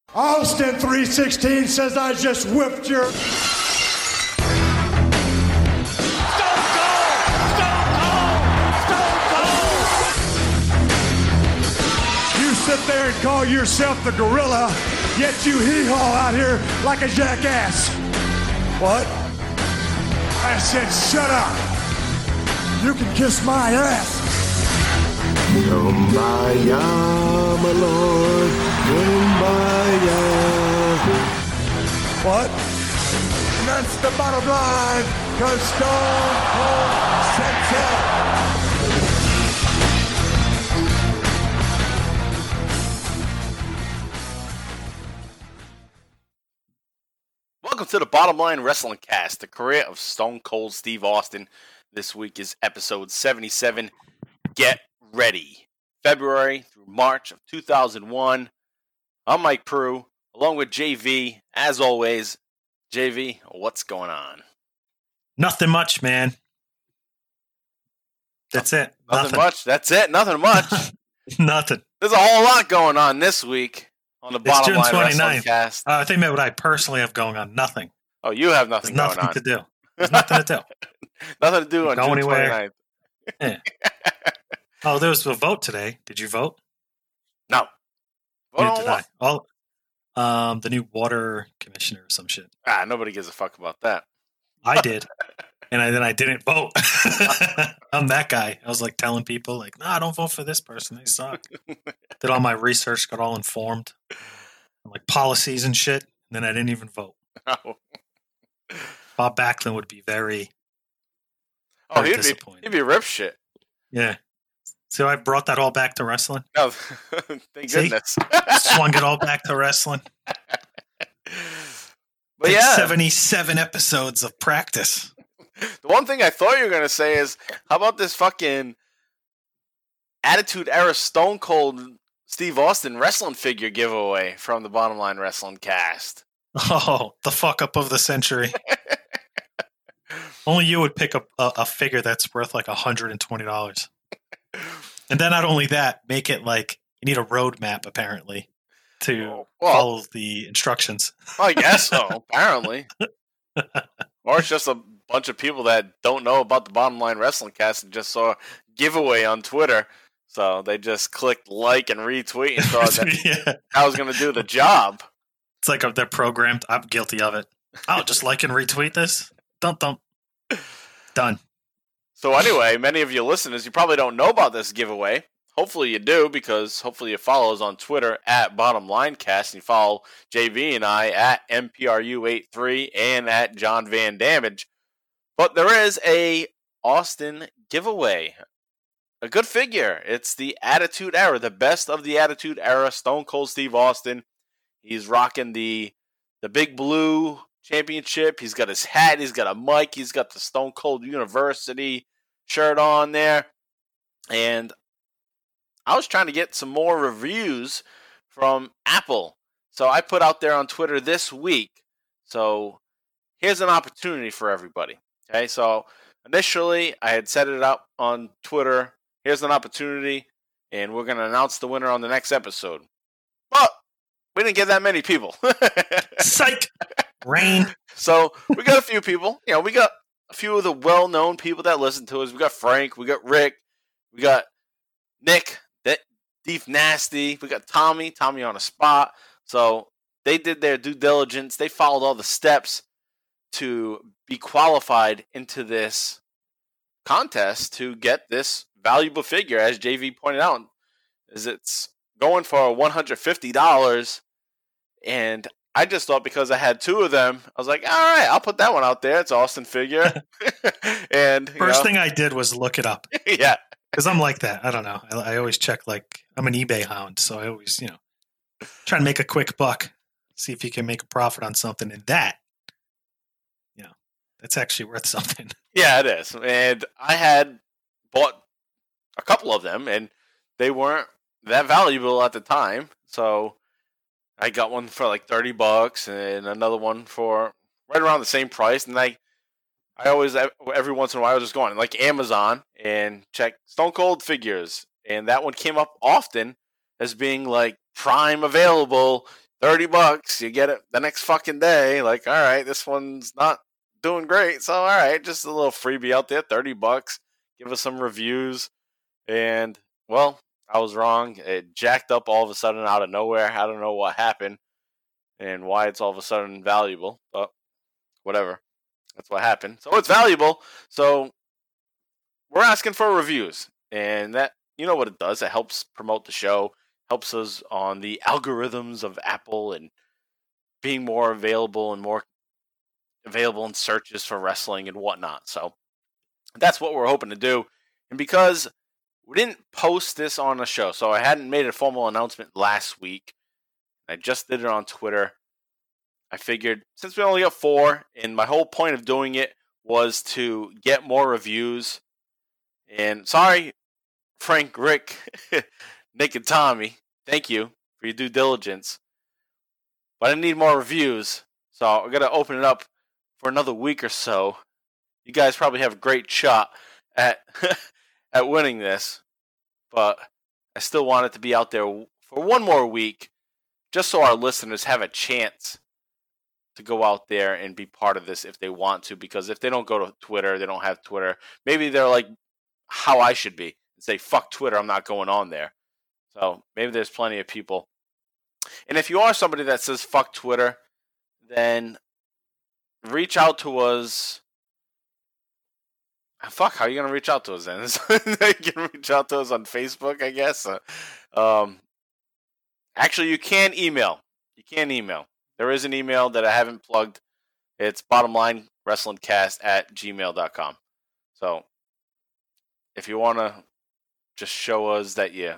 Austin 316 says I just whipped your... Stone Cold! You sit there and call yourself the gorilla, yet you hee-haw out here like a jackass. What? I said shut up. You can kiss my ass. Kumbaya, my lord, kumbaya. What? And that's the bottom line, because Stone Cold said so. Welcome to the Bottom Line Wrestling Cast, the career of Stone Cold Steve Austin. This week is episode 77. Get ready. February through March of 2001. I'm Mike Prue, along with JV. As always, JV, what's going on? Nothing much, man. That's it. Nothing much. That's it. Nothing much. Nothing. There's a whole lot going on this week on the Bottom June Line 29th. Wrestling Cast. I think maybe what I personally have going on. Nothing. Oh, you have nothing There's going nothing on. to do. There's nothing to do. Nothing to do on Go June anywhere. 29th. Yeah. Oh, there was a vote today. Did you vote? No. Vote Neither on did what? I. Oh, the new water commissioner or some shit. Nobody gives a fuck about that. I did. And then I didn't vote. I'm that guy. I was like telling people, like, nah, don't vote for this person. They suck. Did all my research, got all informed. Like policies and shit. And then I didn't even vote. Oh, Bob Backlund would be very he'd disappointed. be rip shit. Yeah. So I brought that all back to wrestling. No, thank See? goodness. Swung it all back to wrestling. But Take yeah, 77 episodes of practice. the one thing I thought you were going to say is, how about this fucking Attitude Era Stone Cold Steve Austin wrestling figure giveaway from the Bottom Line Wrestling Cast? Oh, the fuck up of the century. Only you would pick up a figure that's worth like $120. And then not only that, make it like you need a roadmap apparently to follow the instructions. I guess so, apparently. Or it's just a bunch of people that don't know about the Bottom Line Wrestling Cast and just saw a giveaway on Twitter. So they just clicked like and retweet and thought that I was going to do the job. It's like they're programmed. I'm guilty of it. Oh, just like and retweet this? Dump. Done. So anyway, many of you listeners, you probably don't know about this giveaway. Hopefully you do, because hopefully you follow us on Twitter at BottomLineCast, and you follow JV and I at MPRU83 and at John Van Damage. But there is a Austin giveaway. A good figure. It's the Attitude Era, the best of the Attitude Era, Stone Cold Steve Austin. He's rocking the big blue championship. He's got his hat. He's got a mic. He's got the Stone Cold University shirt on there. And I was trying to get some more reviews from Apple. So I put out there on Twitter this week. So here's an opportunity for everybody. Okay, so initially I had set it up on Twitter. Here's an opportunity, and we're going to announce the winner on the next episode. But we didn't get that many people. Psych! Rain. So we got a few people. You know, we got a few of the well-known people that listen to us. We got Frank. We got Rick. We got Nick. Deep Nasty. We got Tommy on a spot. So they did their due diligence. They followed all the steps to be qualified into this contest to get this valuable figure, as JV pointed out. Is it's going for $150, and I just thought because I had two of them, I was like, all right, I'll put that one out there. It's Austin figure. And First thing I did was look it up. Yeah. Because I'm like that. I don't know. I always check, like, I'm an eBay hound, so I always, try to make a quick buck, see if you can make a profit on something. And that, that's actually worth something. Yeah, it is. And I had bought a couple of them, and they weren't that valuable at the time. So I got one for like $30 and another one for right around the same price. And I always, every once in a while, I was just going like Amazon and check Stone Cold figures. And that one came up often as being like prime available. $30, you get it the next fucking day. Like, all right, this one's not doing great. So, all right, just a little freebie out there, $30. Give us some reviews. And, well, I was wrong. It jacked up all of a sudden out of nowhere. I don't know what happened and why it's all of a sudden valuable, but whatever. That's what happened. So it's valuable. So we're asking for reviews. And that, you know what it does? It helps promote the show, helps us on the algorithms of Apple and being more available in searches for wrestling and whatnot. So that's what we're hoping to do. And because we didn't post this on a show, so I hadn't made a formal announcement last week. I just did it on Twitter. I figured since we only got 4, and my whole point of doing it was to get more reviews. And sorry, Frank, Rick, Nick, and Tommy, thank you for your due diligence. But I need more reviews, so I'm going to open it up for another week or so. You guys probably have a great shot at at winning this, but I still want it to be out there for one more week, just so our listeners have a chance to go out there and be part of this if they want to, because if they don't go to Twitter, they don't have Twitter, maybe they're like how I should be and say, fuck Twitter, I'm not going on there. So maybe there's plenty of people. And if you are somebody that says fuck Twitter, then reach out to us. Fuck, how are you going to reach out to us then? You can reach out to us on Facebook, I guess. Actually, you can email. There is an email that I haven't plugged. It's bottomlinewrestlingcast@gmail.com. So if you want to just show us that you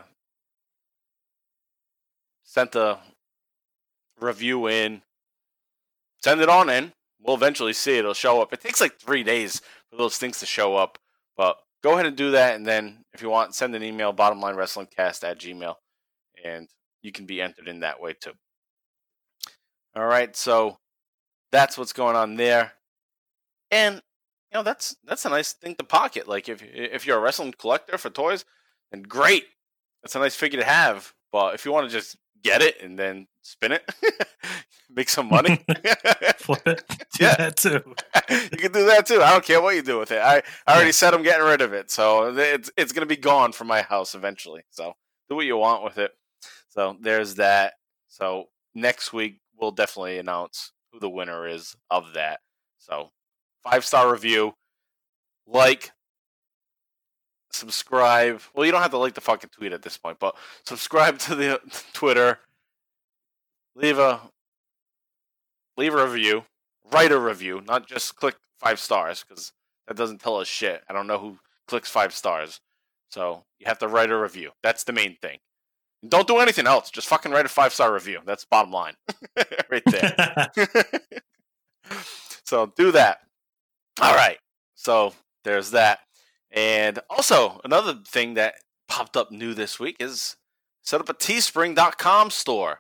sent a review in, send it on in. We'll eventually see it. It'll show up. It takes like 3 days for those things to show up. But go ahead and do that. And then if you want, send an email, bottomlinewrestlingcast@gmail. And you can be entered in that way too. All right. So that's what's going on there. And, you know, that's a nice thing to pocket. Like if you're a wrestling collector for toys, then great. That's a nice figure to have. But if you want to just get it and then spin it, make some money, Flip it. Do Yeah. that too. You can do that too. I don't care what you do with it. I already said I'm getting rid of it, so it's going to be gone from my house eventually. So do what you want with it. So there's that. So next week we'll definitely announce who the winner is of that. So 5-star review, like, subscribe. Well, you don't have to like the fucking tweet at this point, but subscribe to the Twitter. Leave a review. Write a review, not just click 5 stars, because that doesn't tell us shit. I don't know who clicks 5 stars. So you have to write a review. That's the main thing. Don't do anything else. Just fucking write a 5-star review. That's bottom line. Right there. So do that. All right. So there's that. And also, another thing that popped up new this week is set up a teespring.com store.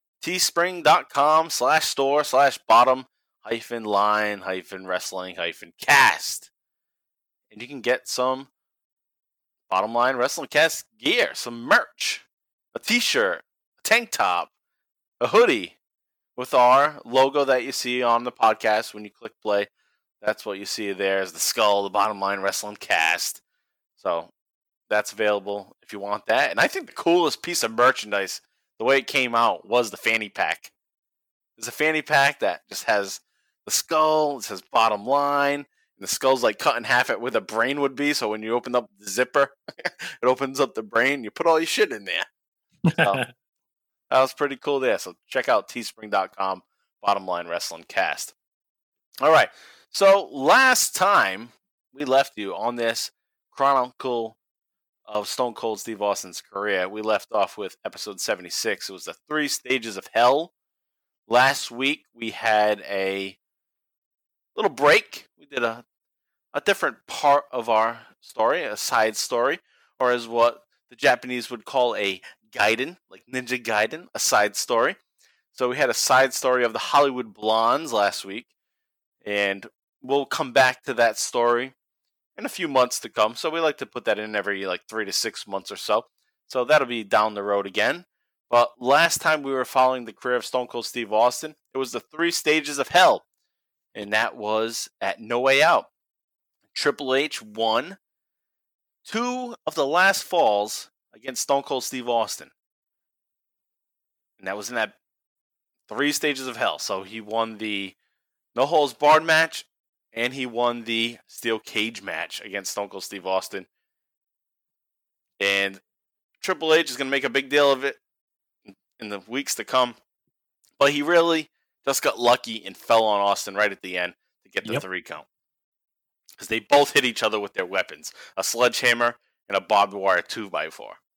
teespring.com/store/bottom-line-wrestling-cast. And you can get some Bottom Line Wrestling Cast gear, some merch, a t-shirt, a tank top, a hoodie with our logo that you see on the podcast when you click play. That's what you see there is the skull, the Bottom Line Wrestling Cast. So that's available if you want that. And I think the coolest piece of merchandise, the way it came out, was the fanny pack. There's a fanny pack that just has the skull, it says Bottom Line, and the skull's like cut in half at where the brain would be. So when you open up the zipper, it opens up the brain. You put all your shit in there. So that was pretty cool there. So check out teespring.com, Bottom Line Wrestling Cast. All right. So last time we left you on this chronicle of Stone Cold Steve Austin's career, we left off with episode 76. It was the 3 stages of hell. Last week we had a little break. We did a different part of our story, a side story, or as what the Japanese would call a Gaiden, like Ninja Gaiden, a side story. So we had a side story of the Hollywood Blondes last week, and we'll come back to that story in a few months to come. So we like to put that in every 3 to 6 months or so. So that'll be down the road again. But last time we were following the career of Stone Cold Steve Austin, it was the 3 stages of hell. And that was at No Way Out. Triple H won 2 of the last falls against Stone Cold Steve Austin. And that was in that 3 stages of hell. So he won the No Holds Barred match, and he won the Steel Cage match against Stone Cold Steve Austin. And Triple H is going to make a big deal of it in the weeks to come. But he really just got lucky and fell on Austin right at the end to get the 3 count. Because they both hit each other with their weapons. A sledgehammer and a barbed wire 2x4.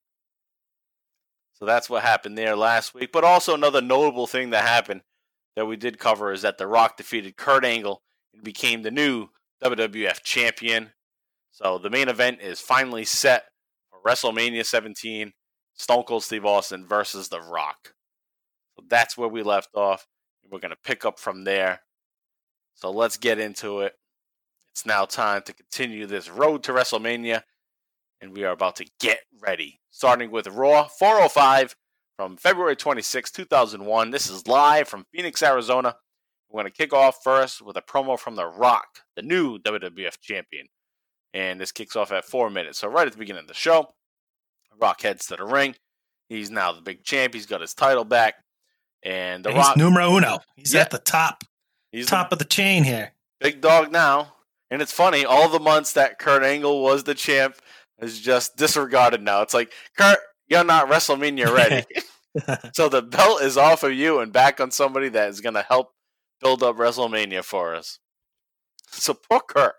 So that's what happened there last week. But also another notable thing that happened that we did cover is that The Rock defeated Kurt Angle and became the new WWF champion. So the main event is finally set for WrestleMania 17. Stone Cold Steve Austin versus The Rock. So that's where we left off. We're going to pick up from there. So let's get into it. It's now time to continue this road to WrestleMania. And we are about to get ready. Starting with Raw 405 from February 26, 2001. This is live from Phoenix, Arizona. We're going to kick off first with a promo from The Rock, the new WWF champion. And this kicks off at 4 minutes. So right at the beginning of the show, Rock heads to the ring. He's now the big champ. He's got his title back. And he's Rock, numero uno. He's at the top. He's top of the chain here. Big dog now. And it's funny, all the months that Kurt Angle was the champ is just disregarded now. It's like, Kurt, you're not WrestleMania ready. So the belt is off of you and back on somebody that is going to help build up WrestleMania for us. So poor Kurt.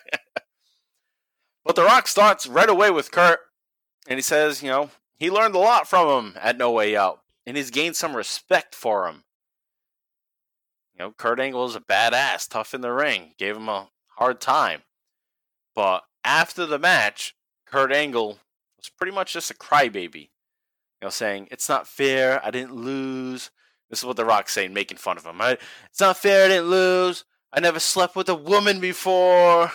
But The Rock starts right away with Kurt. And he says, he learned a lot from him at No Way Out. And he's gained some respect for him. Kurt Angle is a badass, tough in the ring. Gave him a hard time. But after the match, Kurt Angle was pretty much just a crybaby. Saying, it's not fair, I didn't lose. This is what The Rock's saying, making fun of him. It's not fair, I didn't lose. I never slept with a woman before.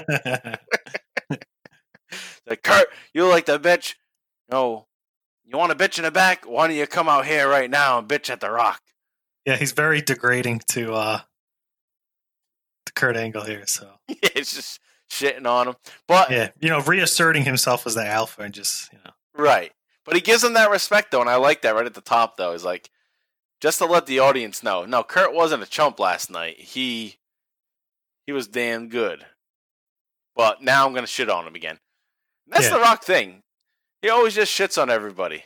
Like, Kurt, you like the bitch? No. You want a bitch in the back? Why don't you come out here right now and bitch at The Rock? Yeah, he's very degrading to Kurt Angle here. So yeah, it's just shitting on him. But yeah, reasserting himself as the alpha and just right. But he gives him that respect though, and I like that right at the top though. He's like, just to let the audience know. No, Kurt wasn't a chump last night. He was damn good. But now I'm gonna shit on him again. And that's The Rock thing. He always just shits on everybody.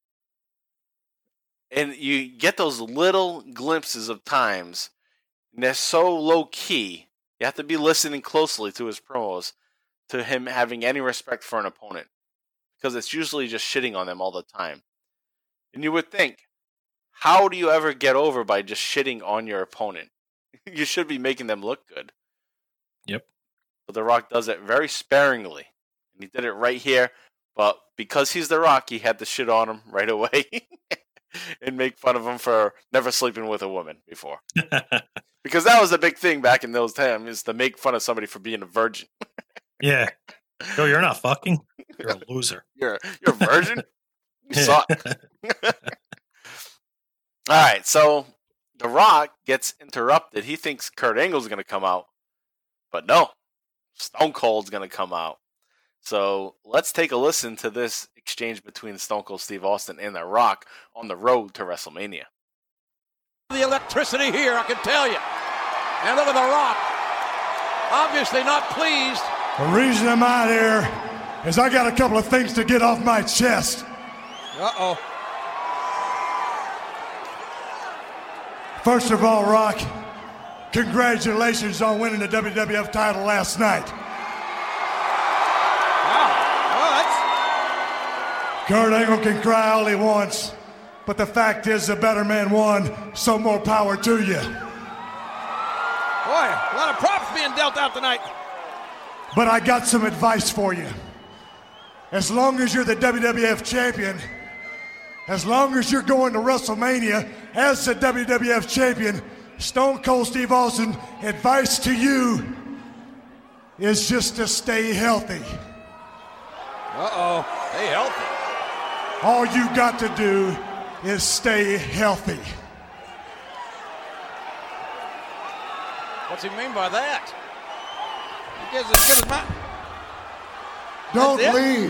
And you get those little glimpses of times, and they're so low-key, you have to be listening closely to his promos, to him having any respect for an opponent. Because it's usually just shitting on them all the time. And you would think, how do you ever get over by just shitting on your opponent? You should be making them look good. Yep. But The Rock does it very sparingly. And he did it right here. But because he's The Rock, he had to shit on him right away and make fun of him for never sleeping with a woman before. Because that was a big thing back in those times, is to make fun of somebody for being a virgin. Yeah. No, you're not fucking. You're a loser. You're a virgin? You suck. All right, so The Rock gets interrupted. He thinks Kurt Angle's going to come out. But no, Stone Cold's going to come out. So let's take a listen to this exchange between Stone Cold Steve Austin and The Rock on the road to WrestleMania. The electricity here, I can tell you. And look at The Rock. Obviously not pleased. The reason I'm out here is I got a couple of things to get off my chest. Uh-oh. First of all, Rock, congratulations on winning the WWF title last night. Kurt Angle can cry all he wants, but the fact is the better man won, so more power to you. Boy, a lot of props being dealt out tonight. But I got some advice for you. As long as you're the WWF champion, as long as you're going to WrestleMania as the WWF champion, Stone Cold Steve Austin, advice to you is just to stay healthy. Uh-oh, stay healthy. All you got to do is stay healthy. What's he mean by that? He gives as good as mine. Don't leave.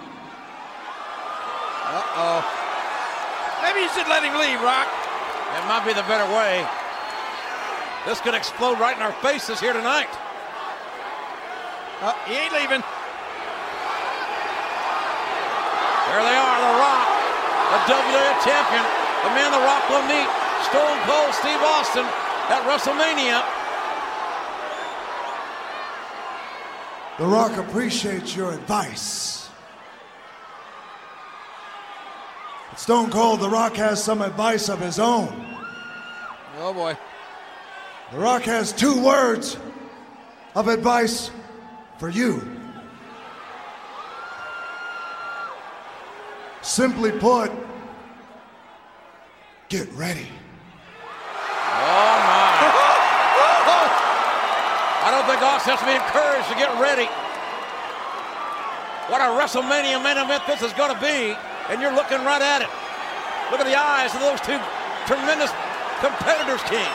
Uh-oh. Maybe you should let him leave, Rock. That might be the better way. This could explode right in our faces here tonight. He ain't leaving. There they are, The Rock, the WWF champion, the man The Rock will meet, Stone Cold Steve Austin at WrestleMania. The Rock appreciates your advice. Stone Cold, The Rock has some advice of his own. Oh boy. The Rock has 2 words of advice for you. Simply put, get ready. Oh my. I don't think Austin has to be encouraged to get ready. What a WrestleMania main event this is going to be, and you're looking right at it. Look at the eyes of those 2 tremendous competitors, King.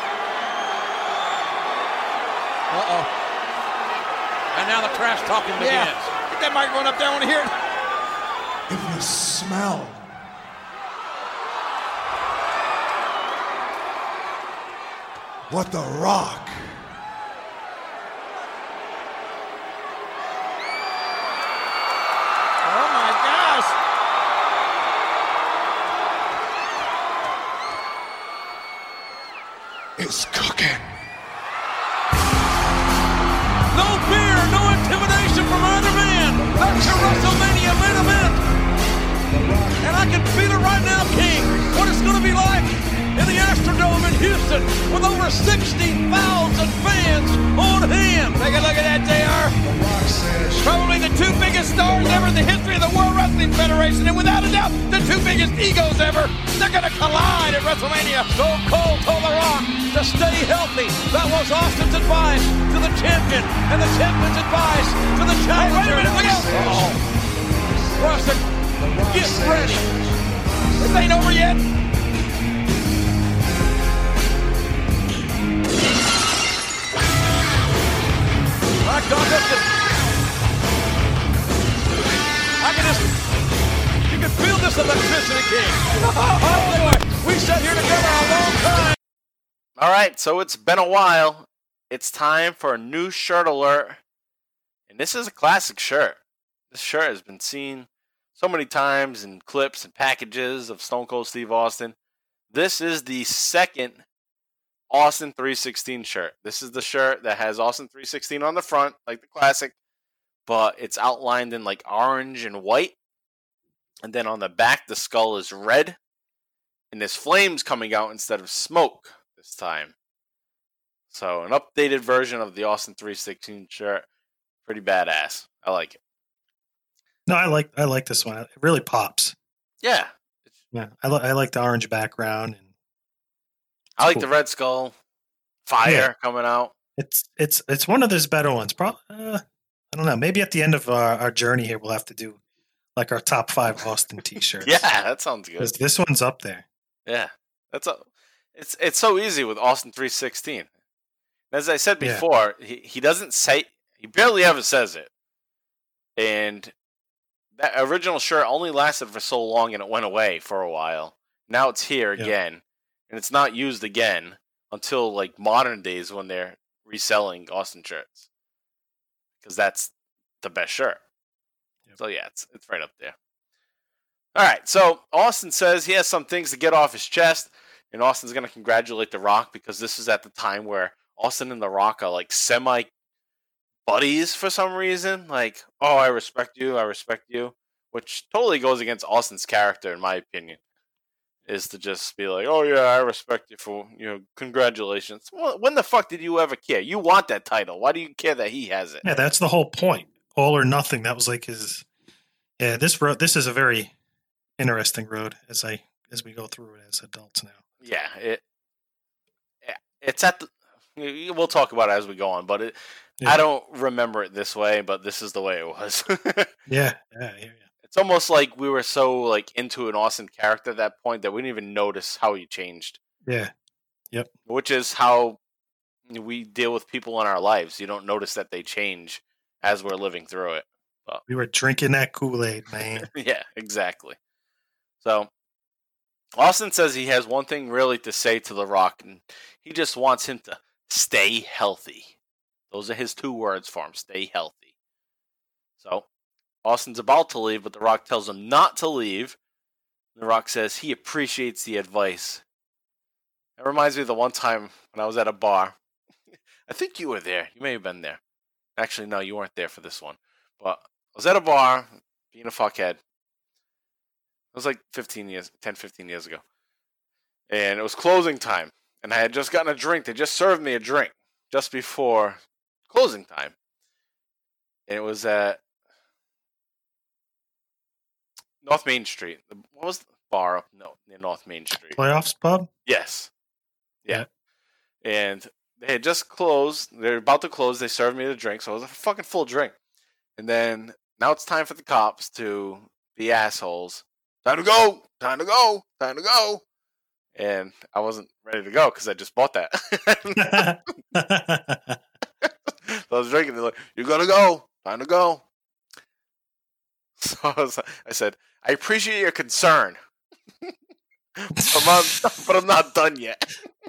Uh-oh. And now the trash talking begins. Yeah. Get that microphone up there, I want to hear it. If you smell what The Rock is cooking. No fear, no intimidation from either man. That's your WrestleMania main event. And I can feel it right now, King, what it's going to be like in the Astrodome in Houston with over 60,000 fans on hand. Take a look at that, JR. Probably the 2 biggest stars ever in the history of the World Wrestling Federation, and without a doubt, the 2 biggest egos ever. They're going to collide at WrestleMania. Stone Cold told The Rock to stay healthy. That was Austin's advice to the champion, and the champion's advice to the challenger. Wait a minute, look out! Austin, get ready. This ain't over yet. My God, I can just, you can feel this electricity, King. Oh, boy. We sat here together a long time. All right, so it's been a while. It's time for a new shirt alert. And this is a classic shirt. This shirt has been seen so many times in clips and packages of Stone Cold Steve Austin. This is the second Austin 316 shirt. This is the shirt that has Austin 316 on the front, like the classic, but it's outlined in like orange and white. And then on the back, the skull is red. And there's flames coming out instead of smoke this time. So an updated version of the Austin 316 shirt. Pretty badass. I like it. No, I like this one. It really pops. Yeah. Yeah, I like the orange background, and I like the red skull. Fire coming out. It's one of those better ones. I don't know. Maybe at the end of our journey here, we'll have to do like our top 5 Austin T-shirts. Yeah, that sounds good. Because this one's up there. Yeah, it's so easy with Austin 316. As I said before, he doesn't say, he barely ever says it, and that original shirt only lasted for so long, and it went away for a while. Now it's here again, and it's not used again until like modern days when they're reselling Austin shirts, because that's the best shirt. Yep. So yeah, it's right up there. All right, so Austin says he has some things to get off his chest, and Austin's going to congratulate The Rock because this is at the time where Austin and The Rock are like semi-buddies for some reason. Like, oh, I respect you, which totally goes against Austin's character, in my opinion, is to just be like, oh, yeah, I respect you for, congratulations. Well, when the fuck did you ever care? You want that title. Why do you care that he has it? Yeah, that's the whole point. All or nothing. That was like his... Yeah, this is a very interesting road as we go through it as adults now. Yeah, it's at the... We'll talk about it as we go on, but I don't remember it this way, but this is the way it was. Yeah. It's almost like we were so like into an Austin character at that point that we didn't even notice how he changed. Yeah. Yep. Which is how we deal with people in our lives. You don't notice that they change as we're living through it. But, We were drinking that Kool-Aid, man. yeah, exactly. So Austin says he has one thing really to say to The Rock, and he just wants him to stay healthy. Those are his 2 words for him, stay healthy. So Austin's about to leave, but The Rock tells him not to leave. The Rock says he appreciates the advice. It reminds me of the one time when I was at a bar. I think you were there. You may have been there. Actually, no, you weren't there for this one. But I was at a bar, being a fuckhead. It was like 10, 15 years ago. And it was closing time. And I had just gotten a drink. They just served me a drink just before closing time. And it was at North Main Street. What was the bar up near North Main Street? Playoffs pub? Yes. Yeah. And they had just closed. They're about to close. They served me the drink. So it was a fucking full drink. And then now it's time for the cops to be assholes. Time to go. Time to go. Time to go. And I wasn't ready to go because I just bought that. So I was drinking. They're like, "You gotta go. Time to go." So I said, "I appreciate your concern, but I'm not done yet."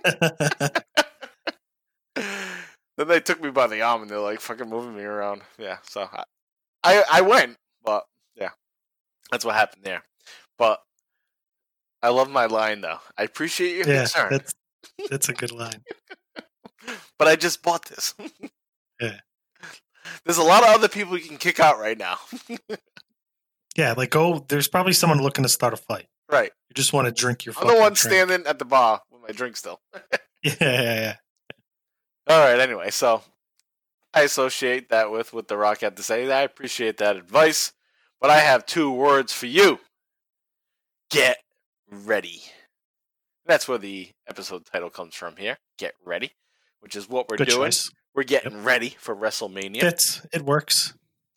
Then they took me by the arm and they're like fucking moving me around. Yeah, so I went, but yeah, that's what happened there. But I love my line though. I appreciate your concern. That's a good line. But I just bought this. Yeah. There's a lot of other people you can kick out right now. Yeah, like there's probably someone looking to start a fight. Right. You just want to drink your I'm the one drink. standing at the bar with my drink still. Yeah. Alright, anyway, so I associate that with what The Rock had to say. I appreciate that advice, but I have 2 words for you. Get ready. That's where the episode title comes from here. Get ready, which is what we're Good doing. choice. We're getting ready for WrestleMania. It works.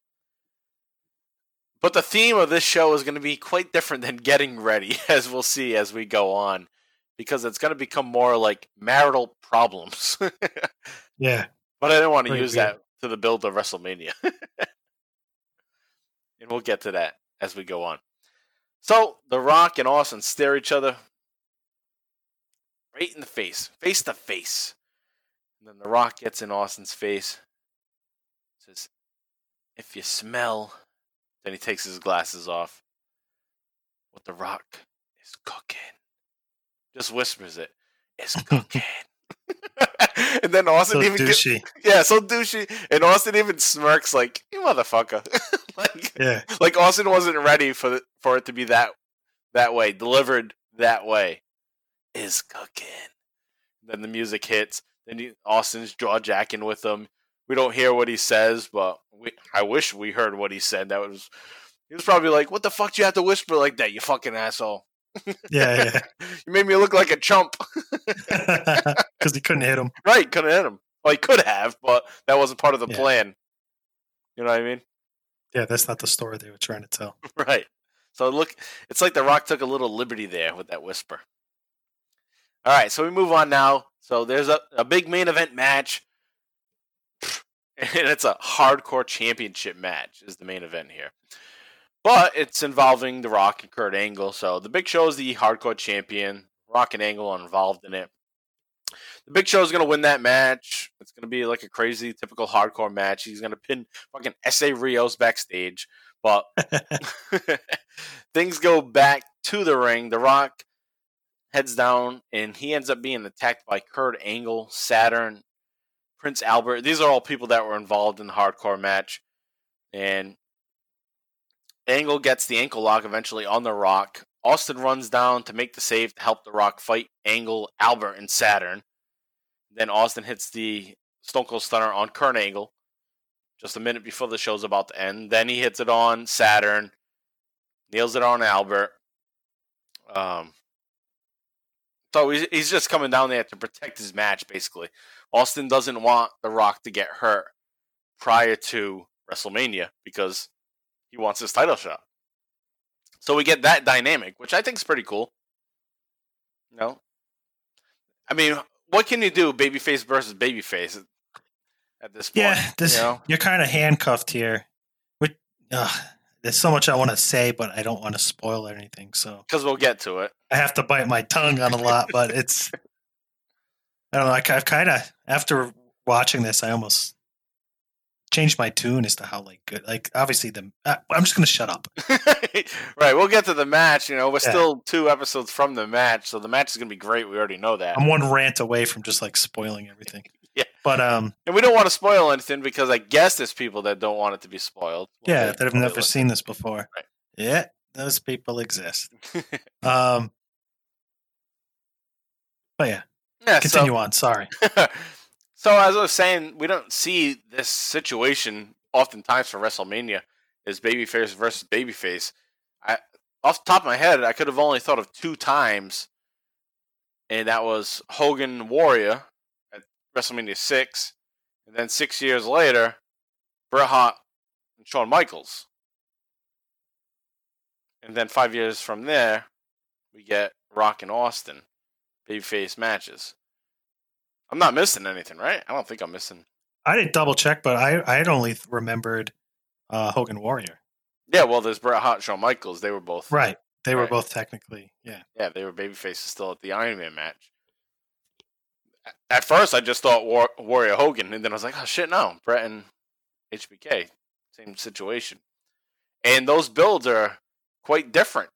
But the theme of this show is going to be quite different than getting ready, as we'll see as we go on, because it's going to become more like marital problems. Yeah. But I didn't want to Pretty use good. that to the build of WrestleMania. And we'll get to that as we go on. So, The Rock and Austin stare each other right in the face to face. And then The Rock gets in Austin's face, says, "If you smell," then he takes his glasses off, "what The Rock is cooking." Just whispers it. "It's cooking." And then Austin So even douchey. so douchey. And Austin even smirks like, "You motherfucker." Yeah. Like Austin wasn't ready for it to be that way, delivered that way. "Is cooking." Then the music hits. Then Austin's jaw jacking with him. We don't hear what he says, but I wish we heard what he said. He was probably like, "What the fuck do you have to whisper like that, you fucking asshole?" Yeah. You made me look like a chump. Because he couldn't hit him. Right, couldn't hit him. Well, he could have, but that wasn't part of the Yeah. plan. You know what I mean? Yeah, that's not the story they were trying to tell. Right. So look, it's like The Rock took a little liberty there with that whisper. All right, so we move on now. So there's a big main event match, and it's a hardcore championship match is the main event here. But it's involving The Rock and Kurt Angle. So the Big Show is the hardcore champion. Rock and Angle are involved in it. The Big Show is going to win that match. It's going to be like a crazy, typical hardcore match. He's going to pin fucking S.A. Rios backstage. But things go back to the ring. The Rock heads down, and he ends up being attacked by Kurt Angle, Saturn, Prince Albert. These are all people that were involved in the hardcore match. And Angle gets the ankle lock eventually on The Rock. Austin runs down to make the save to help The Rock fight Angle, Albert, and Saturn. Then Austin hits the Stone Cold Stunner on Kurt Angle just a minute before the show's about to end. Then he hits it on Saturn, nails it on Albert. So he's just coming down there to protect his match, basically. Austin doesn't want The Rock to get hurt prior to WrestleMania because he wants his title shot. So we get that dynamic, which I think is pretty cool. I mean, what can you do, babyface versus babyface at this point? Yeah, you're kind of handcuffed here. There's so much I want to say, but I don't want to spoil anything. So because we'll get to it. I have to bite my tongue on a lot, but it's. I don't know. I've kind of after watching this, I almost changed my tune as to how good. Obviously, I'm just gonna shut up. Right, we'll get to the match. We're still 2 episodes from the match, so the match is gonna be great. We already know that. I'm one rant away from just spoiling everything. Yeah, but and we don't want to spoil anything because I guess there's people that don't want it to be spoiled. That have never seen this before. Right. Yeah, those people exist. But yeah, continue on. Sorry. So as I was saying, we don't see this situation oftentimes for WrestleMania is babyface versus babyface. Off the top of my head, I could have only thought of 2 times, and that was Hogan Warrior at WrestleMania 6, and then 6 years later, Bret Hart and Shawn Michaels. And then 5 years from there, we get Rock and Austin, babyface matches. I'm not missing anything, right? I don't think I'm missing. I didn't double check, but I had only remembered Hogan Warrior. Yeah, well, there's Bret Hart, Shawn Michaels. They were both right. They were both technically, yeah. Yeah, they were babyfaces still at the Iron Man match. At first, I just thought Warrior Hogan, and then I was like, oh shit, no, Bret and HBK, same situation. And those builds are quite different.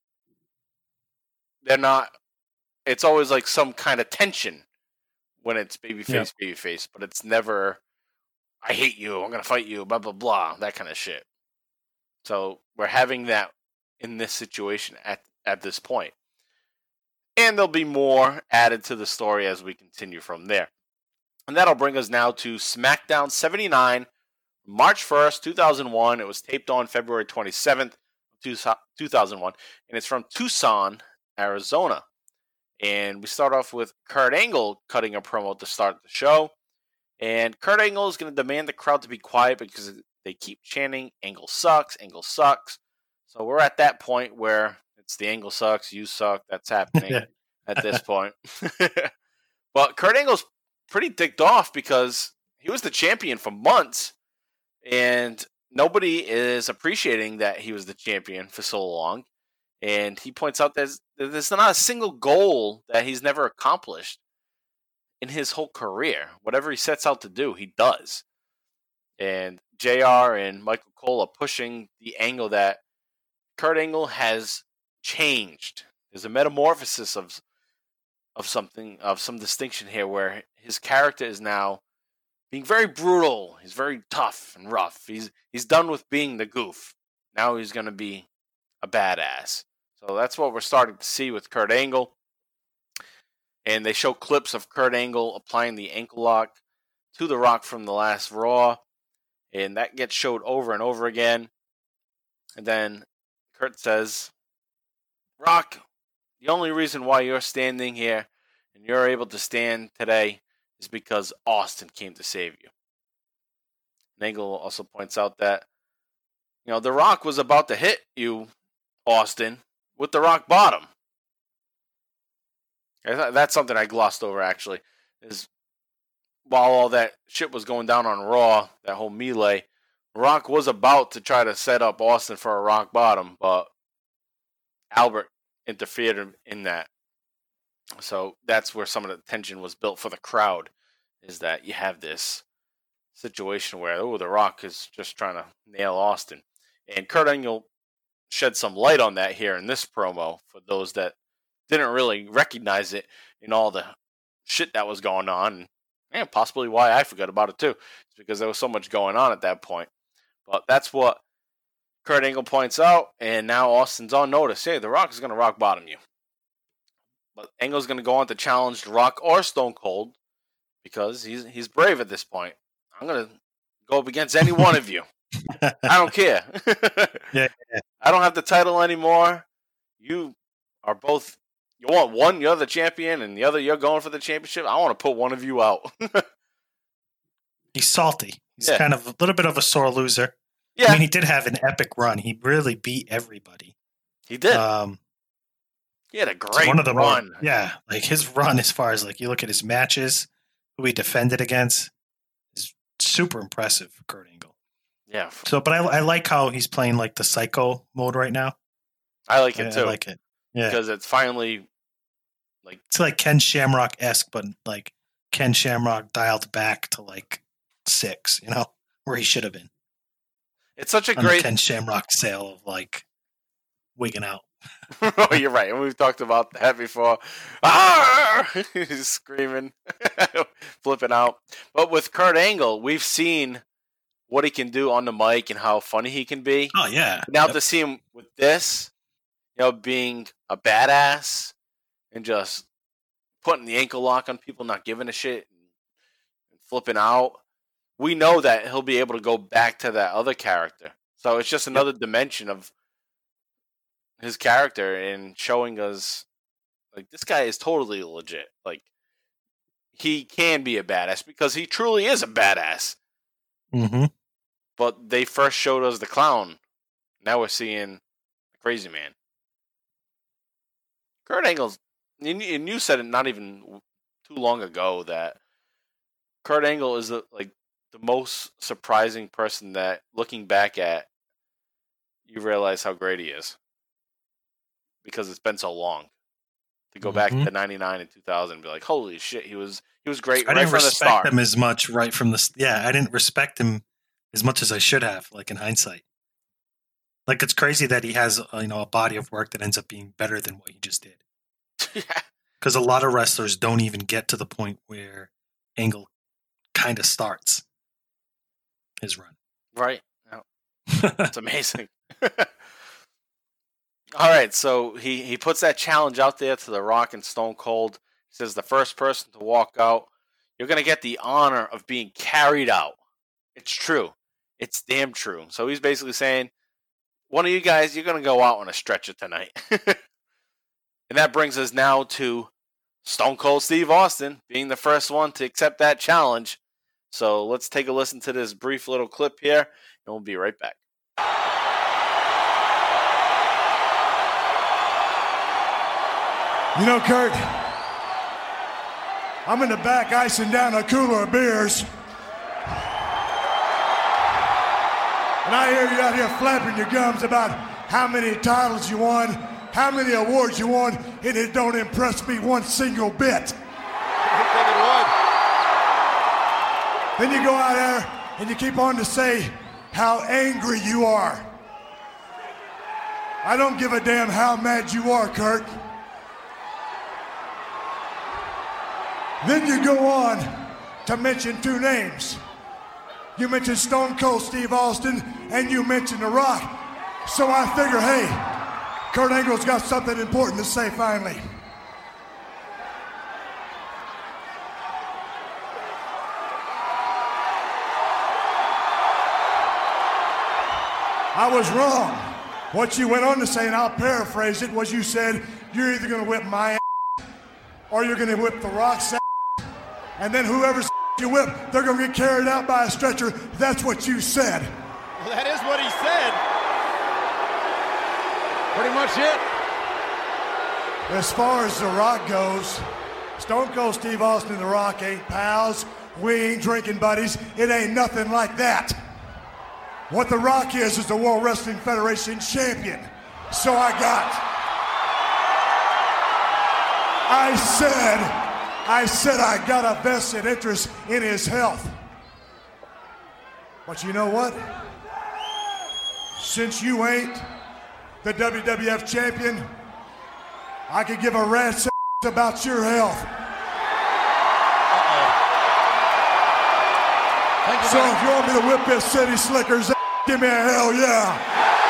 They're not. It's always some kind of tension when it's babyface, babyface, but it's never, I hate you, I'm going to fight you, blah, blah, blah, that kind of shit. So we're having that in this situation at this point. And there'll be more added to the story as we continue from there. And that'll bring us now to SmackDown 79, March 1st, 2001. It was taped on February 27th, 2001. And it's from Tucson, Arizona. And we start off with Kurt Angle cutting a promo to start the show. And Kurt Angle is going to demand the crowd to be quiet because they keep chanting, Angle sucks, Angle sucks. So we're at that point where it's the Angle sucks, you suck. That's happening at this point. But Kurt Angle's pretty ticked off because he was the champion for months. And nobody is appreciating that he was the champion for so long. And he points out that there's not a single goal that he's never accomplished in his whole career. Whatever he sets out to do, he does. And JR and Michael Cole are pushing the angle that Kurt Angle has changed. There's a metamorphosis of some distinction here where his character is now being very brutal. He's very tough and rough. He's done with being the goof. Now he's going to be a badass. So that's what we're starting to see with Kurt Angle. And they show clips of Kurt Angle applying the ankle lock to The Rock from the last Raw. And that gets showed over and over again. And then Kurt says, Rock, the only reason why you're standing here and you're able to stand today is because Austin came to save you. And Angle also points out that, The Rock was about to hit you, Austin, with the rock bottom. That's something I glossed over, actually. Is while all that shit was going down on Raw, that whole melee, Rock was about to try to set up Austin for a rock bottom, but Albert interfered in that. So that's where some of the tension was built for the crowd, is that you have this situation where, The Rock is just trying to nail Austin. And Kurt Angle shed some light on that here in this promo for those that didn't really recognize it in all the shit that was going on. And possibly why I forgot about it too. It's because there was so much going on at that point. But that's what Kurt Angle points out. And now Austin's on notice. Hey, The Rock is going to rock bottom you. But Angle's going to go on to challenge The Rock or Stone Cold because he's brave at this point. I'm going to go up against any one of you. I don't care. Yeah. I don't have the title anymore. You are both. You want one, you're the champion, and the other, you're going for the championship. I want to put one of you out. He's salty. He's kind of a little bit of a sore loser. Yeah. I mean, he did have an epic run. He really beat everybody. He did. He had a great run. Like his run as far as like you look at his matches, who he defended against, is super impressive for Kurt Angle. Yeah. So, but I like how he's playing like the psycho mode right now. I like it too. I like it. Yeah. Because it's finally like it's like Ken Shamrock-esque, but like Ken Shamrock dialed back to like 6, where he should have been. It's such a on great the Ken Shamrock sale of like wigging out. Oh, you're right. And we've talked about that before. Ah! He's screaming, flipping out. But with Kurt Angle, we've seen what he can do on the mic and how funny he can be. Oh, yeah. Now to see him with this, being a badass and just putting the ankle lock on people, not giving a shit, and flipping out, we know that he'll be able to go back to that other character. So it's just another dimension of his character and showing us, like, this guy is totally legit. Like, he can be a badass because he truly is a badass. Mm-hmm. But they first showed us the clown. Now we're seeing the crazy man. Kurt Angle's, and you said it not even too long ago, that Kurt Angle is the most surprising person that, looking back at, you realize how great he is. Because it's been so long. To go back to 99 and 2000 and be like, holy shit, he was great right from the start. I didn't respect him as much right from the I didn't respect him as much as I should have, like in hindsight. Like, it's crazy that he has a body of work that ends up being better than what he just did. Because a lot of wrestlers don't even get to the point where Angle kind of starts his run. Right. No. It's amazing. All right, so he puts that challenge out there to The Rock and Stone Cold. He says the first person to walk out, you're going to get the honor of being carried out. It's true. It's damn true. So he's basically saying, one of you guys, you're going to go out on a stretcher tonight. And that brings us now to Stone Cold Steve Austin being the first one to accept that challenge. So let's take a listen to this brief little clip here, and we'll be right back. You know, Kurt, I'm in the back icing down a cooler of beers. And I hear you out here flapping your gums about how many titles you won, how many awards you won, and it don't impress me one single bit. Then you go out there and you keep on to say how angry you are. I don't give a damn how mad you are, Kurt. Then you go on to mention 2 names. You mentioned Stone Cold Steve Austin, and you mentioned The Rock. So I figure, hey, Kurt Angle's got something important to say finally. I was wrong. What you went on to say, and I'll paraphrase it, was you said, you're either going to whip my ass or you're going to whip The Rock's ass. And then whoever's you whip, they're going to get carried out by a stretcher. That's what you said. Well, that is what he said. Pretty much it. As far as The Rock goes, Stone Cold Steve Austin and The Rock ain't pals. We ain't drinking buddies. It ain't nothing like that. What The Rock is the World Wrestling Federation champion. So I said I got a vested interest in his health. But you know what? Since you ain't the WWF champion, I could give a rat's ass about your health. So if you want me to whip this city slickers, give me a hell yeah.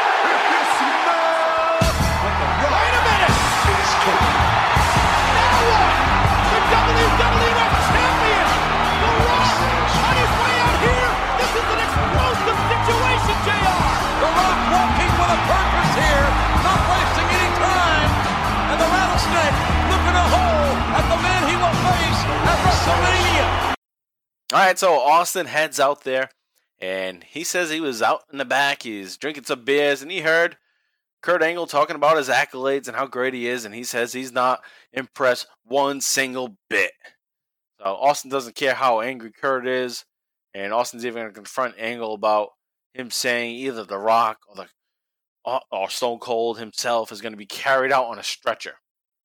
WWF champion, The Rock, on his way out here. This is an explosive situation, JR. The Rock walking with a purpose here, not wasting any time. And the Rattlesnake looking a hole at the man he will face at WrestleMania. All right, so Austin heads out there, and he says he was out in the back. He's drinking some beers, and he heard Kurt Angle talking about his accolades and how great he is, and he says he's not impressed one single bit. So Austin doesn't care how angry Kurt is, and Austin's even going to confront Angle about him saying either The Rock or Stone Cold himself is going to be carried out on a stretcher.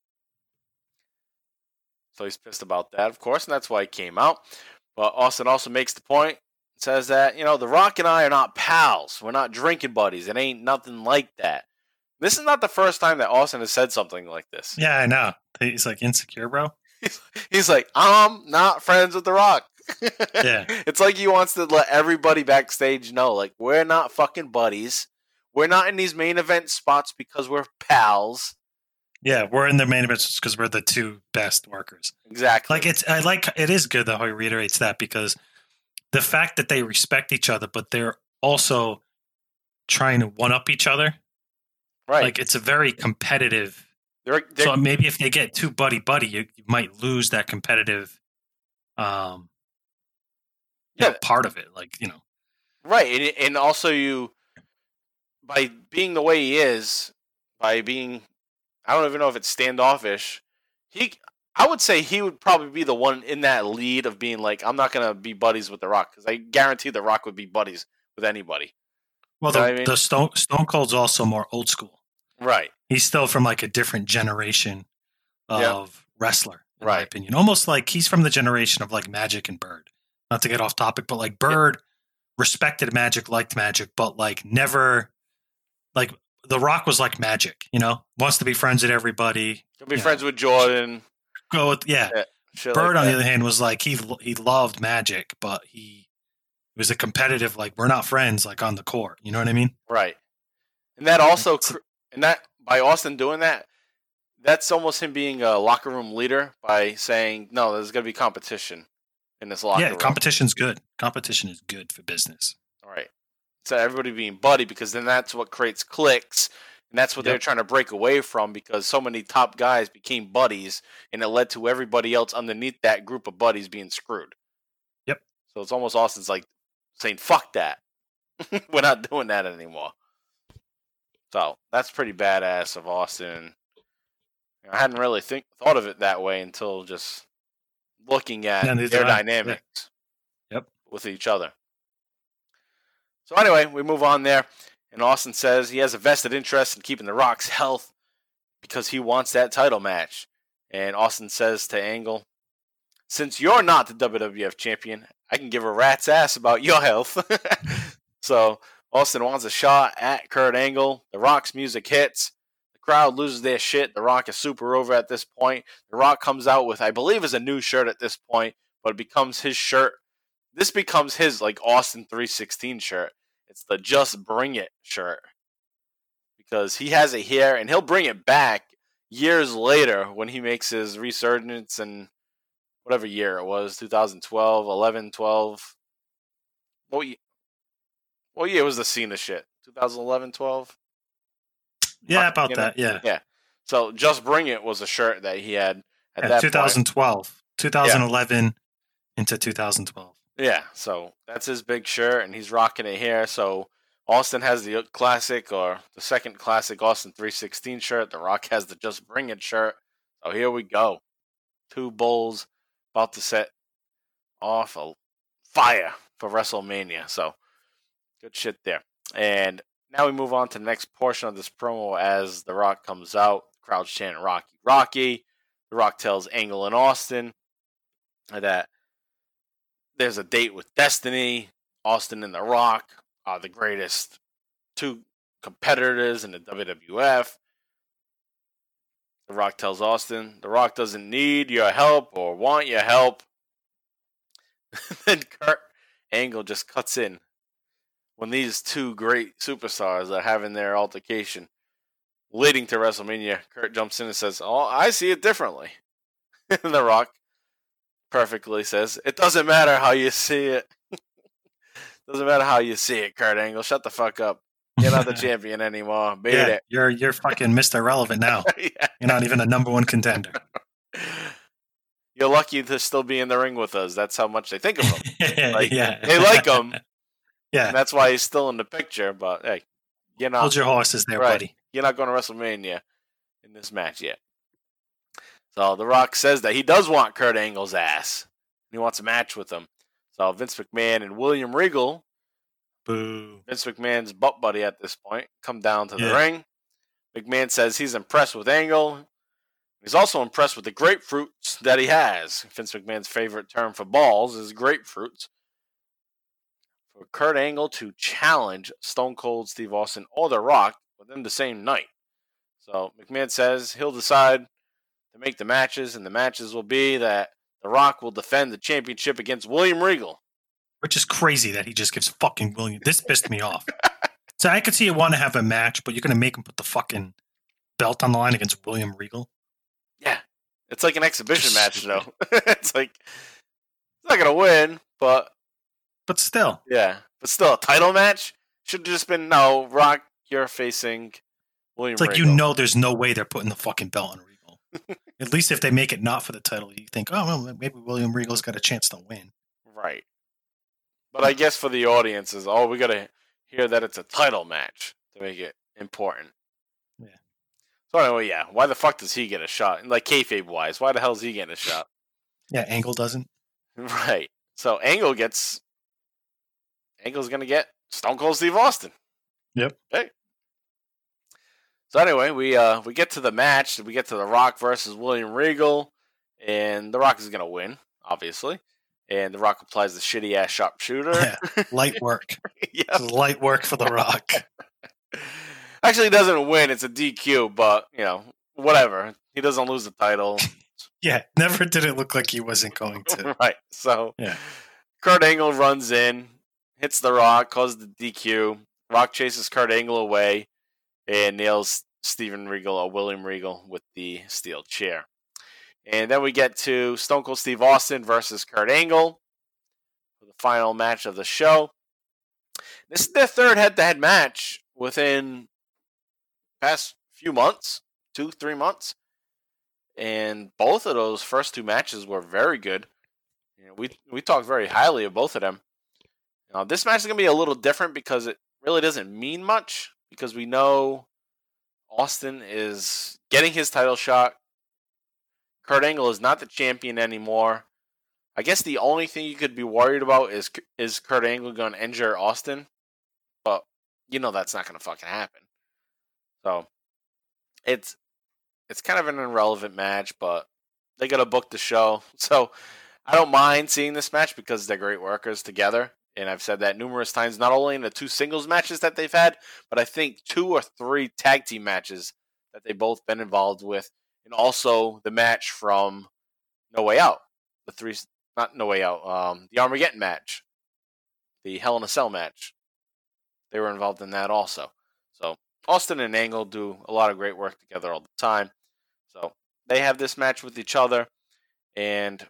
So he's pissed about that, of course, and that's why he came out. But Austin also makes the point, says that, The Rock and I are not pals. We're not drinking buddies. It ain't nothing like that. This is not the first time that Austin has said something like this. Yeah, I know. He's like insecure, bro. He's like, I'm not friends with The Rock. Yeah. It's like he wants to let everybody backstage know, like, we're not fucking buddies. We're not in these main event spots because we're pals. Yeah, we're in the main event because we're the two best workers. Exactly. It is good that he reiterates that, because the fact that they respect each other, but they're also trying to one up each other. Right. Like, it's a very competitive. They're, so maybe if they get too buddy, you might lose that competitive part of it. Right. And also by being the way he is, by being, I don't even know if it's standoffish, I would say he would probably be the one in that lead of being like, I'm not going to be buddies with The Rock, because I guarantee The Rock would be buddies with anybody. Well, the Stone Cold's also more old school. Right. He's still from like a different generation of wrestler, in my opinion. Almost like he's from the generation of like Magic and Bird. Not to get off topic, but like Bird respected Magic, liked Magic, but like never, like The Rock was like Magic, wants to be friends with everybody. He'll be friends with Jordan. Go with, Bird, like on the other hand, was like, he loved Magic, but he was a competitive, like, we're not friends, like on the court. You know what I mean? Right. And that also, by Austin doing that, that's almost him being a locker room leader by saying, no, there's going to be competition in this locker room. Yeah, competition's good. Competition is good for business. All right. So everybody being buddy, because then that's what creates cliques, and that's what they're trying to break away from, because so many top guys became buddies, and it led to everybody else underneath that group of buddies being screwed. Yep. So it's almost Austin's like saying, fuck that. We're not doing that anymore. So that's pretty badass of Austin. I hadn't really thought of it that way until just looking at their dynamics with each other. So anyway, we move on there, and Austin says he has a vested interest in keeping The Rock's health because he wants that title match. And Austin says to Angle, since you're not the WWF champion, I can give a rat's ass about your health. So Austin wants a shot at Kurt Angle. The Rock's music hits. The crowd loses their shit. The Rock is super over at this point. The Rock comes out with, I believe, is a new shirt at this point, but it becomes his shirt. This becomes his like Austin 316 shirt. It's the Just Bring It shirt, because he has it here, and he'll bring it back years later when he makes his resurgence in whatever year it was, 2012, 11, 12. What year was the Cena shit? 2011, 12? Yeah, about that, yeah. Yeah. So Just Bring It was a shirt that he had at that 2012. point. 2011 into 2012. Yeah, so that's his big shirt, and he's rocking it here. So Austin has the classic, or the second classic Austin 316 shirt. The Rock has the Just Bring It shirt. So here we go. Two bulls about to set off a fire for WrestleMania. So good shit there. And now we move on to the next portion of this promo as The Rock comes out. The crowd's chanting Rocky, Rocky. The Rock tells Angle and Austin that there's a date with Destiny. Austin and The Rock are the greatest two competitors in the WWF. The Rock tells Austin, The Rock doesn't need your help or want your help. Then Kurt Angle just cuts in when these two great superstars are having their altercation leading to WrestleMania. Kurt jumps in and says, oh, I see it differently. And The Rock perfectly says, it doesn't matter how you see it. Doesn't matter how you see it, Kurt Angle. Shut the fuck up. You're not the champion anymore. Beat it. You're fucking Mr. Relevant now. Yeah. You're not even a number one contender. You're lucky to still be in the ring with us. That's how much they think of him. They like him. Yeah. And that's why he's still in the picture. But hey, hold your horses there, buddy. You're not going to WrestleMania in this match yet. So The Rock says that he does want Kurt Angle's ass. He wants a match with him. So Vince McMahon and William Regal, Boo. Vince McMahon's butt buddy at this point, come down to the ring. McMahon says he's impressed with Angle. He's also impressed with the grapefruits that he has. Vince McMahon's favorite term for balls is grapefruits. For Kurt Angle to challenge Stone Cold Steve Austin or The Rock within the same night. So McMahon says he'll decide to make the matches, and the matches will be that The Rock will defend the championship against William Regal. Which is crazy that he just gives fucking William. This pissed me off. So I could see you want to have a match, but you're going to make him put the fucking belt on the line against William Regal? Yeah. It's like an exhibition match, though. It's like, he's not going to win, but still. Yeah. But still, a title match should have just been, no, Rock, you're facing William It's like, Regal. you know there's no way they're putting the fucking belt on Regal. At least if they make it not for the title, you think, oh, well, maybe William Regal's got a chance to win. Right. But I guess for the audience is, we got to hear that it's a title match to make it important. Yeah. So anyway, yeah, why the fuck does he get a shot? Like, kayfabe-wise, why the hell is he getting a shot? Yeah, Angle doesn't. Right. So Angle's going to get Stone Cold Steve Austin. Yep. Hey. So anyway, we get to the match. We get to The Rock versus William Regal, and The Rock is going to win, obviously. And The Rock applies the shitty-ass sharpshooter. Yeah, light work. Yeah. Light work for The Rock. Actually, he doesn't win. It's a DQ, but, whatever. He doesn't lose the title. Yeah, never did it look like he wasn't going to. Right. So, yeah. Kurt Angle runs in, hits The Rock, causes the DQ. Rock chases Kurt Angle away and nails William Regal with the steel chair. And then we get to Stone Cold Steve Austin versus Kurt Angle for the final match of the show. This is their third head-to-head match within past few months, 2-3 months. And both of those first two matches were very good. We talked very highly of both of them. Now, this match is going to be a little different because it really doesn't mean much, because we know Austin is getting his title shot. Kurt Angle is not the champion anymore. I guess the only thing you could be worried about is Kurt Angle going to injure Austin. But that's not going to fucking happen. So it's kind of an irrelevant match, but they got to book the show. So I don't mind seeing this match because they're great workers together. And I've said that numerous times, not only in the 2 singles matches that they've had, but I think 2 or 3 tag team matches that they've both been involved with. And also the match from No Way Out. Not No Way Out, the Armageddon match. The Hell in a Cell match. They were involved in that also. So Austin and Angle do a lot of great work together all the time. So they have this match with each other. And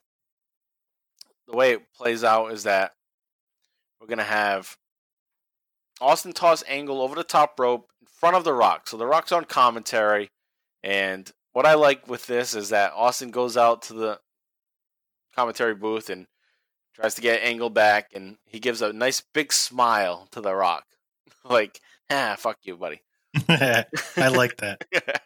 the way it plays out is that we're going to have Austin toss Angle over the top rope in front of The Rock. So The Rock's on commentary. And what I like with this is that Austin goes out to the commentary booth and tries to get Angle back. And he gives a nice big smile to The Rock. Like, fuck you, buddy. I like that.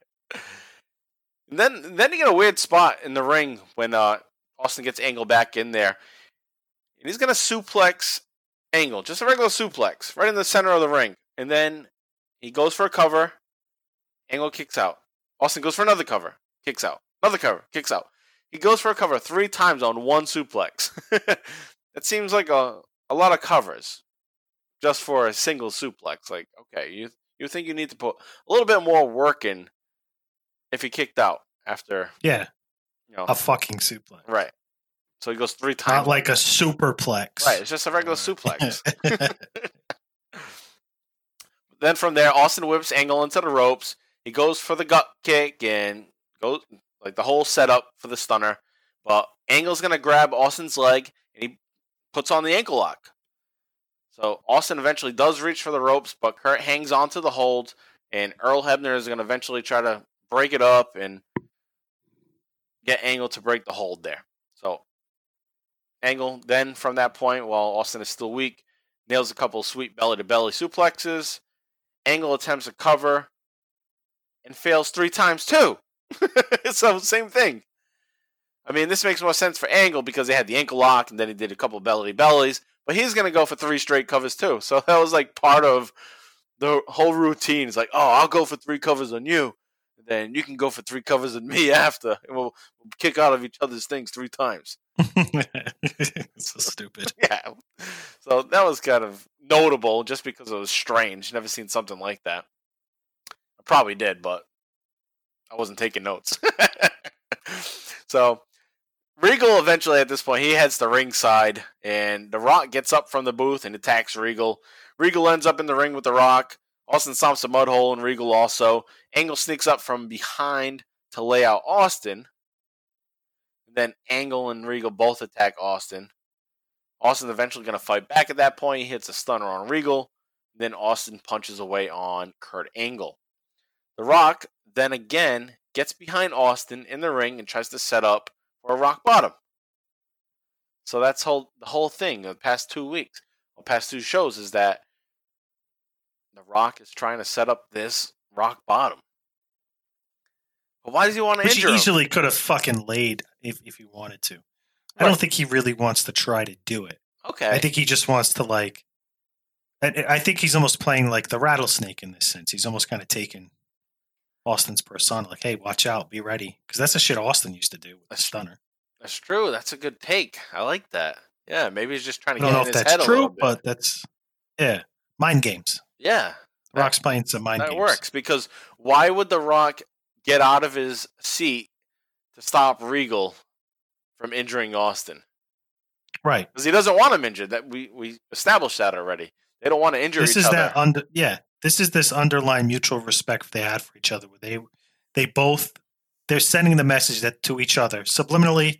And then you get a weird spot in the ring when Austin gets Angle back in there. And he's going to suplex Angle, just a regular suplex, right in the center of the ring. And then he goes for a cover. Angle kicks out. Austin goes for another cover. Kicks out. Another cover. Kicks out. He goes for a cover 3 times on one suplex. That seems like a lot of covers just for a single suplex. Like, okay, you think you need to put a little bit more work in if he kicked out after. Yeah. A fucking suplex. Right. So he goes 3 times. Not like a superplex. Right, it's just a regular suplex. Then from there, Austin whips Angle into the ropes. He goes for the gut kick and goes like the whole setup for the stunner. But Angle's going to grab Austin's leg and he puts on the ankle lock. So Austin eventually does reach for the ropes, but Kurt hangs on to the hold. And Earl Hebner is going to eventually try to break it up and get Angle to break the hold there. So Angle then, from that point, while Austin is still weak, nails a couple of sweet belly-to-belly suplexes. Angle attempts a cover, and fails 3 times too. So same thing. I mean, this makes more sense for Angle because they had the ankle lock and then he did a couple bellies, but he's going to go for 3 straight covers too. So that was like part of the whole routine. It's like, oh, I'll go for 3 covers on you. Then you can go for 3 covers on me after. And we'll kick out of each other's things 3 times. So stupid. Yeah. So that was kind of notable just because it was strange. Never seen something like that. I probably did, but I wasn't taking notes. So Regal eventually at this point, he heads to ringside, and The Rock gets up from the booth and attacks Regal. Regal ends up in the ring with The Rock. Austin stomps a mud hole in Regal also. Angle sneaks up from behind to lay out Austin. Then Angle and Regal both attack Austin. Austin eventually going to fight back at that point. He hits a stunner on Regal. Then Austin punches away on Kurt Angle. The Rock then again gets behind Austin in the ring and tries to set up for a rock bottom. So that's the whole thing the past 2 weeks, or past 2 shows, is that The Rock is trying to set up this rock bottom. But why does he want to injure him? He easily could have fucking laid if he wanted to. I don't think he really wants to try to do it. Okay. I think he just wants to I think he's almost playing like the rattlesnake in this sense. He's almost kind of taking Austin's persona, like, hey, watch out, be ready. Because that's the shit Austin used to do with the stunner. That's true. That's a good take. I like that. Yeah, maybe he's just trying to I don't get know in if his head that's a little true, bit. but that's, mind games. Yeah. Rock's playing some mind games. That works, because why would The Rock get out of his seat to stop Regal from injuring Austin? Right. Because he doesn't want him injured. That we established that already. They don't want to injure each other. This is this underlying mutual respect they had for each other, where they're sending the message that to each other subliminally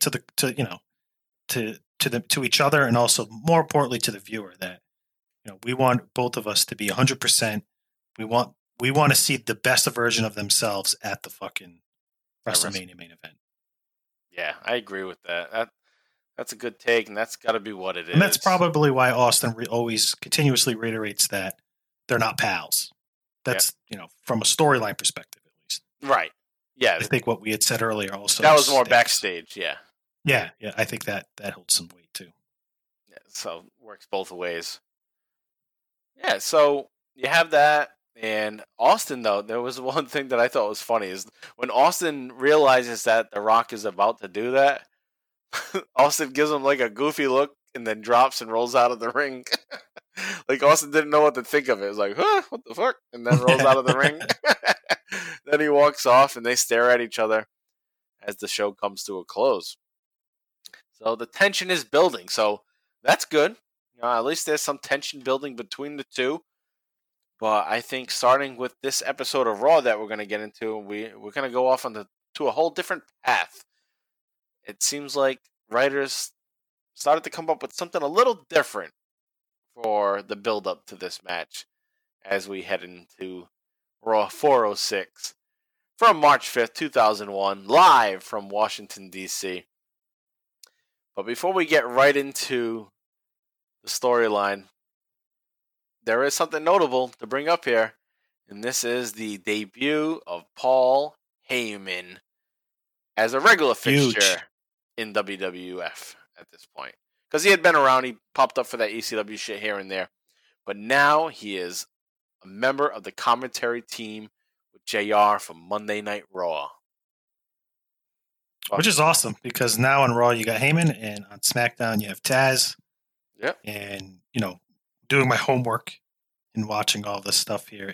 to each other, and also more importantly to the viewer, that we want both of us to be 100%. We want to see the best version of themselves at the fucking WrestleMania main event. Yeah, I agree with that. That's a good take, and that's got to be what it is. And that's probably why Austin always continuously reiterates that they're not pals. That's, from a storyline perspective, at least. Right. Yeah. I think what we had said earlier also. That was more backstage, yeah. Yeah, I think that holds some weight, too. Yeah, so works both ways. Yeah, so you have that. And Austin, though, there was one thing that I thought was funny, is when Austin realizes that The Rock is about to do that, Austin gives him like a goofy look and then drops and rolls out of the ring. Like Austin didn't know what to think of it. It was like, huh, what the fuck? And then rolls out of the ring. Then he walks off and they stare at each other as the show comes to a close. So the tension is building. So that's good. At least there's some tension building between the two. But I think starting with this episode of Raw that we're going to get into, we're going to go off to a whole different path. It seems like writers started to come up with something a little different for the build-up to this match as we head into Raw 406 from March 5th, 2001, live from Washington, D.C. But before we get right into the storyline, there is something notable to bring up here, and this is the debut of Paul Heyman as a regular fixture in WWF at this point. Because he had been around, he popped up for that ECW shit here and there. But now he is a member of the commentary team with JR from Monday Night Raw. Which is awesome, because now on Raw you got Heyman, and on SmackDown you have Taz. Yep. And, doing my homework and watching all this stuff here,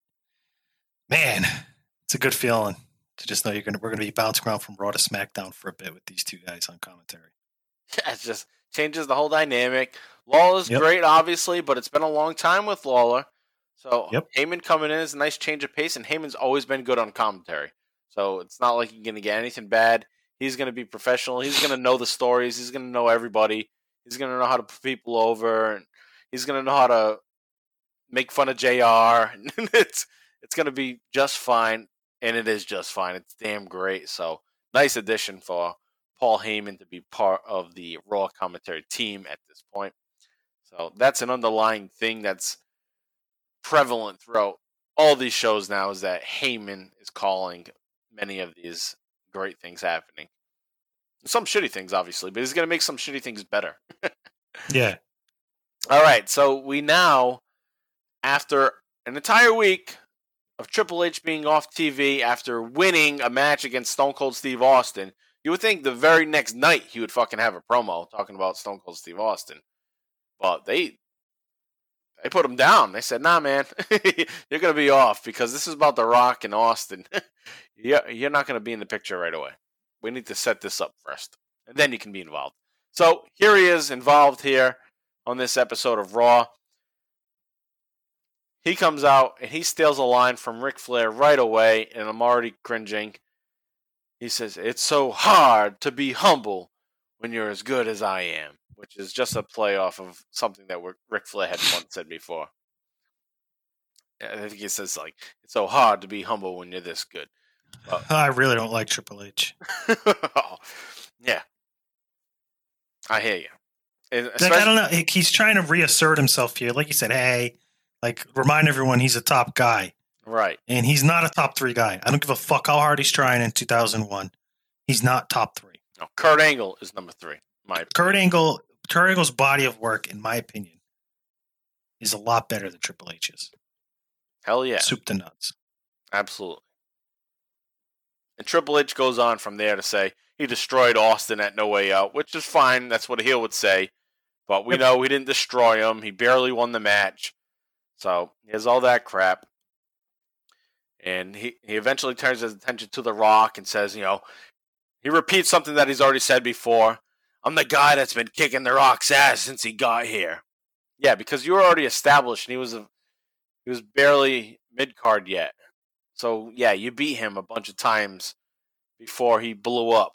it's a good feeling to just know we're gonna be bouncing around from Raw to SmackDown for a bit with these two guys on commentary. Yeah, it just changes the whole dynamic. Lawler's great, obviously, but it's been a long time with Lawler. So Heyman coming in is a nice change of pace, and Heyman's always been good on commentary. So it's not like you're going to get anything bad. He's going to be professional. He's going to know the stories. He's going to know everybody. He's going to know how to put people over, and he's going to know how to make fun of JR. It's going to be just fine, and it is just fine. It's damn great. So nice addition for Paul Heyman to be part of the Raw commentary team at this point. So that's an underlying thing that's prevalent throughout all these shows now is that Heyman is calling many of these great things happening. Some shitty things, obviously, but he's going to make some shitty things better. Yeah. All right, so we now, after an entire week of Triple H being off TV after winning a match against Stone Cold Steve Austin, you would think the very next night he would fucking have a promo talking about Stone Cold Steve Austin. But they put him down. They said, nah, man, you're going to be off because this is about The Rock and Austin. You're not going to be in the picture right away. We need to set this up first, and then you can be involved. So here he is involved here on this episode of Raw. He comes out, and he steals a line from Ric Flair right away, and I'm already cringing. He says, it's so hard to be humble when you're as good as I am, which is just a play off of something that Ric Flair had once said before. I think he says, like, it's so hard to be humble when you're this good. I really don't like Triple H. Yeah. I hear you. Like, I don't know. He's trying to reassert himself here. Like you said, hey, like, remind everyone he's a top guy. Right. And he's not a top 3 guy. I don't give a fuck how hard he's trying in 2001. He's not top 3. No, Kurt Angle is number 3. Kurt Angle's body of work, in my opinion, is a lot better than Triple H's. Hell yeah. Soup to nuts. Absolutely. And Triple H goes on from there to say he destroyed Austin at No Way Out, which is fine. That's what a heel would say. But we know he didn't destroy him. He barely won the match. So he has all that crap. And he eventually turns his attention to The Rock and says, you know, he repeats something that he's already said before. I'm the guy that's been kicking The Rock's ass since he got here. Yeah, because you were already established and he was barely mid-card yet. So, yeah, you beat him a bunch of times before he blew up.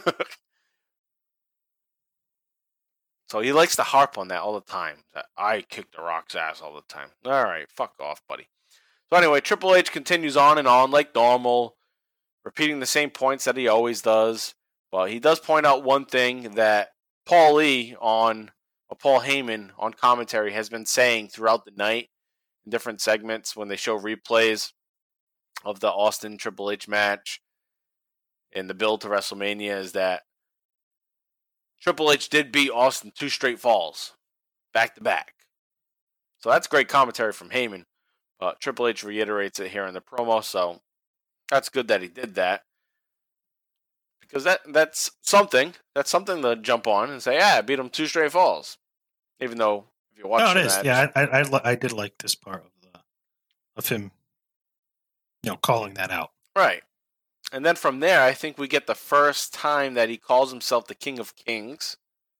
So he likes to harp on that all the time. That I kick The Rock's ass all the time. All right, fuck off, buddy. So anyway, Triple H continues on and on like normal, repeating the same points that he always does. But he does point out one thing that Paul Heyman on commentary has been saying throughout the night in different segments when they show replays of the Austin Triple H match and the build to WrestleMania is that Triple H did beat Austin 2 straight falls, back to back. So that's great commentary from Heyman. Triple H reiterates it here in the promo, so that's good that he did that. Because that's something. That's something to jump on and say, yeah, I beat him 2 straight falls. Even though, if you're watching it is. that... Yeah, I did like this part of him, you know, calling that out. Right. And then from there, I think we get the first time that he calls himself the King of Kings.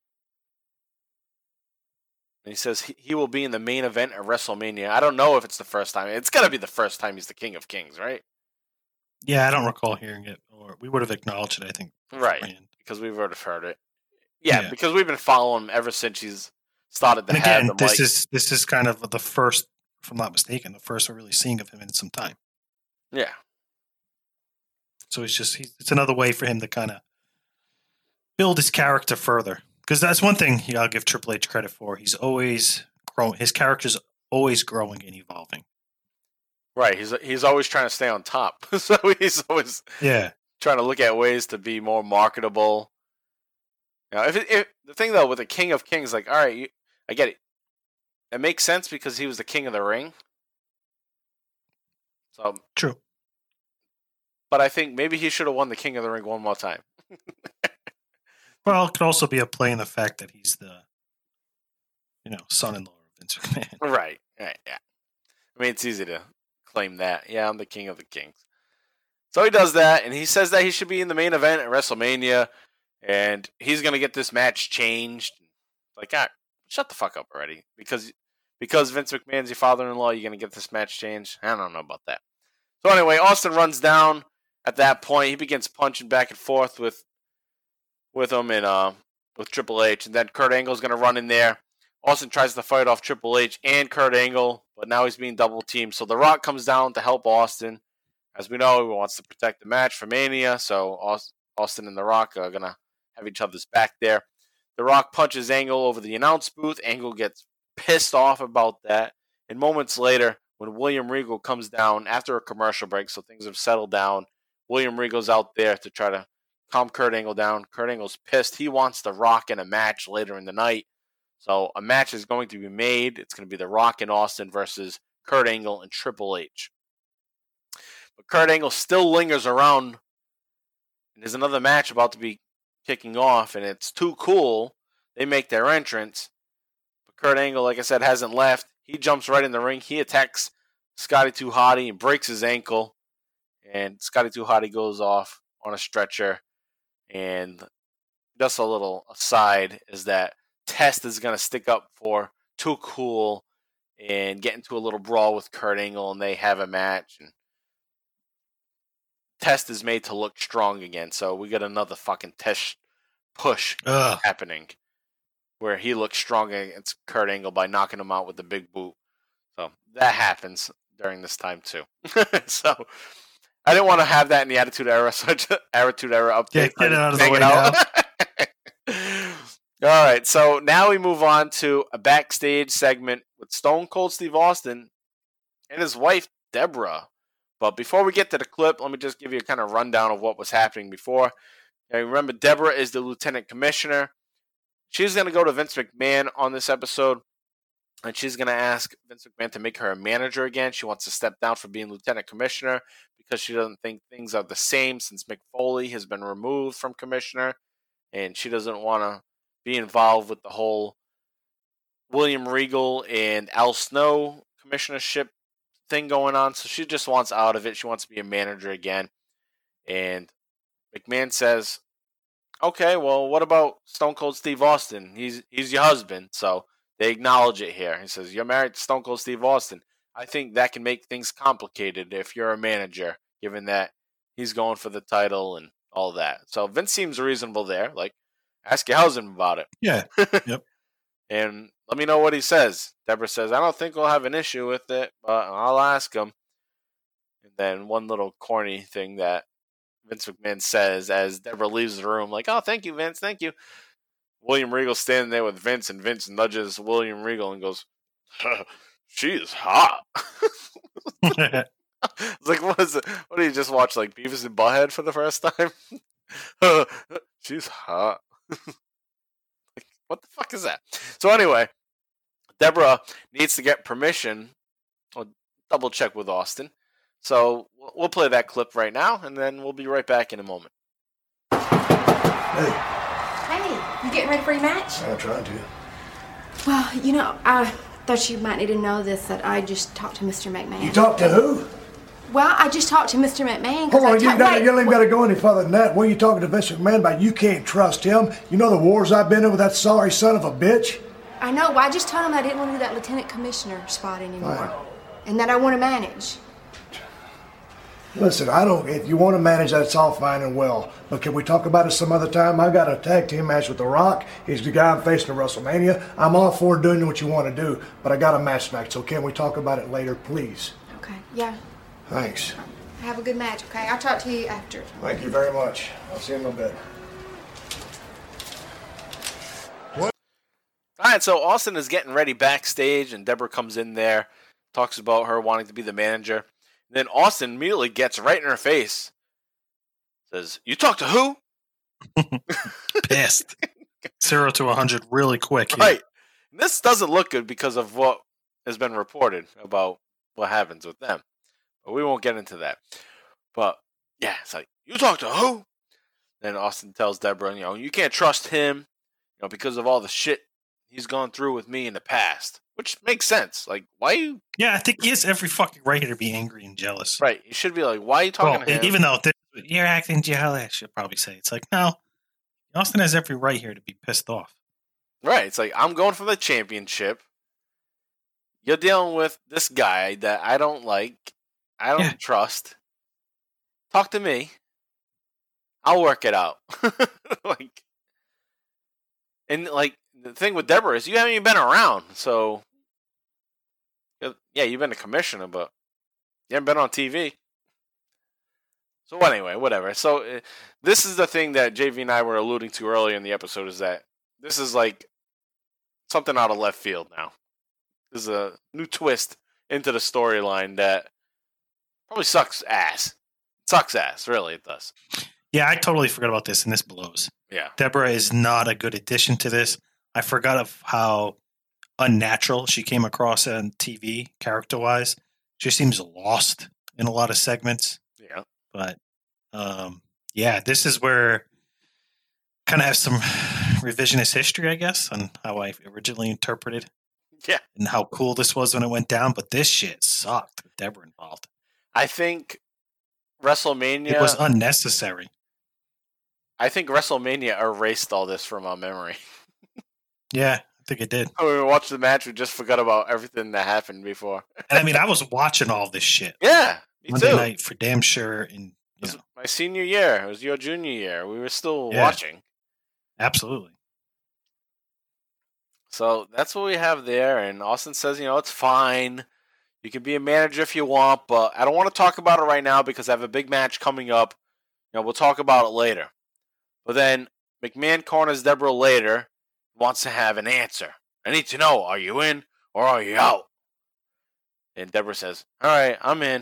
And he says he will be in the main event at WrestleMania. I don't know if it's the first time. It's got to be the first time he's the King of Kings, right? Yeah, I don't recall hearing it. Or we would have acknowledged it, I think. Right, because we would have heard it. Yeah, because we've been following him ever since he's started to have the mic. This is kind of the first, if I'm not mistaken, the first we're really seeing of him in some time. Yeah. So it's another way for him to kind of build his character further. Because that's one thing I'll give Triple H credit for. He's always growing. His character's always growing and evolving. Right. He's always trying to stay on top. So he's always trying to look at ways to be more marketable. You know, if the thing though with the King of Kings, like, all right, I get it. It makes sense because he was the King of the Ring. So true. But I think maybe he should have won the King of the Ring one more time. Well, it could also be a play in the fact that he's the, you know, son-in-law of Vince McMahon. Right. Yeah. I mean, it's easy to claim that. Yeah, I'm the King of the Kings. So he does that, and he says that he should be in the main event at WrestleMania, and he's going to get this match changed. Like, shut the fuck up already. Because Vince McMahon's your father-in-law, you're going to get this match changed? I don't know about that. So anyway, Austin runs down at that point. He begins punching back and forth with him and with Triple H, and then Kurt Angle's going to run in there. Austin tries to fight off Triple H and Kurt Angle, but now he's being double teamed. So The Rock comes down to help Austin. As we know, he wants to protect the match for Mania, so Austin and The Rock are going to have each other's back there. The Rock punches Angle over the announce booth. Angle gets pissed off about that. And moments later, when William Regal comes down after a commercial break, so things have settled down. William Regal's out there to try to calm Kurt Angle down. Kurt Angle's pissed. He wants The Rock in a match later in the night. So a match is going to be made. It's going to be The Rock and Austin versus Kurt Angle and Triple H. But Kurt Angle still lingers around. And there's another match about to be kicking off, and it's Too Cool. They make their entrance. But Kurt Angle, like I said, hasn't left. He jumps right in the ring. He attacks Scotty 2 Hotty and breaks his ankle. And Scotty 2 Hotty goes off on a stretcher. And just a little aside is that Test is going to stick up for Too Cool and get into a little brawl with Kurt Angle, and they have a match. And Test is made to look strong again, so we get another fucking Test push happening where he looks strong against Kurt Angle by knocking him out with the big boot. So that happens during this time too. So I didn't want to have that in the Attitude Era, such Attitude Era update. Yeah, get it out of the way now. All right, so now we move on to a backstage segment with Stone Cold Steve Austin and his wife, Deborah. But before we get to the clip, let me just give you a kind of rundown of what was happening before. Now, remember, Deborah is the Lieutenant Commissioner. She's going to go to Vince McMahon on this episode, and she's going to ask Vince McMahon to make her a manager again. She wants to step down from being Lieutenant Commissioner because she doesn't think things are the same since Mick Foley has been removed from Commissioner, and she doesn't want to be involved with the whole William Regal and Al Snow commissionership thing going on. So she just wants out of it. She wants to be a manager again. And McMahon says, okay, well, what about Stone Cold Steve Austin? He's your husband. So they acknowledge it here. He says, you're married to Stone Cold Steve Austin. I think that can make things complicated if you're a manager, given that he's going for the title and all that. So Vince seems reasonable there. Like, ask your husband about it. Yeah. Yep. And let me know what he says. Deborah says, I don't think we'll have an issue with it, but I'll ask him. And then one little corny thing that Vince McMahon says as Deborah leaves the room, like, oh, thank you, Vince, thank you. William Regal's standing there with Vince, and Vince nudges William Regal and goes, she is hot. It's like, what is it? What did you just watch, like Beavis and Butthead for the first time? She's hot. Like, what the fuck is that? So anyway, Deborah needs to get permission. I'll double check with Austin. So we'll play that clip right now, and then we'll be right back in a moment. Hey, Hey, you getting ready for your match? I'm trying to. Well, you know, I thought you might need to know this, that I just talked to Mr. McMahon. You talked to who? Well, I just talked to Mr. McMahon. Hold on, you don't even got to go any further than that. What are you talking to Vince McMahon about? You can't trust him. You know the wars I've been in with that sorry son of a bitch? I know, well, I just told him I didn't want to do that Lieutenant Commissioner spot anymore. Fine. And that I want to manage. Listen, if you want to manage that, it's all fine and well. But can we talk about it some other time? I've got a tag team match with The Rock. He's the guy I'm facing at WrestleMania. I'm all for doing what you want to do, but I got a match tonight, so can we talk about it later, please? Okay, yeah. Thanks. Have a good match, okay? I'll talk to you after. Thank you very much. I'll see you in a little bit. All right, so Austin is getting ready backstage, and Deborah comes in there, talks about her wanting to be the manager. Then Austin immediately gets right in her face. Says, you talk to who? Pissed. 0 to 100 really quick. Here. Right. And this doesn't look good because of what has been reported about what happens with them. But we won't get into that. But, yeah, it's like, you talk to who? Then Austin tells Deborah, you can't trust him, because of all the shit he's gone through with me in the past. Which makes sense. Like, why you... Yeah, I think he has every fucking right to be angry and jealous. Right. You should be like, why are you talking to him? Even though you're acting jealous, you'll probably say. It's like, no, Austin has every right here to be pissed off. Right. It's like, I'm going for the championship. You're dealing with this guy that I don't like. I don't trust. Talk to me. I'll work it out. The thing with Deborah is you haven't even been around, so... Yeah, you've been a commissioner, but you haven't been on TV. So anyway, whatever. So this is the thing that JV and I were alluding to earlier in the episode, is that this is like something out of left field now. This is a new twist into the storyline that probably sucks ass. Sucks ass, really, it does. Yeah, I totally forgot about this, and this blows. Yeah. Deborah is not a good addition to this. I forgot of how unnatural she came across on TV, character-wise. She seems lost in a lot of segments. Yeah. But, yeah, this is where kind of have some revisionist history, I guess, on how I originally interpreted. Yeah. And how cool this was when it went down. But this shit sucked with Deborah involved. I think WrestleMania... It was unnecessary. I think WrestleMania erased all this from our memory. Yeah, I think it did. When we watched the match, we just forgot about everything that happened before. And I mean, I was watching all this shit. Yeah, me Monday too. night for damn sure. And It was my senior year. It was your junior year. We were still Yeah. watching. Absolutely. So that's what we have there. And Austin says, it's fine. You can be a manager if you want, but I don't want to talk about it right now because I have a big match coming up. We'll talk about it later. But then McMahon corners Deborah later, wants to have an answer. I need to know, are you in or are you out? And Deborah says, all right, I'm in.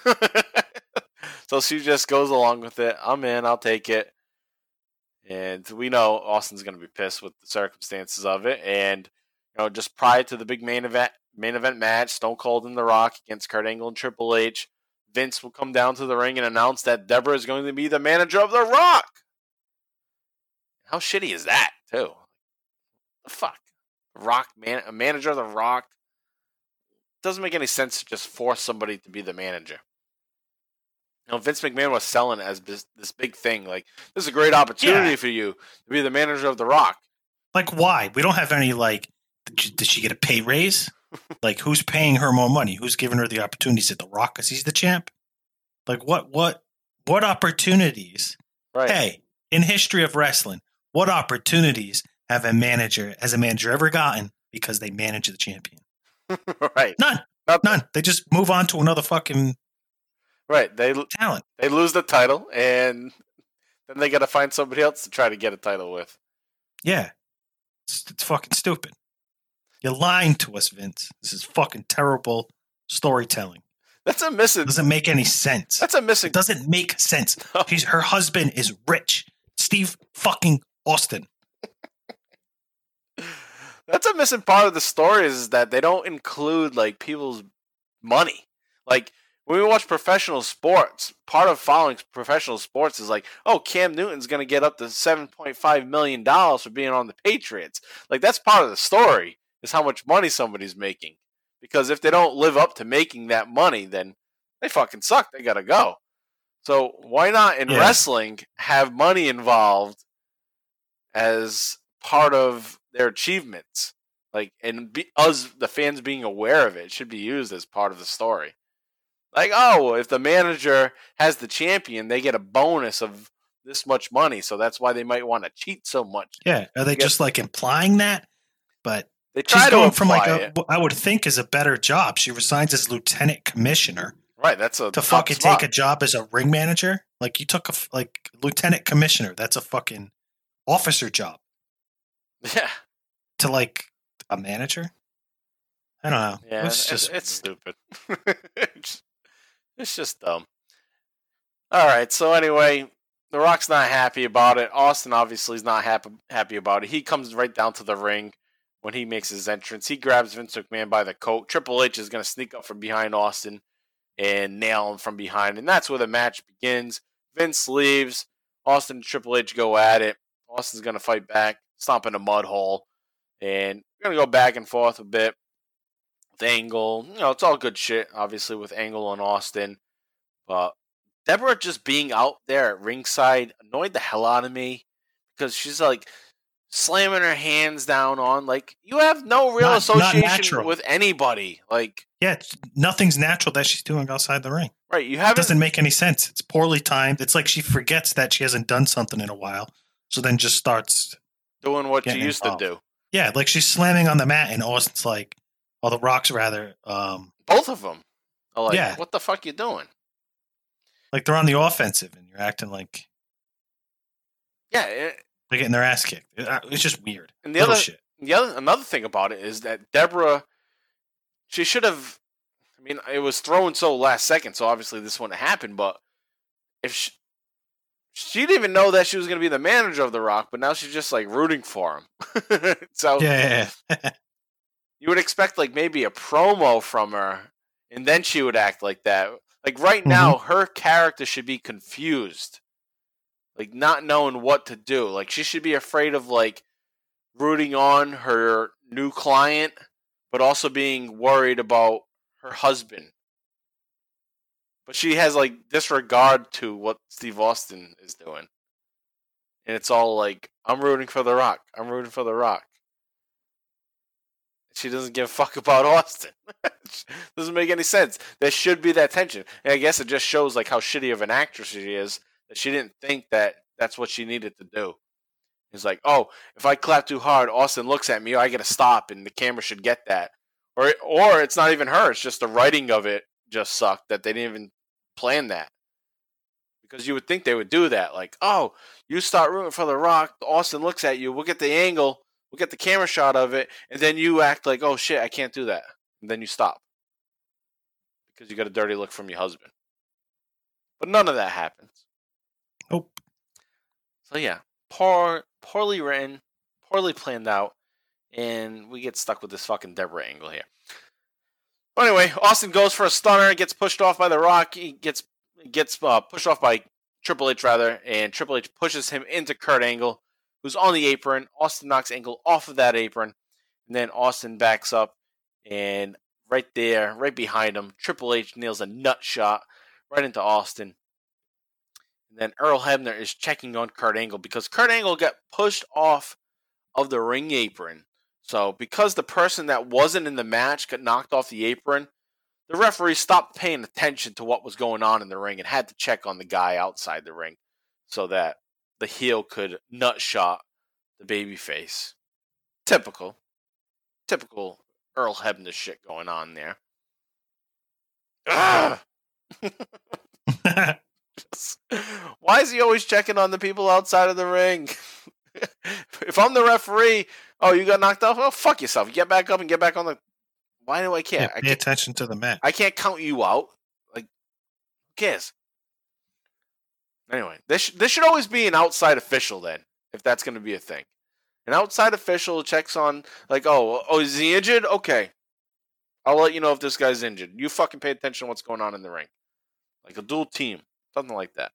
So she just goes along with it. I'm in, I'll take it. And we know Austin's going to be pissed with the circumstances of it. And, just prior to the big main event match, Stone Cold and The Rock against Kurt Angle and Triple H, Vince will come down to the ring and announce that Deborah is going to be the manager of The Rock. How shitty is that, too? The fuck? A manager of The Rock? Doesn't make any sense to just force somebody to be the manager. Vince McMahon was selling it as this big thing. Like, this is a great opportunity for you to be the manager of The Rock. Like, why? We don't have any, like, did she get a pay raise? Like, who's paying her more money? Who's giving her the opportunities at The Rock because he's the champ? Like, what opportunities? Right. Hey, in history of wrestling, what opportunities has a manager ever gotten because they manage the champion? Right. None. They just move on to another fucking talent. They lose the title, and then they got to find somebody else to try to get a title with. Yeah. It's fucking stupid. You're lying to us, Vince. This is fucking terrible storytelling. That's a missing. Doesn't make any sense. That's a missing. It doesn't make sense. No. Her husband is rich. Steve fucking Austin. That's a missing part of the story is that they don't include like people's money. Like when we watch professional sports, part of following professional sports is like, oh, Cam Newton's going to get up to $7.5 million for being on the Patriots. Like that's part of the story is how much money somebody's making. Because if they don't live up to making that money, then they fucking suck. They got to go. So why not in wrestling have money involved as part of their achievements? Like, and the fans being aware of it should be used as part of the story. Like, oh, if the manager has the champion, they get a bonus of this much money. So that's why they might want to cheat so much. Yeah. Are they just like implying that? But they try she's to going from like it. I would think is a better job. She resigns as lieutenant commissioner. Right. That's a to fucking take a job as a ring manager. Like you took lieutenant commissioner. That's a fucking officer job. Yeah. To like a manager. I don't know. Yeah, it's stupid. It's just dumb. All right. So anyway, The Rock's not happy about it. Austin obviously is not happy about it. He comes right down to the ring when he makes his entrance. He grabs Vince McMahon by the coat. Triple H is going to sneak up from behind Austin and nail him from behind. And that's where the match begins. Vince leaves. Austin and Triple H go at it. Austin's going to fight back, stomp in a mud hole. And we're going to go back and forth a bit with Angle. It's all good shit, obviously, with Angle and Austin. But Deborah just being out there at ringside annoyed the hell out of me because she's like slamming her hands down on, like, you have no real association with anybody. Like, yeah, nothing's natural that she's doing outside the ring. Right. It doesn't make any sense. It's poorly timed. It's like she forgets that she hasn't done something in a while. So then just starts doing what she used to do. Yeah, like she's slamming on the mat and Austin's like, The Rock's rather. Both of them are like, what the fuck you doing? Like they're on the offensive and you're acting like. Yeah. They're getting their ass kicked. It's just weird. And another thing about it is that Deborah, she should have I mean, it was thrown so last second, so obviously this wouldn't happen. But if she didn't even know that she was going to be the manager of The Rock, but now she's just like rooting for him. So Yeah. you would expect like maybe a promo from her, and then she would act like that. Like right now, her character should be confused, like not knowing what to do. Like she should be afraid of like rooting on her new client, but also being worried about her husband. But she has like disregard to what Steve Austin is doing. And it's all like, I'm rooting for The Rock. I'm rooting for The Rock. She doesn't give a fuck about Austin. Doesn't make any sense. There should be that tension. And I guess it just shows like how shitty of an actress she is, that she didn't think that that's what she needed to do. It's like, oh, if I clap too hard, Austin looks at me, I gotta stop, and the camera should get that. Or it's not even her, it's just the writing of it just sucked, that they didn't even plan that. Because you would think they would do that. Like, oh, you start rooting for The Rock, Austin looks at you, we'll get the angle, we'll get the camera shot of it, and then you act like, oh shit, I can't do that. And then you stop. Because you got a dirty look from your husband. But none of that happens. Nope. So yeah, poorly written, poorly planned out, and we get stuck with this fucking Deborah angle here. But anyway, Austin goes for a stunner, gets pushed off by The Rock. He gets pushed off by Triple H, rather, and Triple H pushes him into Kurt Angle, who's on the apron. Austin knocks Angle off of that apron, and then Austin backs up, and right there, right behind him, Triple H nails a nut shot right into Austin. And then Earl Hebner is checking on Kurt Angle because Kurt Angle got pushed off of the ring apron. So because the person that wasn't in the match got knocked off the apron, the referee stopped paying attention to what was going on in the ring and had to check on the guy outside the ring so that the heel could nut shot the babyface. Typical Earl Hebner shit going on there. Why is he always checking on the people outside of the ring? If I'm the referee, oh, you got knocked off? Oh, fuck yourself. Get back up and get back on the... Why do I care? Yeah, pay attention to the match. I can't count you out. Like, who cares? Anyway, there should always be an outside official then, if that's going to be a thing. An outside official checks on, like, oh, is he injured? Okay. I'll let you know if this guy's injured. You fucking pay attention to what's going on in the ring. Like a dual team. Something like that.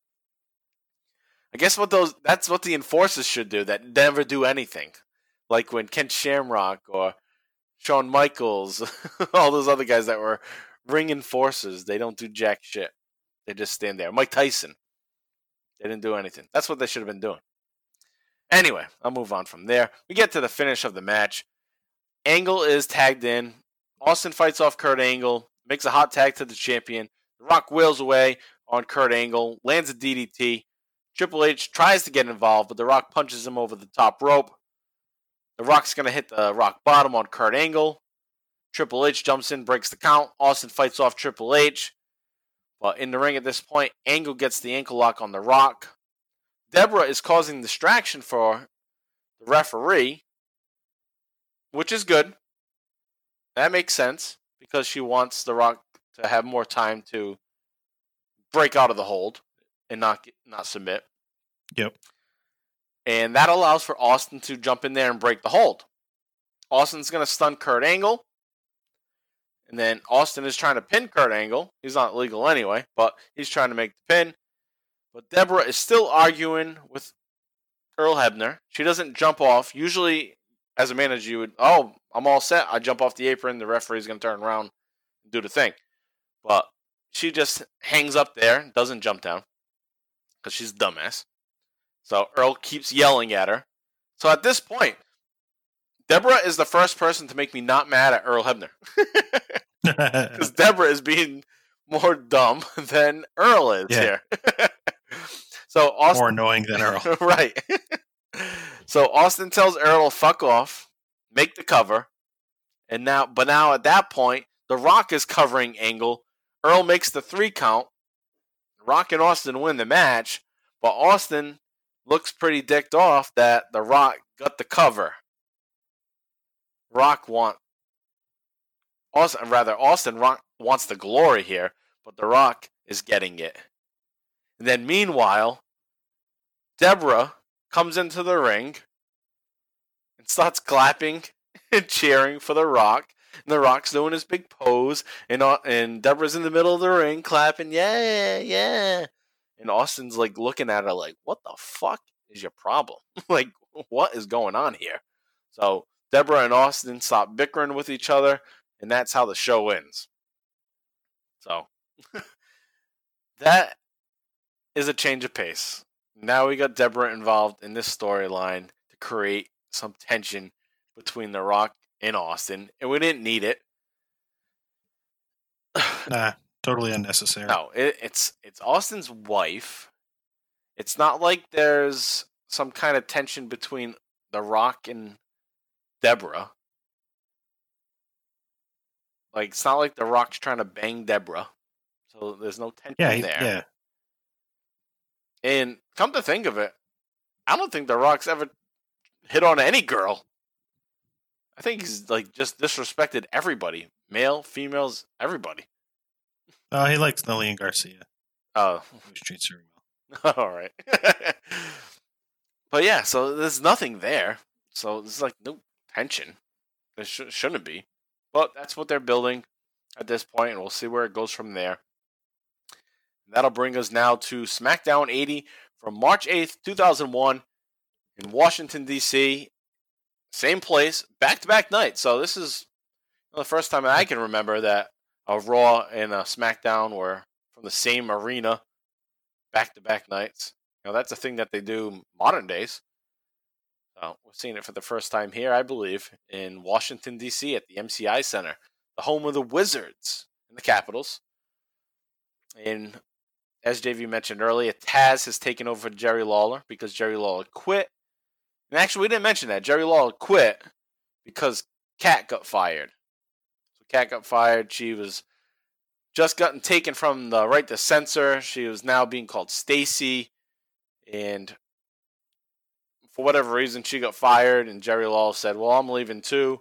I guess that's what the enforcers should do, that never do anything. Like when Ken Shamrock or Shawn Michaels, all those other guys that were ring enforcers, they don't do jack shit. They just stand there. Mike Tyson. They didn't do anything. That's what they should have been doing. Anyway, I'll move on from there. We get to the finish of the match. Angle is tagged in. Austin fights off Kurt Angle, makes a hot tag to the champion. The Rock wheels away on Kurt Angle, lands a DDT. Triple H tries to get involved, but The Rock punches him over the top rope. The Rock's going to hit the Rock bottom on Kurt Angle. Triple H jumps in, breaks the count. Austin fights off Triple H. But in the ring at this point, Angle gets the ankle lock on The Rock. Deborah is causing distraction for the referee, which is good. That makes sense because she wants The Rock to have more time to break out of the hold and not submit. Yep. And that allows for Austin to jump in there and break the hold. Austin's going to stun Kurt Angle. And then Austin is trying to pin Kurt Angle. He's not legal anyway, but he's trying to make the pin. But Deborah is still arguing with Earl Hebner. She doesn't jump off. Usually, as a manager, you would, oh, I'm all set. I jump off the apron. The referee's going to turn around and do the thing. But she just hangs up there, doesn't jump down, because she's a dumbass. So Earl keeps yelling at her. So at this point, Deborah is the first person to make me not mad at Earl Hebner. Because Deborah is being more dumb than Earl is here. So Austin, more annoying than Earl. Right. So Austin tells Earl to fuck off, make the cover, and now at that point, The Rock is covering Angle. Earl makes the 3 count. Rock and Austin win the match, but Austin looks pretty dicked off that The Rock got the cover. Rock want Austin wants the glory here, but The Rock is getting it. And then meanwhile, Deborah comes into the ring and starts clapping and cheering for The Rock. And The Rock's doing his big pose, and Deborah's in the middle of the ring clapping, yeah, yeah. And Austin's like looking at her like, what the fuck is your problem? Like, what is going on here? So Deborah and Austin stop bickering with each other, and that's how the show ends. So that is a change of pace. Now we got Deborah involved in this storyline to create some tension between The Rock and Austin, and we didn't need it. Nah, totally unnecessary. No, it's Austin's wife. It's not like there's some kind of tension between The Rock and Deborah. Like, it's not like The Rock's trying to bang Deborah. So there's no tension there. Yeah. And come to think of it, I don't think The Rock's ever hit on any girl. I think he's like just disrespected everybody. Male, females, everybody. Oh, he likes Lillian Garcia. Oh. He treats her well. All right. But yeah, so there's nothing there. So there's like no tension. There shouldn't be. But that's what they're building at this point, and we'll see where it goes from there. And that'll bring us now to SmackDown 80 from March 8th, 2001 in Washington, D.C. Same place, back-to-back nights. So this is the first time I can remember that a Raw and a SmackDown were from the same arena, back-to-back nights. You know, that's a thing that they do modern days. So we're seeing it for the first time here, I believe, in Washington, D.C. at the MCI Center, the home of the Wizards and the Capitals. And as JV mentioned earlier, Taz has taken over Jerry Lawler because Jerry Lawler quit. And actually, we didn't mention that. Jerry Lawler quit because Kat got fired. So Kat got fired. She was just gotten taken from the right to censor. She was now being called Stacy. And for whatever reason, she got fired. And Jerry Lawler said, well, I'm leaving too.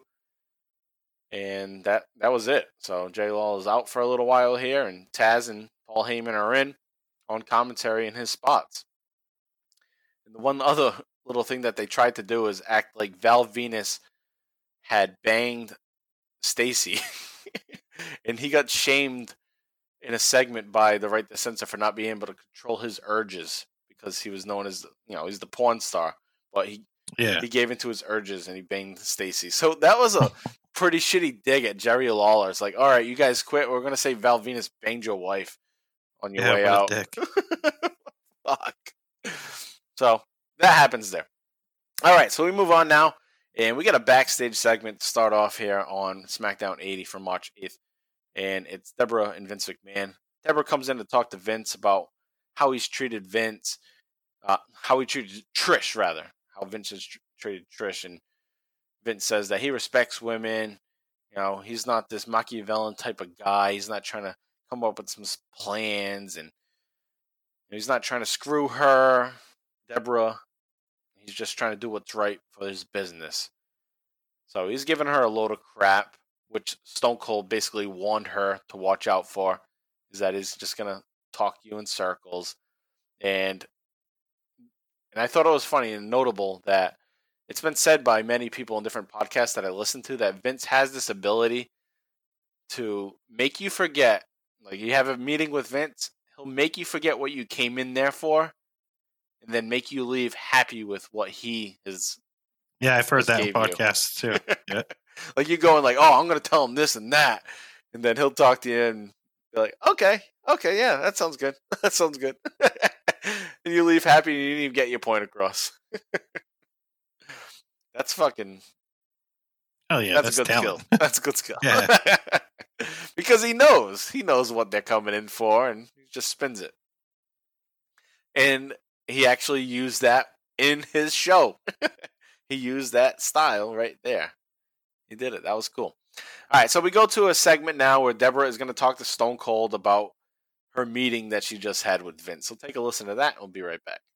And that was it. So Jerry Lawler's out for a little while here. And Taz and Paul Heyman are in on commentary in his spots. And the one other little thing that they tried to do is act like Val Venus had banged Stacy. And he got shamed in a segment by the Right to Censor for not being able to control his urges because he was known as, he's the porn star. But he gave into his urges and he banged Stacy. So that was a pretty shitty dig at Jerry Lawler. It's like, all right, you guys quit. We're going to say Val Venus banged your wife on your way out. Dick. Fuck. So that happens there. All right, so we move on now, and we got a backstage segment to start off here on SmackDown 80 from March 8th, and it's Deborah and Vince McMahon. Deborah comes in to talk to Vince about how he's treated Vince, how he treated Trish, rather, how Vince has treated Trish, and Vince says that he respects women. He's not this Machiavellian type of guy. He's not trying to come up with some plans, and he's not trying to screw her, Deborah. He's just trying to do what's right for his business. So he's giving her a load of crap, which Stone Cold basically warned her to watch out for, is that he's just going to talk you in circles. And I thought it was funny and notable that it's been said by many people in different podcasts that I listen to that Vince has this ability to make you forget. Like, you have a meeting with Vince, he'll make you forget what you came in there for, and then make you leave happy with what he is. Yeah, I've heard that in podcasts too. Yeah. Like, you going like, oh, I'm going to tell him this and that. And then he'll talk to you and be like, okay, yeah, that sounds good. That sounds good. And you leave happy and you didn't even get your point across. That's fucking... Oh yeah, that's a good talent. skill. That's a good skill. Yeah. Because he knows what they're coming in for, and he just spins it. And he actually used that in his show. He used that style right there. He did it. That was cool. All right, so we go to a segment now where Deborah is going to talk to Stone Cold about her meeting that she just had with Vince. So take a listen to that, and we'll be right back.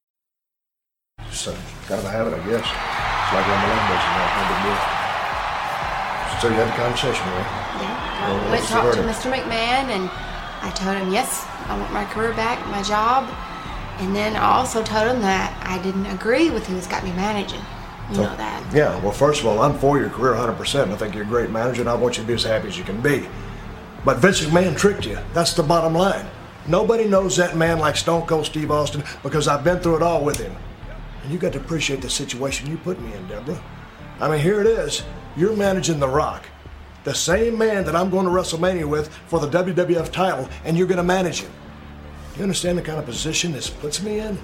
Just kind of a habit, I guess. It's like I'm a So you had the conversation, right? Yeah. I Well, went and talked to what's the Mr. McMahon, and I told him, yes, I want my career back, my job. And then I also told him that I didn't agree with who's got me managing. You know that. Yeah, well, first of all, I'm for your career 100%. I think you're a great manager, and I want you to be as happy as you can be. But Vince McMahon tricked you. That's the bottom line. Nobody knows that man like Stone Cold Steve Austin because I've been through it all with him. And you got to appreciate the situation you put me in, Deborah. I mean, here it is. You're managing The Rock, the same man that I'm going to WrestleMania with for the WWF title, and you're going to manage him. Do you understand the kind of position this puts me in?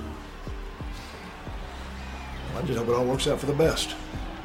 I just hope it all works out for the best.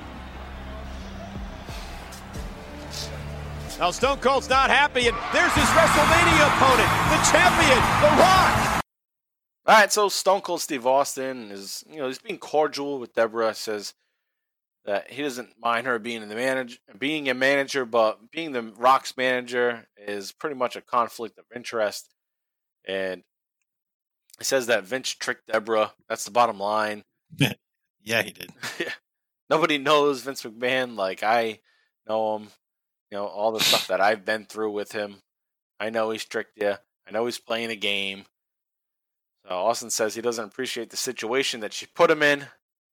Now Stone Cold's not happy, and there's his WrestleMania opponent, the champion, The Rock. All right, so Stone Cold Steve Austin is, he's being cordial with Deborah. Says that he doesn't mind her being a manager, but being the Rock's manager is pretty much a conflict of interest. And he says that Vince tricked Deborah. That's the bottom line. Yeah, he did. Nobody knows Vince McMahon like I know him. All the stuff that I've been through with him. I know he's tricked you. I know he's playing a game. So Austin says he doesn't appreciate the situation that she put him in.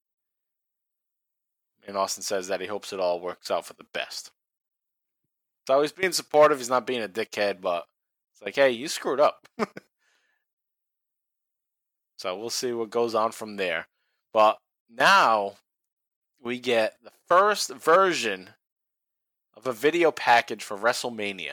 And Austin says that he hopes it all works out for the best. So he's being supportive. He's not being a dickhead, but it's like, hey, you screwed up. So we'll see what goes on from there. But now we get the first version of a video package for WrestleMania.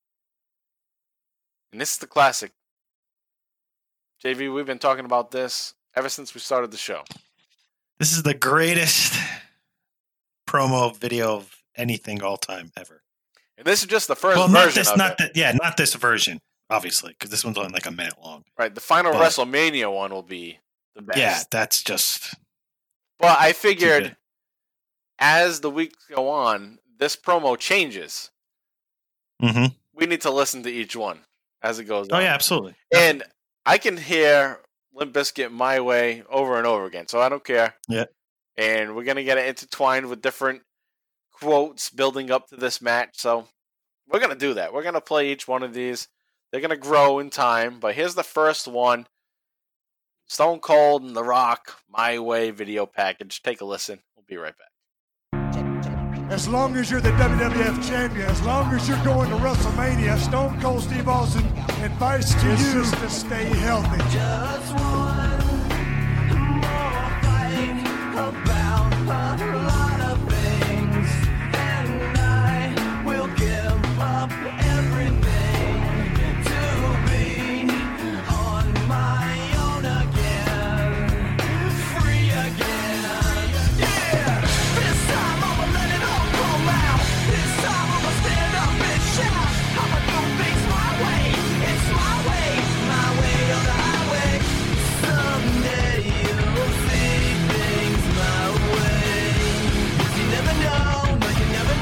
And this is the classic. JV, we've been talking about this ever since we started the show. This is the greatest promo video of anything all time ever. And this is just the first version of it. Not this version, obviously, because this one's only like a minute long. Right, the final WrestleMania one will be the best. Yeah, that's just... Well, I figured as the weeks go on, this promo changes. Mm-hmm. We need to listen to each one as it goes on. Oh, yeah, absolutely. And I can hear Limp Bizkit My Way over and over again, so I don't care. Yeah. And we're going to get it intertwined with different quotes building up to this match, so we're going to do that. We're going to play each one of these. They're going to grow in time, but here's the first one. Stone Cold and The Rock, My Way video package. Take a listen. We'll be right back. As long as you're the WWF champion, as long as you're going to WrestleMania, Stone Cold Steve Austin advice to you is to stay healthy. Just one more fight about a lot of things, and I will give up everything to be on my own again, free again. Yeah, this time I'ma let it all come out. This time I'ma stand up and shout. I'ma do things my way. It's my way or the highway. Someday you'll see things my way. You never know, no, you never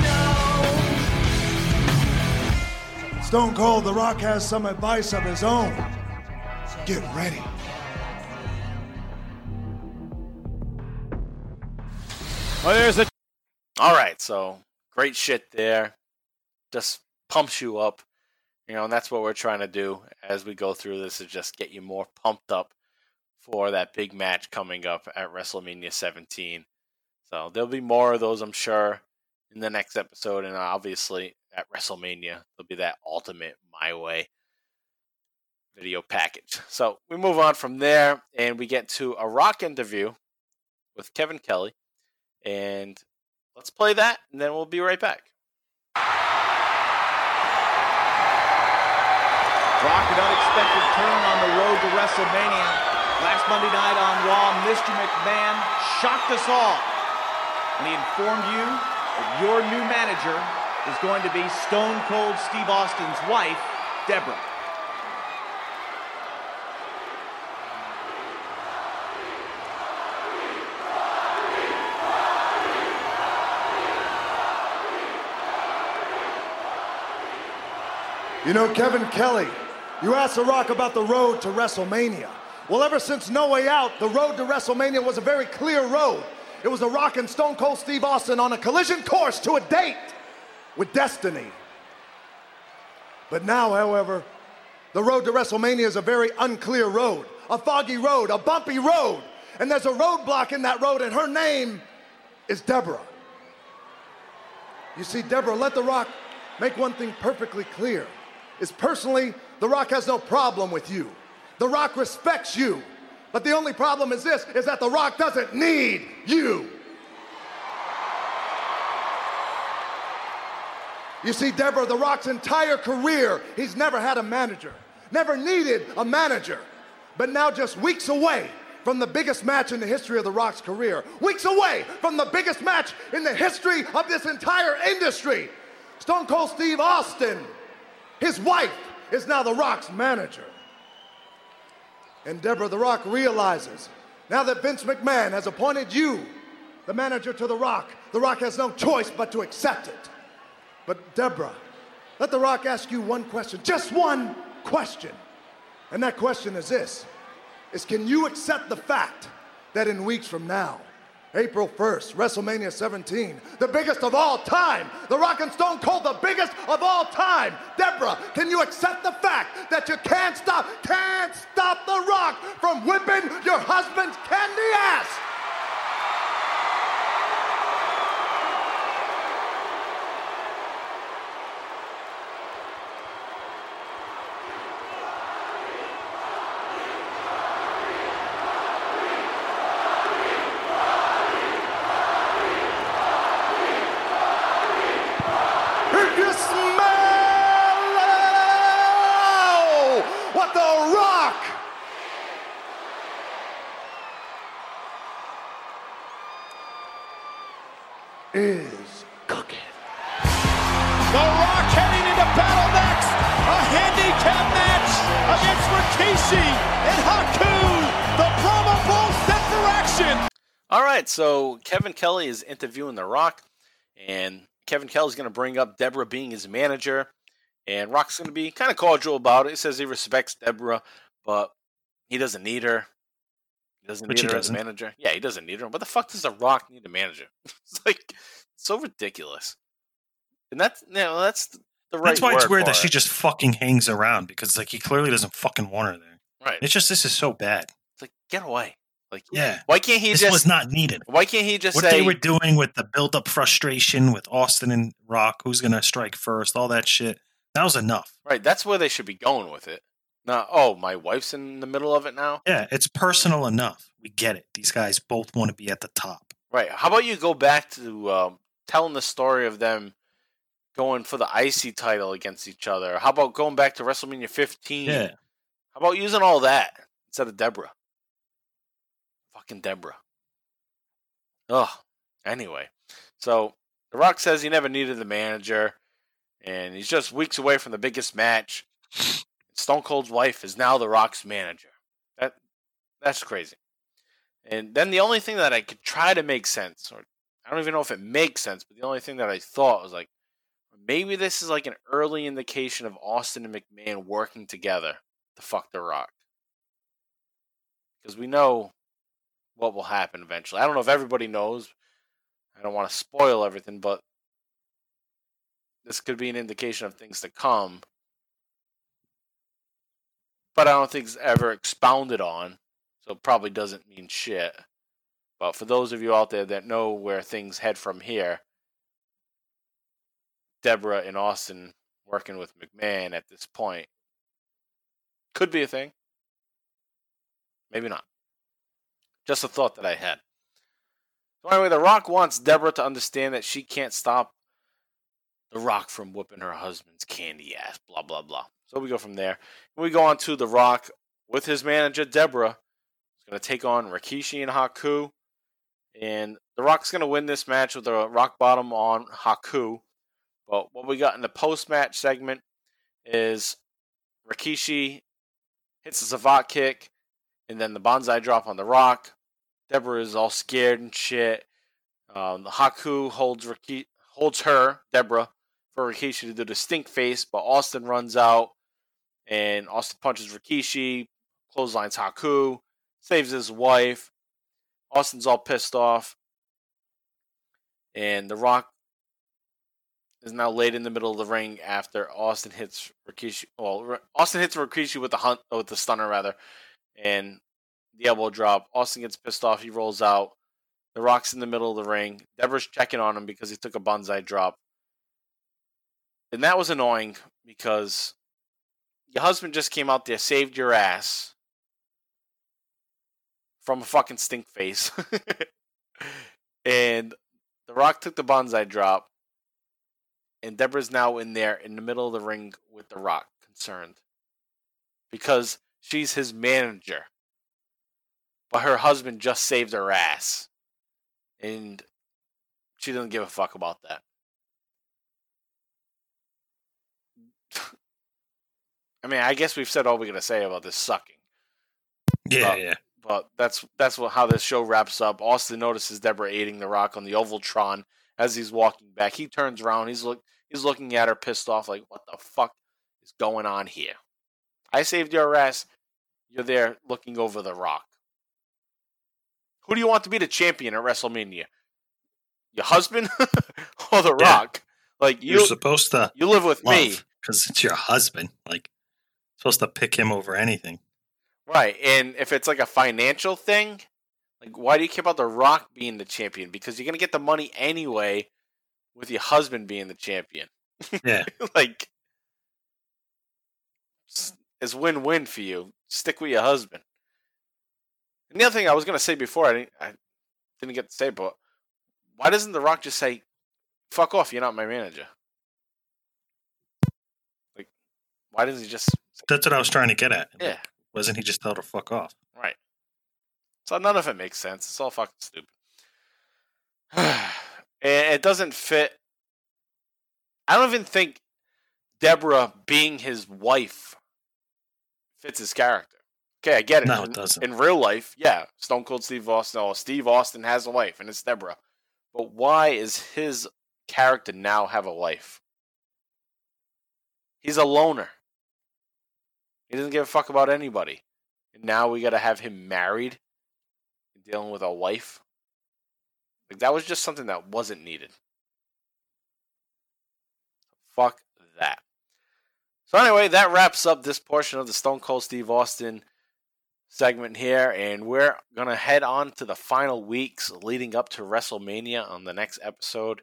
know. Stone Cold, The Rock has some advice of his own. Get ready. Well, there's a... All right, so great shit there. Just pumps you up. And that's what we're trying to do as we go through this, is just get you more pumped up for that big match coming up at WrestleMania 17. So there'll be more of those, I'm sure, in the next episode. And obviously at WrestleMania, there'll be that ultimate My Way video package. So we move on from there, and we get to a Rock interview with Kevin Kelly. And let's play that, and then we'll be right back. Rock, an unexpected turn on the road to WrestleMania. Last Monday night on Raw, Mr. McMahon shocked us all. And he informed you that your new manager is going to be Stone Cold Steve Austin's wife, Deborah. You know, Kevin Kelly, you asked The Rock about the road to WrestleMania. Well, ever since No Way Out, the road to WrestleMania was a very clear road. It was The Rock and Stone Cold Steve Austin on a collision course to a date. with destiny. But now, however, the road to WrestleMania is a very unclear road, a foggy road, a bumpy road. And there's a roadblock in that road, and her name is Deborah. You see, Deborah, let The Rock make one thing perfectly clear. Is personally, The Rock has no problem with you. The Rock respects you. But the only problem is this, is that The Rock doesn't need you. You see, Deborah, The Rock's entire career, he's never had a manager, never needed a manager. But now just weeks away from the biggest match in the history of The Rock's career, weeks away from the biggest match in the history of this entire industry, Stone Cold Steve Austin, his wife, is now The Rock's manager. And Deborah, The Rock realizes, now that Vince McMahon has appointed you the manager to The Rock has no choice but to accept it. But Deborah, let The Rock ask you one question, just one question. And that question is this, is can you accept the fact that in weeks from now, April 1st, WrestleMania 17, the biggest of all time, The Rock and Stone Cold, the biggest of all time. Deborah, can you accept the fact that you can't stop The Rock from whipping your husband's candy ass? If you smell what The Rock is cooking. The Rock heading into battle next. A handicap match against Rikishi and Haku. The Brahma Bull set for action. All right, so Kevin Kelly is interviewing The Rock, and Kevin Kelly's going to bring up Deborah being his manager, and Rock's going to be kind of cordial about it. He says he respects Deborah, but he doesn't need her. He doesn't need her as a manager. Yeah, he doesn't need her. What the fuck does The Rock need a manager? It's like, it's so ridiculous. And that's, you know, that's the right That's why it's word weird for that she it. just fucking hangs around, because like he clearly doesn't fucking want her there. Right. It's just, this is so bad. It's like, get away. Like, Yeah. why can't he This just was not needed. Why can't he just What say they were doing with the build-up frustration with Austin and Rock, who's going to strike first, all that shit, that was enough. right? That's where they should be going with it. Not, oh, my wife's in the middle of it now. Yeah, it's personal enough. We get it. These guys both want to be at the top. Right. How about you go back to telling the story of them going for the IC title against each other? How about going back to WrestleMania 15? Yeah. How about using all that instead of Deborah? Fucking Deborah. Ugh. Anyway, so The Rock says he never needed the manager, and he's just weeks away from the biggest match. Stone Cold's wife is now The Rock's manager. That's crazy. And then the only thing that I could try to make sense, or I don't even know if it makes sense, but the only thing that I thought was like, maybe this is like an early indication of Austin and McMahon working together to fuck The Rock. Because we know what will happen eventually. I don't know if everybody knows. I don't want to spoil everything, but this could be an indication of things to come. But I don't think it's ever expounded on, so it probably doesn't mean shit. But for those of you out there that know where things head from here, Deborah and Austin working with McMahon at this point could be a thing. Maybe not. Just a thought that I had. So anyway, The Rock wants Deborah to understand that she can't stop The Rock from whooping her husband's candy ass, blah, blah, blah. So we go from there. We go on to The Rock with his manager, Deborah. He's going to take on Rikishi and Haku. And The Rock's going to win this match with a rock bottom on Haku. But what we got in the post-match segment is Rikishi hits a Savate kick, and then the Banzai drop on The Rock. Deborah is all scared and shit. Haku holds her, Deborah, for Rikishi to do the stink face, but Austin runs out, and Austin punches Rikishi, clotheslines Haku, saves his wife. Austin's all pissed off, and The Rock is now laid in the middle of the ring after Austin hits Rikishi. Well, Austin hits Rikishi with the stunner rather, and the elbow drop. Austin gets pissed off. He rolls out. The Rock's in the middle of the ring. Deborah's checking on him because he took a bonsai drop. And that was annoying because your husband just came out there, saved your ass from a fucking stink face. And The Rock took the bonsai drop. And Deborah's now in there in the middle of the ring with The Rock, concerned. Because she's his manager. But her husband just saved her ass. And she doesn't give a fuck about that. I mean, I guess we've said all we're going to say about this sucking. Yeah. But that's how this show wraps up. Austin notices Deborah aiding The Rock on the Ovaltron as he's walking back. He turns around. He's looking at her pissed off like, what the fuck is going on here? I saved your ass. You're there looking over The Rock. Who do you want to be the champion at WrestleMania? Your husband or The Rock? Like you're supposed to. You live with me because it's your husband. Like supposed to pick him over anything. Right, and if it's like a financial thing, like why do you care about The Rock being the champion? Because you're gonna get the money anyway with your husband being the champion. Yeah, like it's win-win for you. Stick with your husband. And the other thing I was gonna say before, I didn't get to say, but why doesn't The Rock just say, "Fuck off, you're not my manager"? Like, why doesn't he just? That's what I was trying to get at. Yeah. Wasn't he just told to fuck off? Right. So none of it makes sense. It's all fucking stupid. And it doesn't fit. I don't even think Deborah being his wife fits his character. Okay, I get it. No, it doesn't. In real life, yeah, Stone Cold Steve Austin, or Steve Austin has a wife, and it's Deborah. But why is his character now have a wife? He's a loner. He doesn't give a fuck about anybody. And now we got to have him married and dealing with a wife. Like, that was just something that wasn't needed. Fuck that. So anyway, that wraps up this portion of the Stone Cold Steve Austin segment here. And we're going to head on to the final weeks leading up to WrestleMania on the next episode.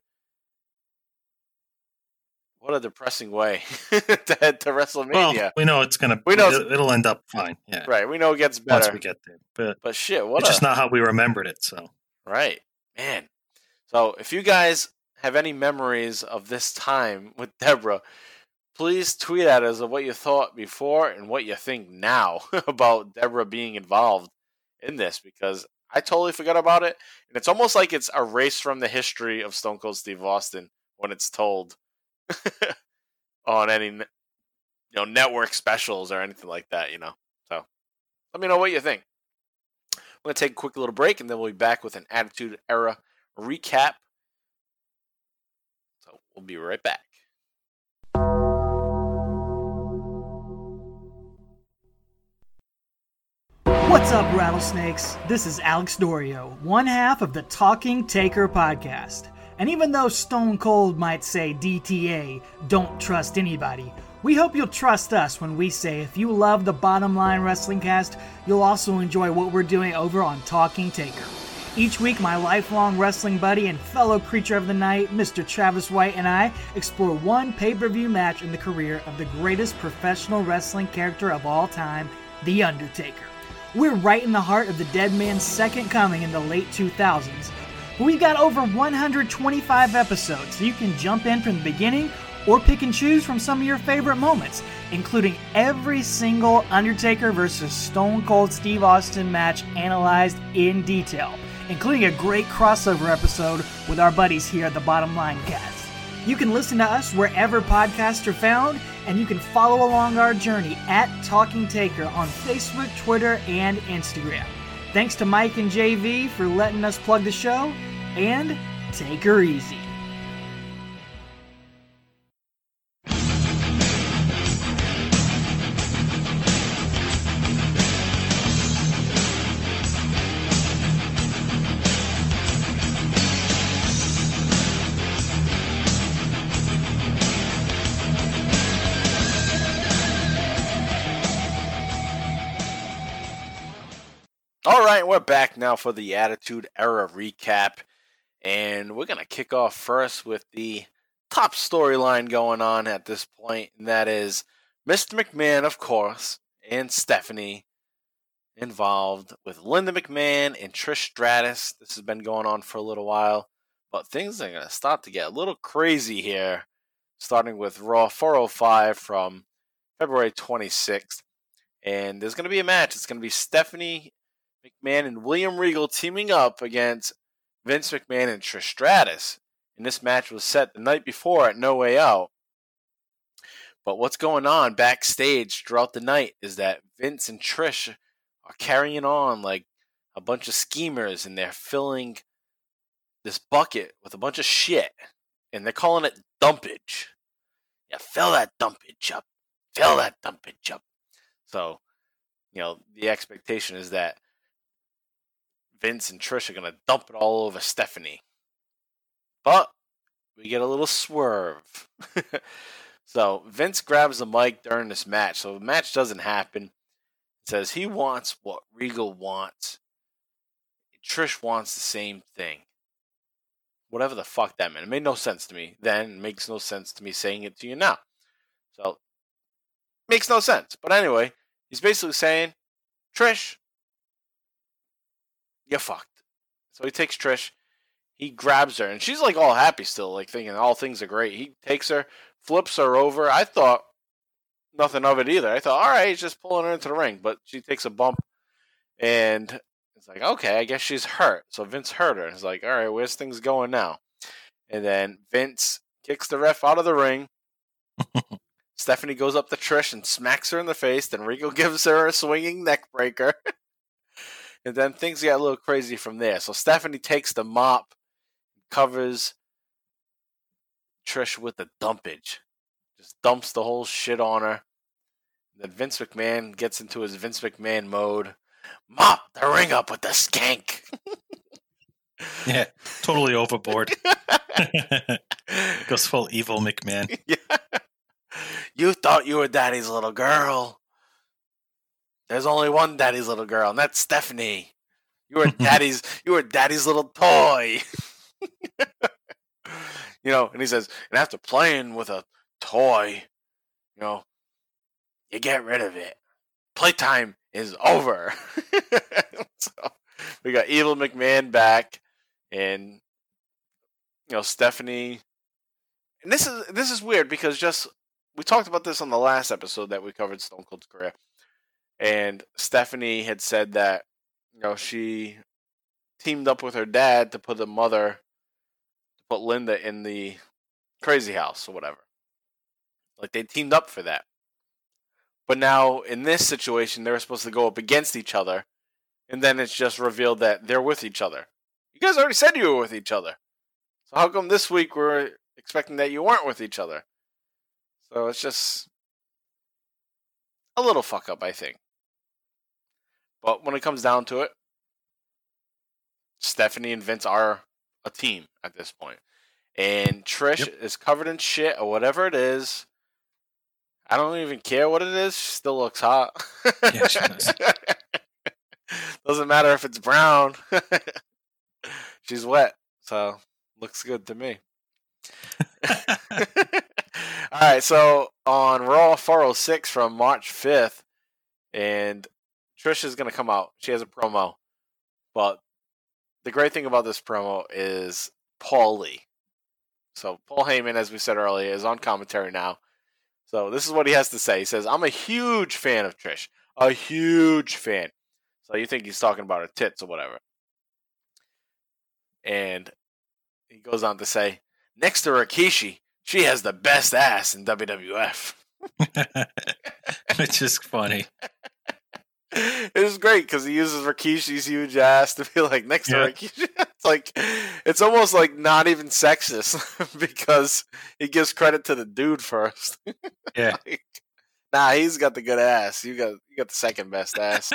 What a depressing way to head to WrestleMania. Well, we know it's gonna. It'll end up fine. Yeah, right. We know it gets better once we get there. But shit, it's just not how we remembered it. So right, man. So if you guys have any memories of this time with Deborah, please tweet at us of what you thought before and what you think now about Deborah being involved in this, because I totally forgot about it, and it's almost like it's erased from the history of Stone Cold Steve Austin when it's told. On any network specials or anything like that, So let me know what you think. We're going to take a quick little break, and then we'll be back with an Attitude Era recap. So we'll be right back. What's up, rattlesnakes? This is Alex Dorio, one half of the Talking Taker podcast. And even though Stone Cold might say DTA, don't trust anybody, we hope you'll trust us when we say if you love the Bottom Line Wrestling Cast, you'll also enjoy what we're doing over on Talking Taker. Each week, my lifelong wrestling buddy and fellow creature of the night, Mr. Travis White, and I explore one pay-per-view match in the career of the greatest professional wrestling character of all time, The Undertaker. We're right in the heart of the dead man's second coming in the late 2000s, but we've got over 125 episodes, so you can jump in from the beginning or pick and choose from some of your favorite moments, including every single Undertaker versus Stone Cold Steve Austin match analyzed in detail, including a great crossover episode with our buddies here at the Bottom Line Cast. You can listen to us wherever podcasts are found, and you can follow along our journey at Talking Taker on Facebook, Twitter, and Instagram. Thanks to Mike and JV for letting us plug the show, and take her easy. All right, we're back now for the Attitude Era recap. And we're going to kick off first with the top storyline going on at this point. And that is Mr. McMahon, of course, and Stephanie involved with Linda McMahon and Trish Stratus. This has been going on for a little while. But things are going to start to get a little crazy here. Starting with Raw 405 from February 26th. And there's going to be a match. It's going to be Stephanie McMahon and William Regal teaming up against Vince McMahon and Trish Stratus. And this match was set the night before at No Way Out. But what's going on backstage throughout the night is that Vince and Trish are carrying on like a bunch of schemers, and they're filling this bucket with a bunch of shit. And they're calling it dumpage. Yeah, fill that dumpage up. Fill that dumpage up. So, the expectation is that Vince and Trish are going to dump it all over Stephanie. But we get a little swerve. So Vince grabs the mic during this match. So the match doesn't happen. It says he wants what Regal wants. Trish wants the same thing. Whatever the fuck that meant. It made no sense to me then. It makes no sense to me saying it to you now. So, makes no sense. But anyway, he's basically saying, Trish, you're fucked. So he takes Trish, he grabs her, and she's like all happy still, like thinking all things are great. He takes her, flips her over. I thought nothing of it either. I thought, all right, he's just pulling her into the ring. But she takes a bump, and it's like, okay, I guess she's hurt. So Vince hurt her. It's like, all right, where's things going now? And then Vince kicks the ref out of the ring. Stephanie goes up to Trish and smacks her in the face. Then Regal gives her a swinging neck breaker. And then things get a little crazy from there. So Stephanie takes the mop, covers Trish with the dumpage. Just dumps the whole shit on her. Then Vince McMahon gets into his Vince McMahon mode. Mop the ring up with the skank. Yeah, totally overboard. Goes full evil McMahon. Yeah. You thought you were daddy's little girl. There's only one daddy's little girl, and that's Stephanie. You were daddy's little toy. And he says, and after playing with a toy, you get rid of it. Playtime is over. So we got evil McMahon back, and Stephanie. And this is weird because we talked about this on the last episode that we covered Stone Cold's career. And Stephanie had said that, she teamed up with her dad to put Linda in the crazy house or whatever. Like they teamed up for that. But now in this situation, they were supposed to go up against each other. And then it's just revealed that they're with each other. You guys already said you were with each other. So how come this week we're expecting that you weren't with each other? So it's just a little fuck up, I think. But when it comes down to it, Stephanie and Vince are a team at this point. And Trish is covered in shit or whatever it is. I don't even care what it is. She still looks hot. Yeah, she does. Doesn't matter if it's brown. She's wet. So, looks good to me. All right, so on Raw 406 from March 5th, and Trish is going to come out. She has a promo. But the great thing about this promo is Paul Lee. So Paul Heyman, as we said earlier, is on commentary now. So this is what he has to say. He says, I'm a huge fan of Trish. A huge fan. So you think he's talking about her tits or whatever. And he goes on to say, next to Rikishi, she has the best ass in WWF. Which is funny. It was great because he uses Rikishi's huge ass to be like next to Rikishi. It's almost like not even sexist because he gives credit to the dude first. Yeah. Nah, he's got the good ass. You got the second best ass.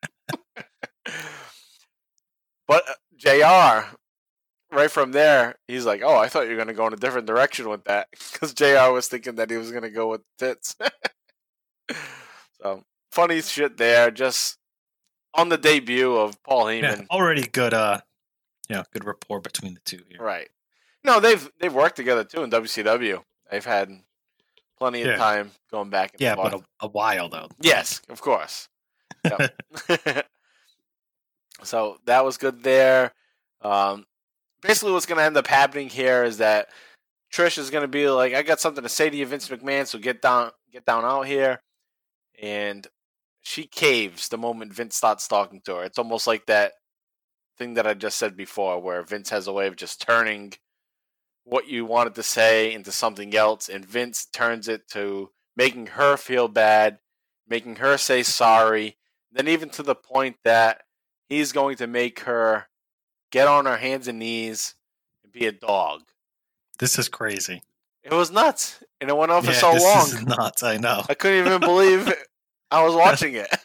But JR, right from there, he's like, oh, I thought you were going to go in a different direction with that. Because JR was thinking that he was going to go with tits. So, funny shit there. Just on the debut of Paul Yeah, Heyman. already good. Good rapport between the two here. Right. No, they've worked together too in WCW. They've had plenty of time going back and Yeah, forth. but a while though. Yes, of course. Yep. So that was good there. Basically, what's going to end up happening here is that Trish is going to be like, "I got something to say to you, Vince McMahon. So get down out here." And she caves the moment Vince starts talking to her. It's almost like that thing that I just said before, where Vince has a way of just turning what you wanted to say into something else, and Vince turns it to making her feel bad, making her say sorry, then even to the point that he's going to make her get on her hands and knees and be a dog. This is crazy. It was nuts, and it went on for so this long. This is nuts, I know. I couldn't even believe I was watching it.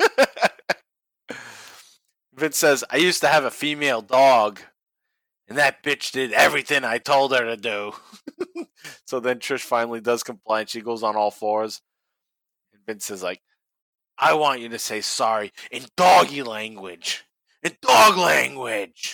Vince says, "I used to have a female dog, and that bitch did everything I told her to do." So then Trish finally does comply, and she goes on all fours. And Vince is like, "I want you to say sorry in doggy language. In dog language."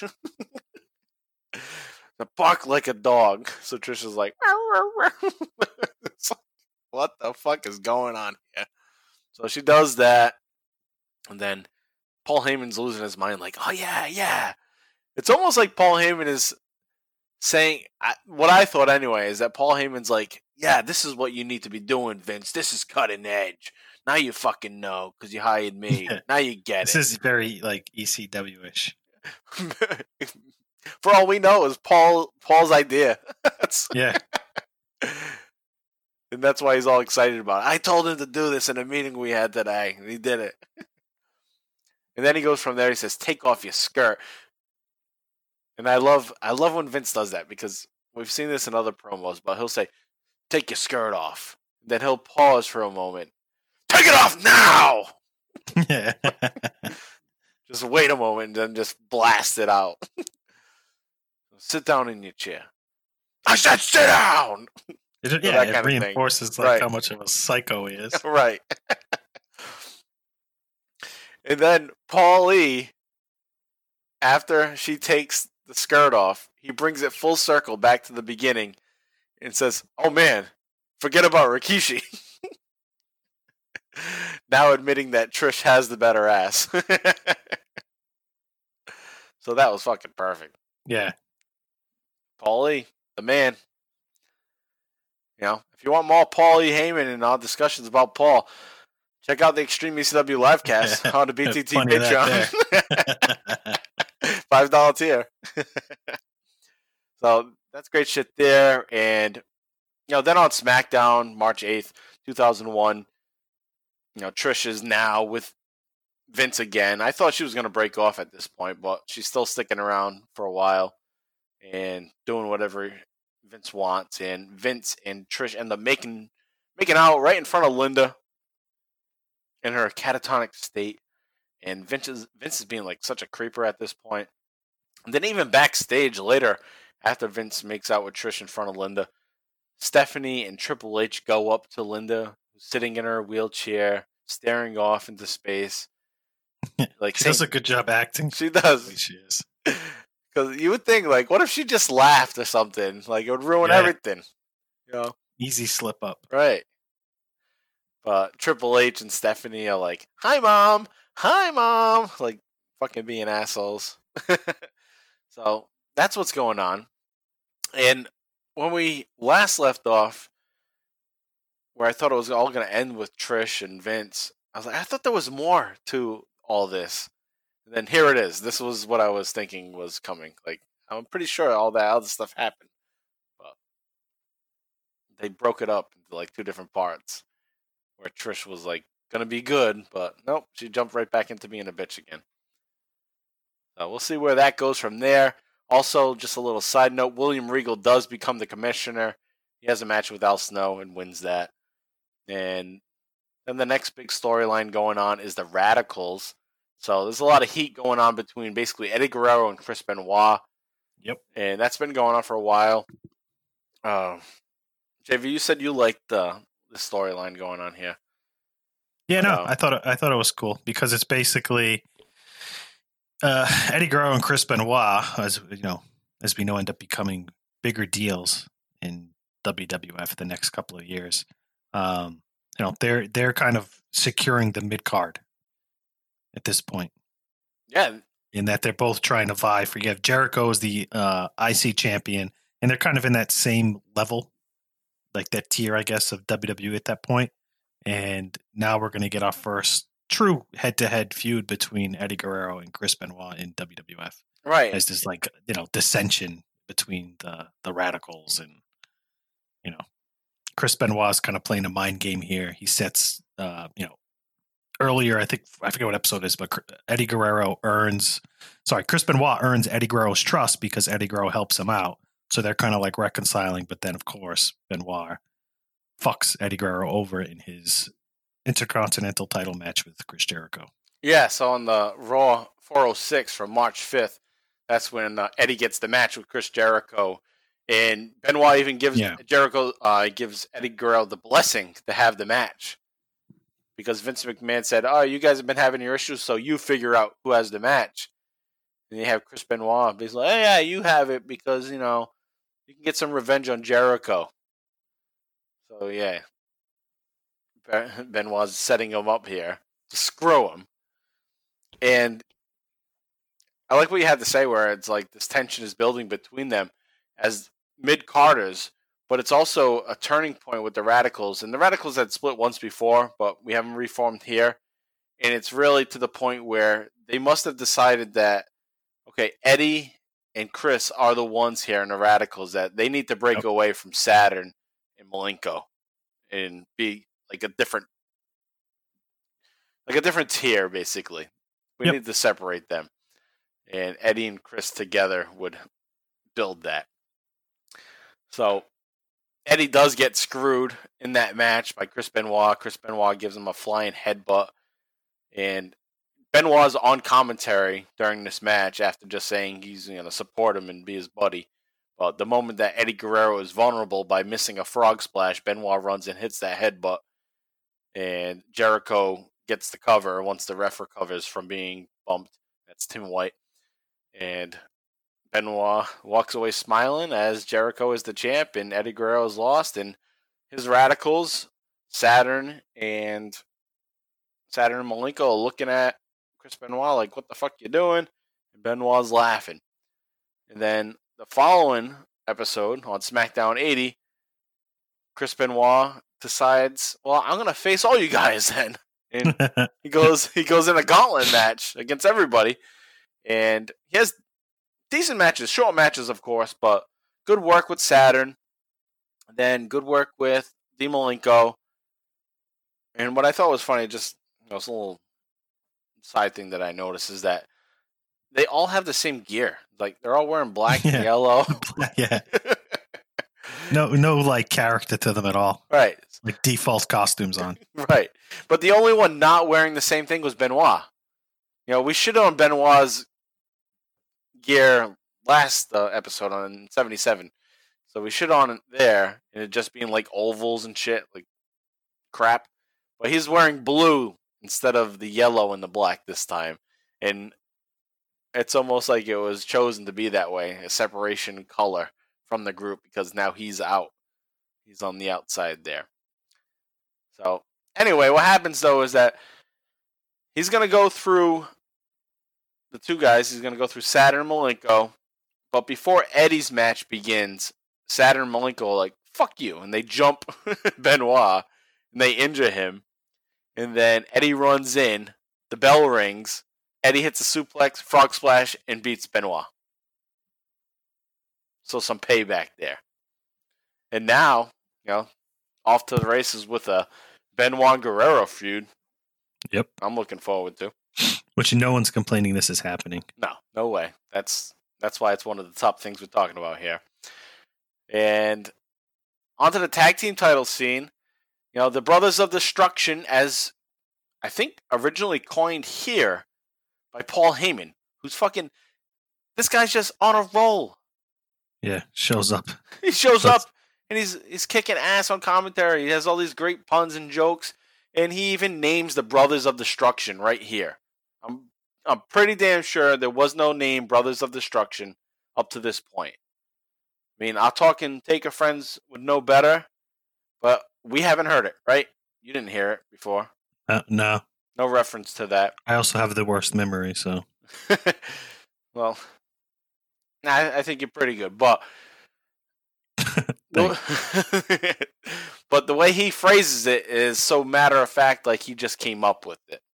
To bark like a dog. So Trish is like, it's like, what the fuck is going on here? So she does that, and then Paul Heyman's losing his mind, like, "Oh yeah." It's almost like Paul Heyman is saying, what I thought anyway, is that Paul Heyman's like, "Yeah, this is what you need to be doing, Vince. This is cutting edge. Now you fucking know because you hired me. Now you get This is very like ECW-ish. For all we know, is Paul's idea. Yeah. And that's why he's all excited about it. I told him to do this in a meeting we had today, and he did it. And then he goes from there. He says, "Take off your skirt." And I love when Vince does that, because we've seen this in other promos. But he'll say, "Take your skirt off." Then he'll pause for a moment. "Take it off now!" Yeah. Just wait a moment and then just blast it out. Sit down in your chair. I said sit down! It reinforces like how much of a psycho he is. Right. And then Paulie, after she takes the skirt off, he brings it full circle back to the beginning and says, "Oh man, forget about Rikishi." Now admitting that Trish has the better ass. So that was fucking perfect. Yeah. Paulie, the man. You know, if you want more Paulie Heyman and our discussions about Paul, check out the Extreme ECW livecast on the BTT Patreon. $5 tier. So that's great shit there. And, then on SmackDown, March 8th, 2001, Trish is now with Vince again. I thought she was going to break off at this point, but she's still sticking around for a while and doing whatever Vince wants. And Vince and Trish end up making out right in front of Linda in her catatonic state. And Vince is being like such a creeper at this point. And then even backstage later, after Vince makes out with Trish in front of Linda, Stephanie and Triple H go up to Linda, who's sitting in her wheelchair, staring off into space. Like, she does a good job acting. She does. She is. Because you would think, like, what if she just laughed or something? Like, it would ruin everything. Easy slip up. Right. But Triple H and Stephanie are like, "Hi, Mom. Hi, Mom." Like, fucking being assholes. So, that's what's going on. And when we last left off, where I thought it was all going to end with Trish and Vince, I was like, I thought there was more to all this. And then here it is. This was what I was thinking was coming. Like, I'm pretty sure all that other stuff happened. But they broke it up into like two different parts. Where Trish was like going to be good, but nope, she jumped right back into being a bitch again. So we'll see where that goes from there. Also, just a little side note, William Regal does become the commissioner. He has a match with Al Snow and wins that. And then the next big storyline going on is the Radicals. So there's a lot of heat going on between basically Eddie Guerrero and Chris Benoit. Yep. And that's been going on for a while. JV, you said you liked the storyline going on here. Yeah, no, I thought it was cool because it's basically Eddie Guerrero and Chris Benoit, as we know, end up becoming bigger deals in WWF the next couple of years. They're kind of securing the mid card at this point. Yeah. In that they're both trying to vie for. Jericho is the IC champion, and they're kind of in that same level, like that tier, I guess, of WWE at that point. And now we're going to get our first true head-to-head feud between Eddie Guerrero and Chris Benoit in WWF. Right. As this dissension between the Radicals and Chris Benoit's kind of playing a mind game here. He sets earlier, I forget what episode it is, but Chris Benoit earns Eddie Guerrero's trust because Eddie Guerrero helps him out. So they're kind of like reconciling, but then of course Benoit fucks Eddie Guerrero over in his Intercontinental title match with Chris Jericho. Yeah, so on the Raw 406 from March 5th, that's when Eddie gets the match with Chris Jericho. And Benoit even gives gives Eddie Guerrero the blessing to have the match. Because Vince McMahon said, "Oh, you guys have been having your issues, so you figure out who has the match." And you have Chris Benoit. He's like, "Hey, yeah, you have it because, you can get some revenge on Jericho." So, yeah. Benoit's setting him up here to screw him. And I like what you had to say where it's like this tension is building between them as mid-carders, but it's also a turning point with the Radicals. And the Radicals had split once before, but we haven't reformed here. And it's really to the point where they must have decided that, okay, Eddie and Chris are the ones here in the Radicals that they need to break away from Saturn and Malenko and be like a different tier, basically. We need to separate them. And Eddie and Chris together would build that. So Eddie does get screwed in that match by Chris Benoit. Chris Benoit gives him a flying headbutt. And Benoit's on commentary during this match after just saying he's going to support him and be his buddy. But the moment that Eddie Guerrero is vulnerable by missing a frog splash, Benoit runs and hits that headbutt. And Jericho gets the cover once the ref recovers from being bumped. That's Tim White. And Benoit walks away smiling as Jericho is the champ and Eddie Guerrero is lost. And his Radicals, Saturn and Malenko, are looking at Chris Benoit like, "What the fuck you doing?" And Benoit's laughing. And then the following episode on SmackDown 80, Chris Benoit decides, "Well, I'm going to face all you guys then." And he goes in a gauntlet match against everybody. And he has decent matches, short matches, of course, but good work with Saturn. Then good work with Dean Malenko. And what I thought was funny, just it's a little side thing that I noticed, is that they all have the same gear. Like, they're all wearing black and yellow. Yeah. No, like character to them at all. Right. Like default costumes on. Right. But the only one not wearing the same thing was Benoit. We shit on Benoit's gear last episode on 77. So we shit on it there, and it just being like ovals and shit, like crap. But he's wearing blue instead of the yellow and the black this time. And it's almost like it was chosen to be that way, a separation color from the group, because now he's out. He's on the outside there. So, anyway, what happens, though, is that he's going to go through the two guys. He's going to go through Saturn and Malenko. But before Eddie's match begins, Saturn and Malenko are like, "Fuck you." And they jump Benoit, and they injure him. And then Eddie runs in. The bell rings. Eddie hits a suplex, frog splash, and beats Benoit. So some payback there. And now, off to the races with a Benoit Guerrero feud. Yep. I'm looking forward to. Which no one's complaining this is happening. No way. That's why it's one of the top things we're talking about here. And onto the tag team title scene. The Brothers of Destruction, as I think originally coined here by Paul Heyman, who's fucking, this guy's just on a roll. Yeah, shows up. He shows up and he's kicking ass on commentary. He has all these great puns and jokes, and he even names the Brothers of Destruction right here. I'm pretty damn sure there was no name Brothers of Destruction up to this point. I mean, our Talking Taker friends would know better, but we haven't heard it, right? You didn't hear it before. No. No reference to that. I also have the worst memory, so. Well, I think you're pretty good, but but the way he phrases it is so matter of fact, like he just came up with it.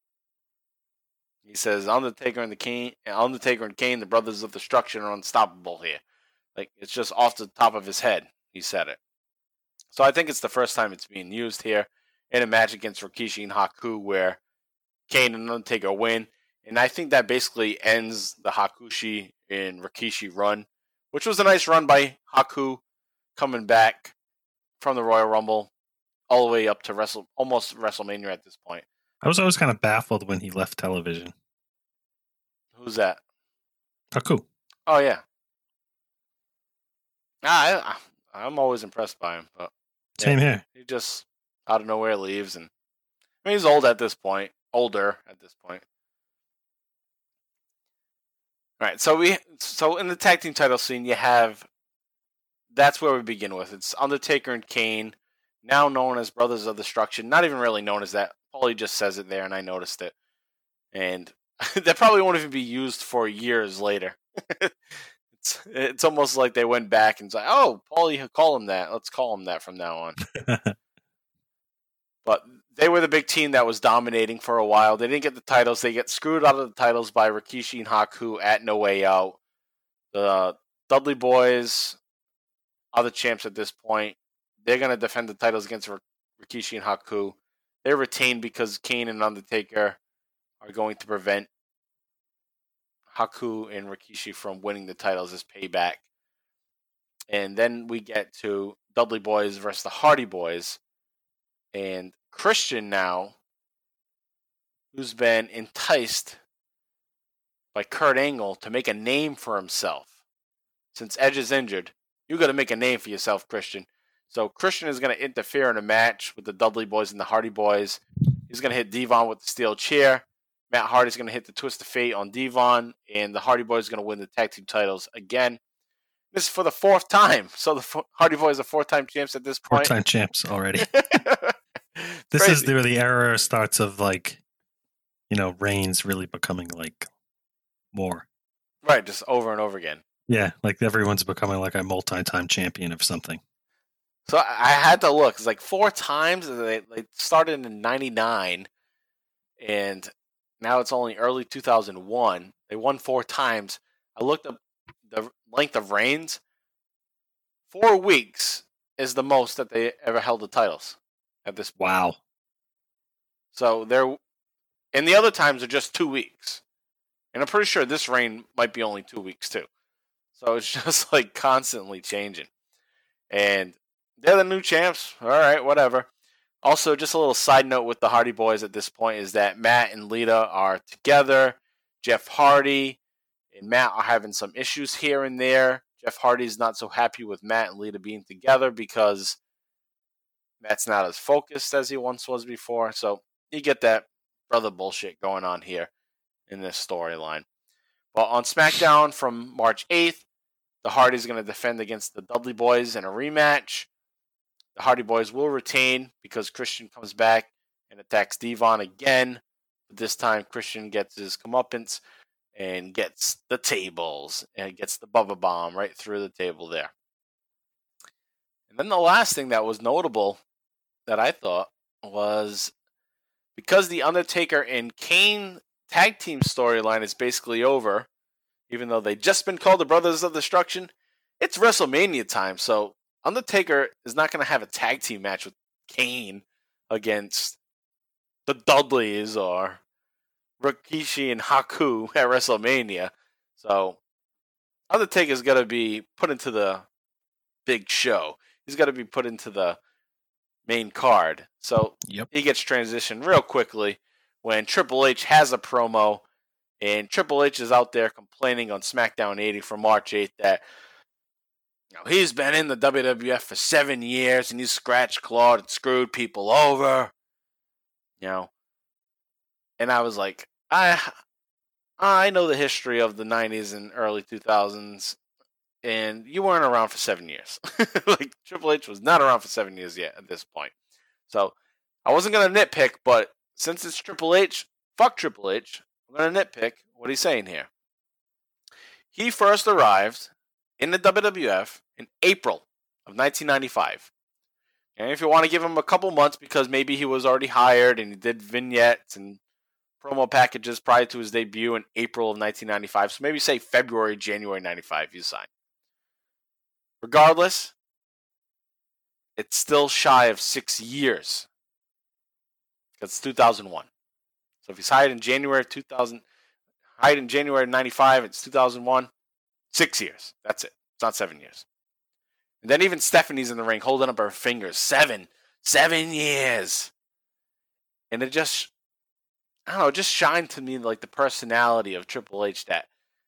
He says, Undertaker and Kane, the Brothers of Destruction, are unstoppable here. Like, it's just off the top of his head, he said it. So I think it's the first time it's being used here in a match against Rikishi and Haku, where Kane and Undertaker win. And I think that basically ends the Hakushi and Rikishi run, which was a nice run by Haku, coming back from the Royal Rumble all the way up to almost WrestleMania at this point. I was always kind of baffled when he left television. Who's that? Haku. Oh, yeah. I'm always impressed by him. But yeah, Same here. He just out of nowhere leaves. And I mean, he's old at this point. Older at this point. All right, so in the tag team title scene, you have, that's where we begin with. It's Undertaker and Kane, now known as Brothers of Destruction. Not even really known as that. Paulie just says it there, and I noticed it. And that probably won't even be used for years later. It's almost like they went back and said, "Oh, Paulie, call him that. Let's call him that from now on." But they were the big team that was dominating for a while. They didn't get the titles. They get screwed out of the titles by Rikishi and Haku at No Way Out. The Dudley Boys are the champs at this point. They're going to defend the titles against Rikishi and Haku. They're retained because Kane and Undertaker are going to prevent Haku and Rikishi from winning the titles as payback. And then we get to Dudley Boys versus the Hardy Boys. And Christian now, who's been enticed by Kurt Angle to make a name for himself. Since Edge is injured, you got to make a name for yourself, Christian. So Christian is going to interfere in a match with the Dudley Boys and the Hardy Boys. He's going to hit Devon with the steel chair. Matt Hardy's going to hit the Twist of Fate on Devon, and the Hardy Boys are going to win the tag team titles again. This is for the fourth time. So the Hardy Boys are four-time champs at this point. Four-time champs already. This crazy. is where the era starts of, like, you know, reigns really becoming, like, more. Right, just over and over again. Yeah, like everyone's becoming like a multi-time champion of something. So I had to look. It's like 4 times. They started in 99, and now it's only early 2001. They won 4 times. I looked up the length of reigns. 4 weeks is the most that they ever held the titles at this point. Wow. So and the other times are just 2 weeks. And I'm pretty sure this reign might be only 2 weeks too. So it's just like constantly changing. And they're the new champs. All right, whatever. Also, just a little side note with the Hardy Boys at this point is that Matt and Lita are together. Jeff Hardy and Matt are having some issues here and there. Jeff Hardy's not so happy with Matt and Lita being together because Matt's not as focused as he once was before. So you get that brother bullshit going on here in this storyline. But on SmackDown from March 8th, the Hardys are going to defend against the Dudley Boys in a rematch. The Hardy Boys will retain because Christian comes back and attacks Devon again. But this time, Christian gets his comeuppance and gets the tables and gets the Bubba Bomb right through the table there. And then the last thing that was notable that I thought was because the Undertaker and Kane tag team storyline is basically over, even though they just been called the Brothers of Destruction, it's WrestleMania time, so Undertaker is not going to have a tag team match with Kane against the Dudleys or Rikishi and Haku at WrestleMania. So Undertaker's got to be put into the big show. He's got to be put into the main card. So He gets transitioned real quickly when Triple H has a promo, and Triple H is out there complaining on SmackDown 80 from March 8th that he's been in the WWF for 7 years and he's scratched, clawed, and screwed people over. And I was like, I know the history of the 90s and early 2000s, and you weren't around for 7 years. Like, Triple H was not around for 7 years yet at this point. So, I wasn't going to nitpick, but since it's Triple H, fuck Triple H, I'm going to nitpick what he's saying here. He first arrived in the WWF in April of 1995. And if you want to give him a couple months because maybe he was already hired and he did vignettes and promo packages prior to his debut in April of 1995. So maybe say February, January 95 you sign. Regardless, it's still shy of 6 years. Because it's 2001. So if he's hired in January of 2000, hired in January of 95, it's 2001. 6 years. That's it. It's not 7 years. And then even Stephanie's in the ring holding up her fingers. 7 years. And it just, I don't know, it just shined to me like the personality of Triple H, that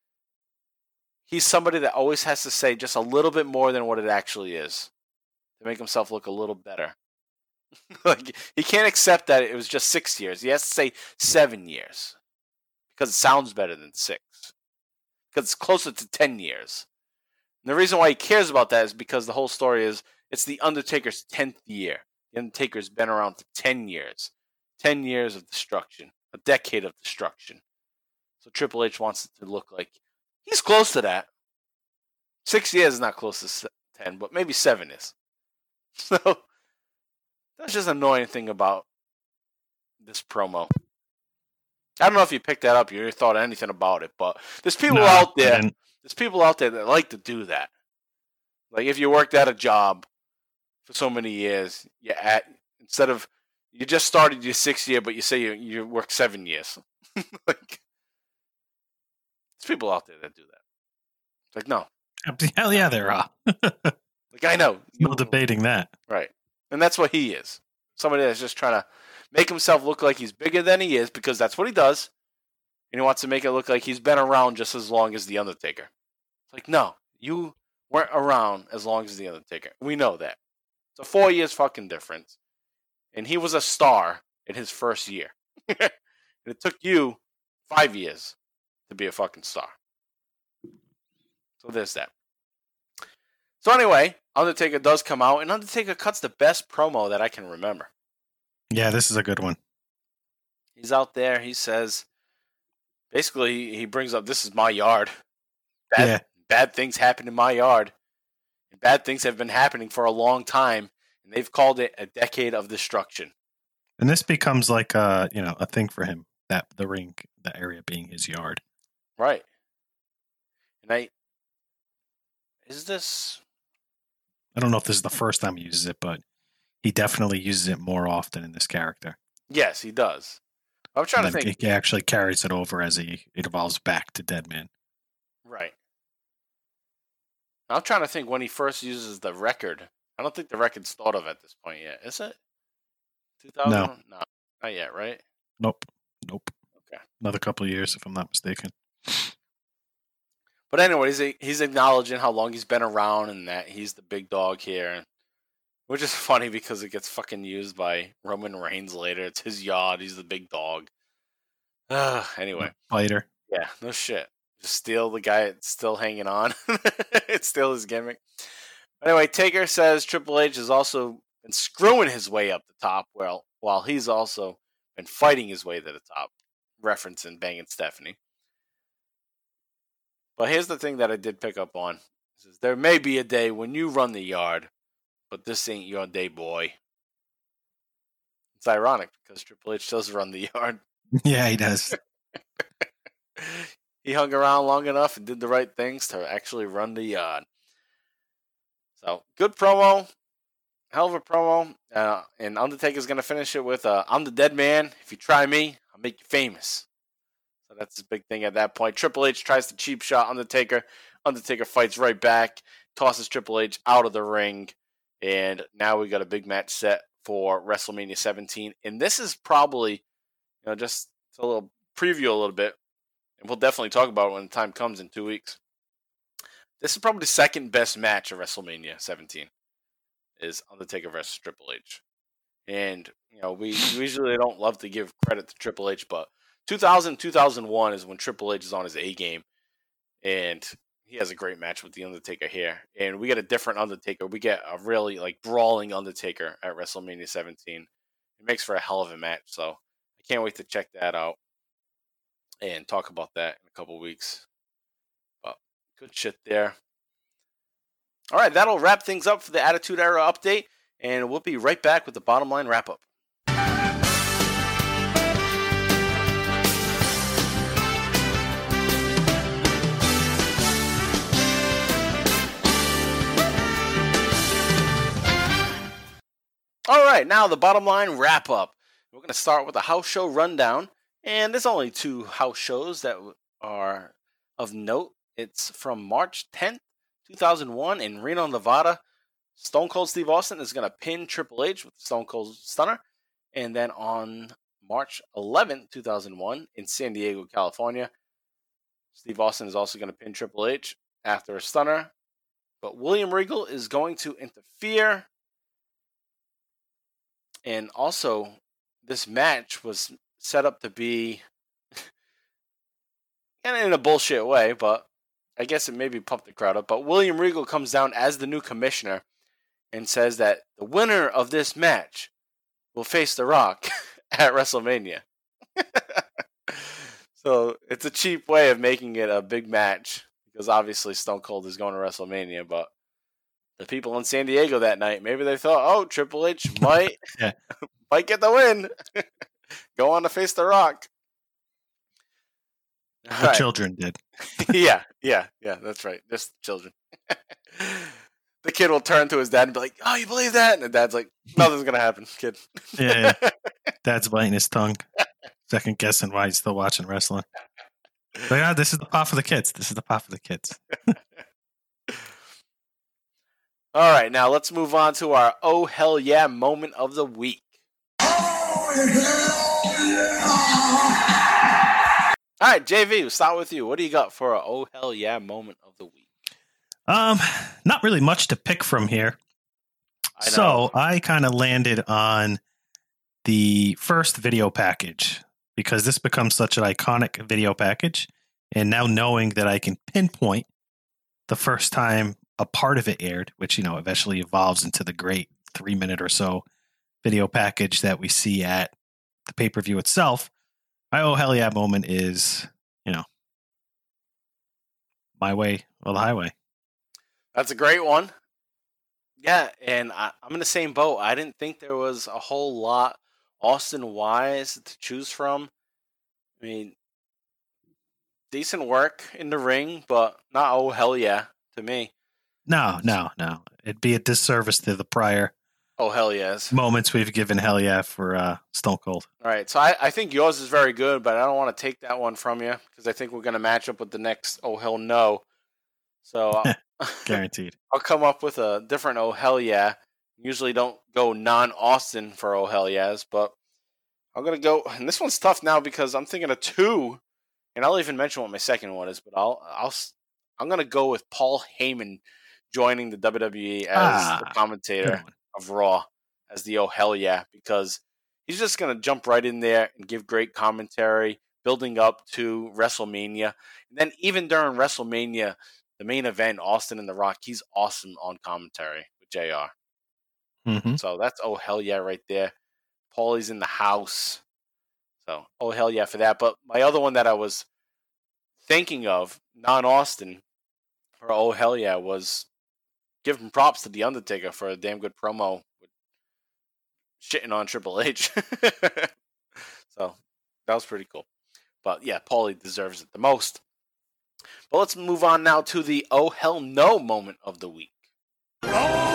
he's somebody that always has to say just a little bit more than what it actually is to make himself look a little better. Like, he can't accept that it was just 6 years. He has to say 7 years because it sounds better than 6. Because it's closer to 10 years. And the reason why he cares about that is because the whole story is it's the Undertaker's 10th year. The Undertaker's been around for 10 years. 10 years of destruction. A decade of destruction. So Triple H wants it to look like he's close to that. 6 years is not close to 10, but maybe 7 is. So that's just an annoying thing about this promo. I don't know if you picked that up, you thought anything about it, but there's people out there. There's people out there that like to do that. Like, if you worked at a job for so many years, instead of you just started your 6th year, but you say you worked 7 years. Like, there's people out there that do that. Like, no. Hell yeah, there are. Like, I know. No debating that. Right. And that's what he is. Somebody that's just trying to make himself look like he's bigger than he is, because that's what he does. And he wants to make it look like he's been around just as long as The Undertaker. It's like, no, you weren't around as long as The Undertaker. We know that. It's a 4 years fucking difference. And he was a star in his first year. And it took you 5 years to be a fucking star. So there's that. So anyway, Undertaker does come out, and Undertaker cuts the best promo that I can remember. Yeah, this is a good one. He's out there. He says, basically, he brings up, this is my yard. Bad things happen in my yard. And bad things have been happening for a long time, and they've called it a decade of destruction. And this becomes like a thing for him, that the ring, the area being his yard. Right. And I don't know if this is the first time he uses it, but he definitely uses it more often in this character. Yes, he does. I'm trying to think. He actually carries it over as it evolves back to Deadman. Right. I'm trying to think when he first uses the record. I don't think the record's thought of at this point yet. Is it? 2000? No, not yet, right? Nope. Okay. Another couple of years, if I'm not mistaken. But anyways, he's acknowledging how long he's been around and that he's the big dog here. Which is funny because it gets fucking used by Roman Reigns later. It's his yard. He's the big dog. Anyway. Fighter. Yeah, no shit. Just steal the guy that's still hanging on. It's still his gimmick. Anyway, Taker says Triple H has also been screwing his way up the top while he's also been fighting his way to the top. Referencing Bangin' Stephanie. But here's the thing that I did pick up on. It says, there may be a day when you run the yard, but this ain't your day, boy. It's ironic because Triple H does run the yard. Yeah, he does. He hung around long enough and did the right things to actually run the yard. So, good promo. Hell of a promo. And Undertaker's going to finish it with, I'm the dead man. If you try me, I'll make you famous. So that's his big thing at that point. Triple H tries to cheap shot Undertaker. Undertaker fights right back, tosses Triple H out of the ring. And now we got a big match set for WrestleMania 17. And this is probably, just a little preview a little bit. And we'll definitely talk about it when the time comes in 2 weeks. This is probably the second best match of WrestleMania 17. Is Undertaker versus Triple H. And, we usually don't love to give credit to Triple H, but 2000, 2001 is when Triple H is on his A game, and he has a great match with the Undertaker here. And we get a different Undertaker. We get a really like brawling Undertaker at WrestleMania 17. It makes for a hell of a match. So I can't wait to check that out and talk about that in a couple weeks. But good shit there. All right, that'll wrap things up for the Attitude Era update, and we'll be right back with the Bottom Line wrap-up. All right, now the Bottom Line wrap-up. We're going to start with a house show rundown, and there's only 2 house shows that are of note. It's from March 10th, 2001 in Reno, Nevada. Stone Cold Steve Austin is going to pin Triple H with the Stone Cold Stunner. And then on March 11th, 2001 in San Diego, California, Steve Austin is also going to pin Triple H after a stunner. But William Regal is going to interfere. And also, this match was set up to be kind of in a bullshit way, but I guess it maybe pumped the crowd up. But William Regal comes down as the new commissioner and says that the winner of this match will face The Rock at WrestleMania. So it's a cheap way of making it a big match because obviously Stone Cold is going to WrestleMania, but the people in San Diego that night, maybe they thought, oh, Triple H might, might get the win. Go on to face The Rock. The children did. yeah, that's right. Just children. The kid will turn to his dad and be like, oh, you believe that? And the dad's like, nothing's going to happen, kid. Yeah. Dad's biting his tongue. Second guessing why he's still watching wrestling. But yeah, this is the pop for the kids. All right, now let's move on to our Oh Hell Yeah moment of the week. Oh, hell yeah! All right, JV, we'll start with you. What do you got for our Oh Hell Yeah moment of the week? Not really much to pick from here. So I kind of landed on the first video package because this becomes such an iconic video package. And now knowing that I can pinpoint the first time a part of it aired, which, eventually evolves into the great 3-minute or so video package that we see at the pay-per-view itself. My Oh Hell Yeah moment is, my way or the highway. That's a great one. Yeah, and I'm in the same boat. I didn't think there was a whole lot Austin-wise to choose from. I mean, decent work in the ring, but not Oh Hell Yeah to me. No. It'd be a disservice to the prior Oh Hell Yes moments we've given Hell Yeah for Stone Cold. All right, so I think yours is very good, but I don't want to take that one from you because I think we're going to match up with the next Oh Hell No. So guaranteed. I'll come up with a different Oh Hell Yeah. Usually don't go non-Austin for Oh Hell Yes, but I'm going to go, and this one's tough now because I'm thinking of 2, and I'll even mention what my second one is, but I'm going to go with Paul Heyman joining the WWE as the commentator of Raw as the Oh Hell Yeah, because he's just going to jump right in there and give great commentary, building up to WrestleMania. And then even during WrestleMania, the main event, Austin and The Rock, he's awesome on commentary with JR. Mm-hmm. So that's Oh Hell Yeah right there. Paulie's in the house. So Oh Hell Yeah for that. But my other one that I was thinking of, non-Austin, for Oh Hell Yeah was giving props to The Undertaker for a damn good promo with shitting on Triple H. So that was pretty cool. But yeah, Paulie deserves it the most. But let's move on now to the Oh Hell No moment of the week. Oh,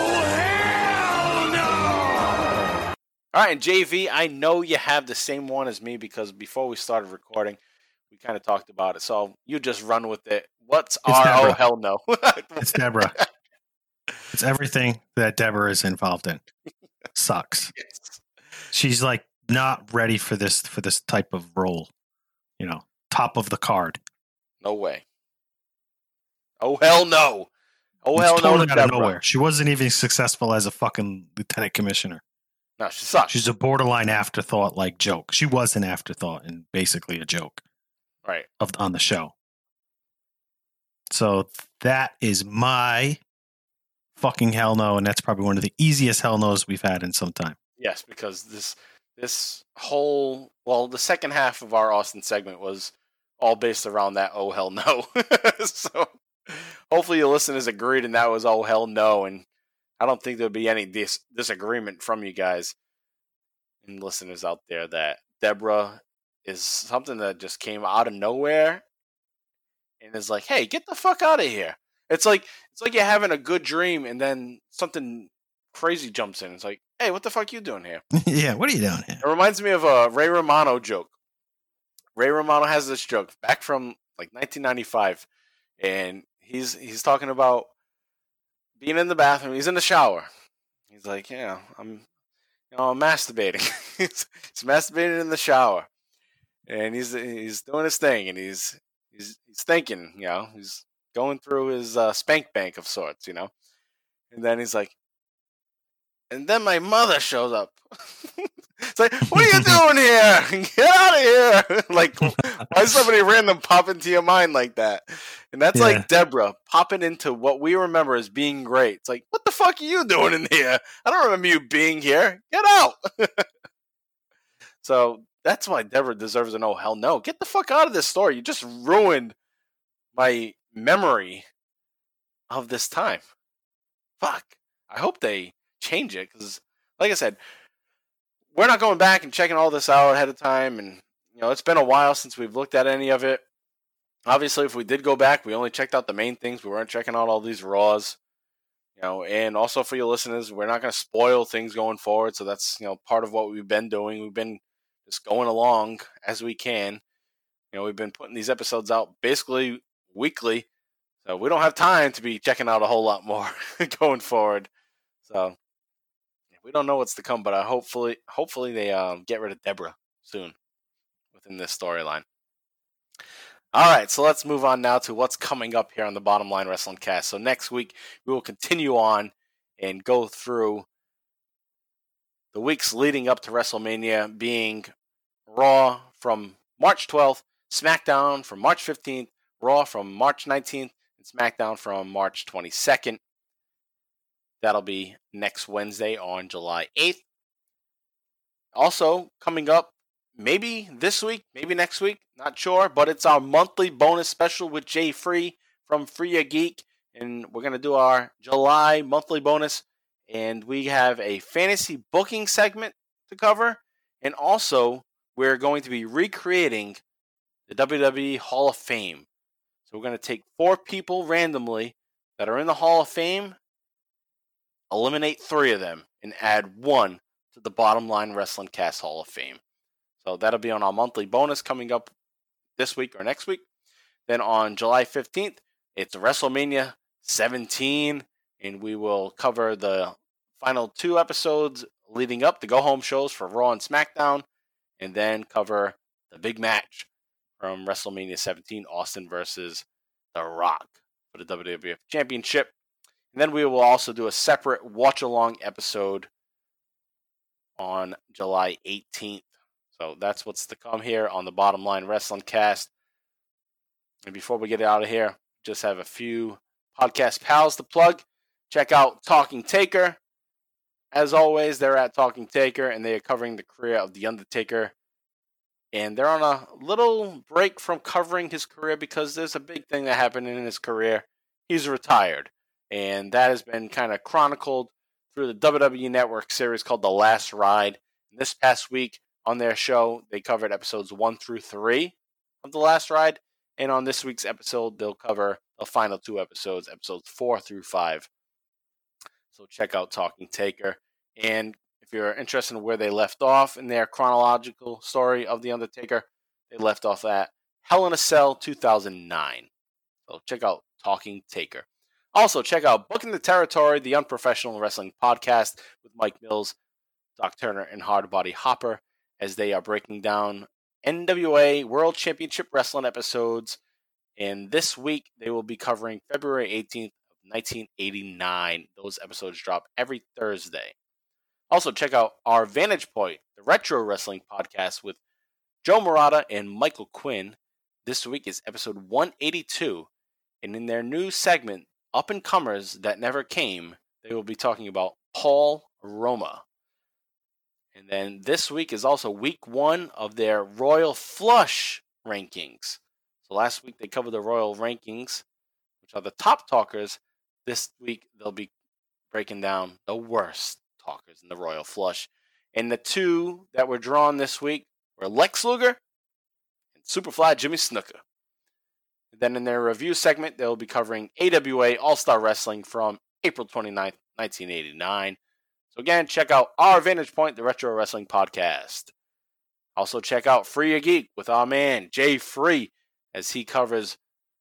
hell no! All right, and JV, I know you have the same one as me because before we started recording, we kind of talked about it. So you just run with it. What's our Deborah. Oh Hell No? It's Deborah. It's everything that Deborah is involved in. Sucks. Yes. She's like not ready for this type of role. Top of the card. No way. Oh Hell No. Oh It's Hell totally No to out of Deborah. nowhere. She wasn't even successful as a fucking lieutenant commissioner. No, she sucks. She's a borderline afterthought like joke. She was an afterthought and basically a joke Right. on the show. So that is my fucking hell no, and that's probably one of the easiest hell no's we've had in some time. Yes, because this whole, well, the second half of our Austin segment was all based around that oh hell no. So hopefully your listeners agreed and that was oh hell no, and I don't think there'll be any disagreement from you guys and listeners out there that Deborah is something that just came out of nowhere and is like, hey, get the fuck out of here. It's like you're having a good dream and then something crazy jumps in. It's like, hey, what the fuck you doing here? Yeah, what are you doing here? It reminds me of a Ray Romano joke. Ray Romano has this joke back from like 1995, and he's talking about being in the bathroom. He's in the shower. He's like, yeah, I'm masturbating. he's masturbating in the shower, and he's doing his thing, and he's thinking, he's going through his spank bank of sorts, and then he's like, and then my mother shows up. It's like, what are you doing here? Get out of here. Like, why is somebody random pop into your mind like that? And that's like Deborah popping into what we remember as being great. It's like, what the fuck are you doing in here? I don't remember you being here. Get out. So that's why Deborah deserves an oh hell no. Get the fuck out of this story. You just ruined my memory of this time. Fuck. I hope they change it, because like I said, we're not going back and checking all this out ahead of time, and it's been a while since we've looked at any of it. Obviously, if we did go back, we only checked out the main things. We weren't checking out all these Raws, and also for your listeners, we're not going to spoil things going forward. So that's part of what we've been doing. We've been just going along as we can. We've been putting these episodes out basically weekly, so we don't have time to be checking out a whole lot more going forward. So we don't know what's to come, but hopefully they get rid of Deborah soon within this storyline. All right, so let's move on now to what's coming up here on the Bottom Line Wrestling Cast. So next week, we will continue on and go through the weeks leading up to WrestleMania, being Raw from March 12th, SmackDown from March 15th, Raw from March 19th, and SmackDown from March 22nd. That'll be next Wednesday on July 8th. Also, coming up, maybe this week, maybe next week, not sure, but it's our monthly bonus special with Jay Free from Free a Geek, and we're going to do our July monthly bonus, and we have a fantasy booking segment to cover, and also we're going to be recreating the WWE Hall of Fame. So we're going to take 4 people randomly that are in the Hall of Fame, eliminate 3 of them, and add 1 to the Bottom Line Wrestling Cast Hall of Fame. So that'll be on our monthly bonus coming up this week or next week. Then on July 15th, it's WrestleMania 17, and we will cover the final 2 episodes leading up, the go-home shows for Raw and SmackDown, and then cover the big match from WrestleMania 17, Austin versus The Rock for the WWF Championship. And then we will also do a separate watch-along episode on July 18th. So that's what's to come here on the Bottom Line Wrestling Cast. And before we get out of here, just have a few podcast pals to plug. Check out Talking Taker. As always, they're at Talking Taker, and they are covering the career of The Undertaker. And they're on a little break from covering his career because there's a big thing that happened in his career. He's retired. And that has been kind of chronicled through the WWE Network series called The Last Ride. And this past week on their show, they covered episodes 1 through 3 of The Last Ride. And on this week's episode, they'll cover the final 2 episodes, episodes 4 through 5. So check out Talking Taker. And if you're interested in where they left off in their chronological story of The Undertaker, they left off at Hell in a Cell 2009. So check out Talking Taker. Also, check out Booking the Territory, the Unprofessional Wrestling Podcast with Mike Mills, Doc Turner, and Hardbody Hopper, as they are breaking down NWA World Championship Wrestling episodes. And this week, they will be covering February 18th of 1989. Those episodes drop every Thursday. Also, check out our Vantage Point, the Retro Wrestling Podcast with Joe Murata and Michael Quinn. This week is episode 182, and in their new segment, Up-and-Comers That Never Came, they will be talking about Paul Roma. And then this week is also week 1 of their Royal Flush rankings. So last week they covered the Royal rankings, which are the top talkers. This week they'll be breaking down the worst talkers in the Royal Flush. And the 2 that were drawn this week were Lex Luger and Superfly Jimmy Snuka. And then in their review segment, they'll be covering AWA All-Star Wrestling from April 29th, 1989. So again, check out our Vantage Point, the Retro Wrestling Podcast. Also check out Free a Geek with our man Jay Free, as he covers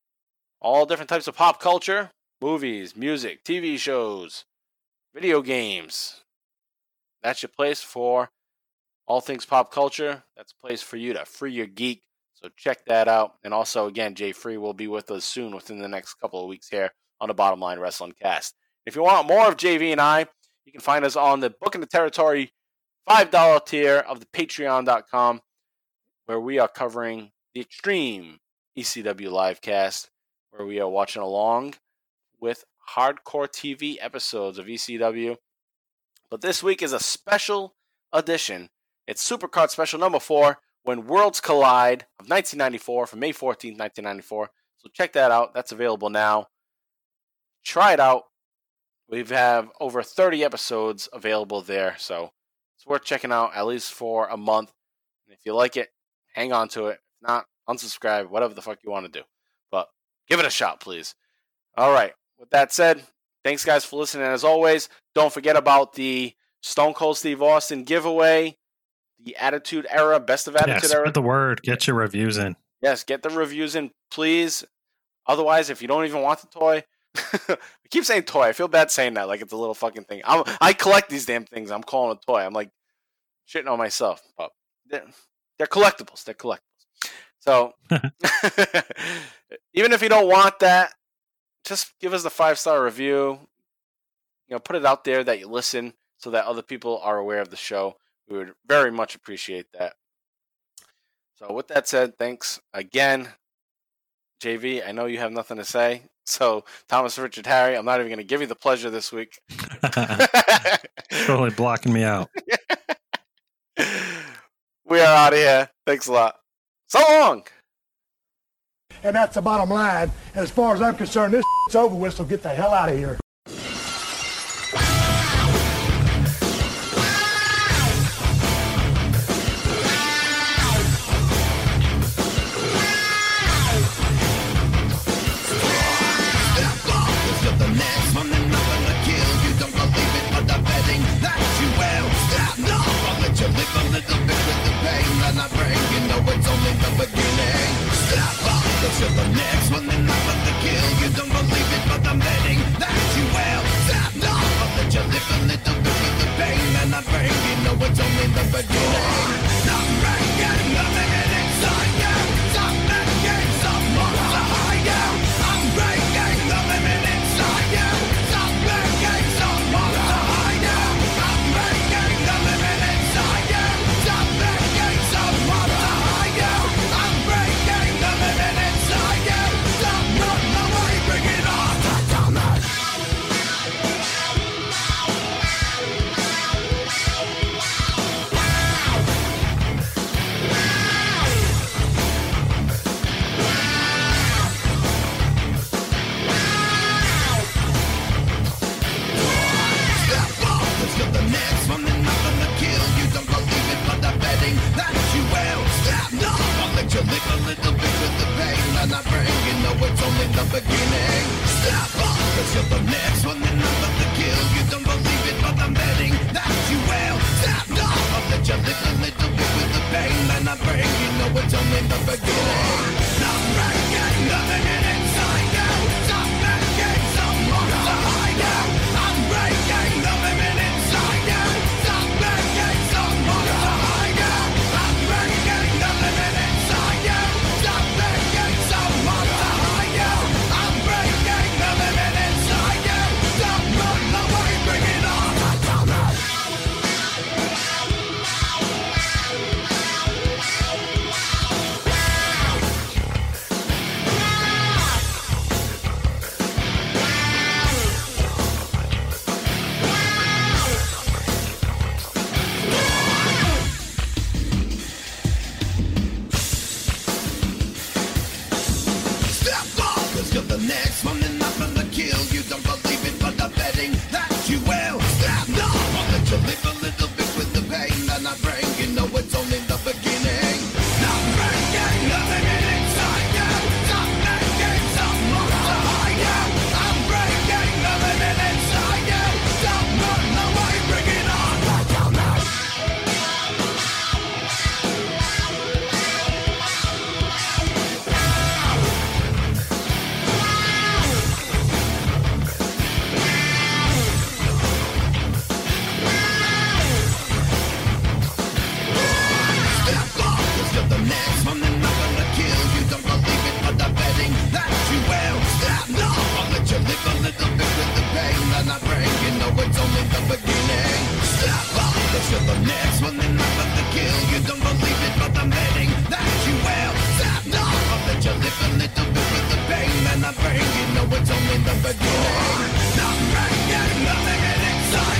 all different types of pop culture, movies, music, TV shows, video games. That's your place for all things pop culture. That's a place for you to free your geek. So check that out. And also, again, Jay Free will be with us soon within the next couple of weeks here on the Bottom Line Wrestling Cast. If you want more of JV and I, you can find us on the Book in the Territory $5 tier of the Patreon.com, where we are covering the Extreme ECW Livecast, where we are watching along with hardcore TV episodes of ECW. But this week is a special edition. It's Supercard Special number 4, When Worlds Collide, of 1994, from May 14th, 1994. So check that out. That's available now. Try it out. We have over 30 episodes available there, so it's worth checking out at least for a month. And if you like it, hang on to it. If not, unsubscribe, whatever the fuck you want to do. But give it a shot, please. All right. With that said, thanks, guys, for listening. As always, don't forget about the Stone Cold Steve Austin giveaway, the Attitude Era, Best of Attitude Era. Spread the word. Get your reviews in. Yes, get the reviews in, please. Otherwise, if you don't even want the toy, I keep saying toy. I feel bad saying that like it's a little fucking thing. I collect these damn things. I'm calling it a toy. I'm like shitting on myself. But they're collectibles. They're collectibles. So even if you don't want that, just give us the 5-star review. You know, put it out there that you listen so that other people are aware of the show. We would very much appreciate that. So with that said, thanks again. JV, I know you have nothing to say. So, Thomas Richard Harry, I'm not even going to give you the pleasure this week. Totally blocking me out. We are out of here. Thanks a lot. So long. And that's the bottom line. And as far as I'm concerned, this is over with, so get the hell out of here. You're the next one, then I'm gonna kill you. Don't believe it, but I'm betting that you will. Stop, no, I'll let you live a little bit with the pain and I bring you know it's only the beginning. Stop breaking the limit inside you. Stop making some more to hide you. I'm breaking the limit inside you. Stop making some more to hide you. I'm breaking the limit inside you. Stop making some more to hide you. I'm breaking the limit inside you. Stop running away, bring it on. Down that. Step up, let's get the next one, then I'm gonna kill you. Don't believe it, but I'm betting that you will. Step up, I'll let you live a little bit with the pain and I bring you know it's only the beginning. Step up, let's get the next one, then I'm gonna kill you. Don't believe it, but I'm betting that you will. Step up, I'll let you live a little bit with the pain and I bring you know it's only the beginning. Stop breaking the limit inside you. Stop making some more to hide you. I'm breaking the limit inside you. Stop making some more to hide you. I'm breaking the limit inside you. Stop making some more to hide you. I'm breaking the limit inside you. Stop running away, bring it on. Down that. the door. Not breaking, nothing inside.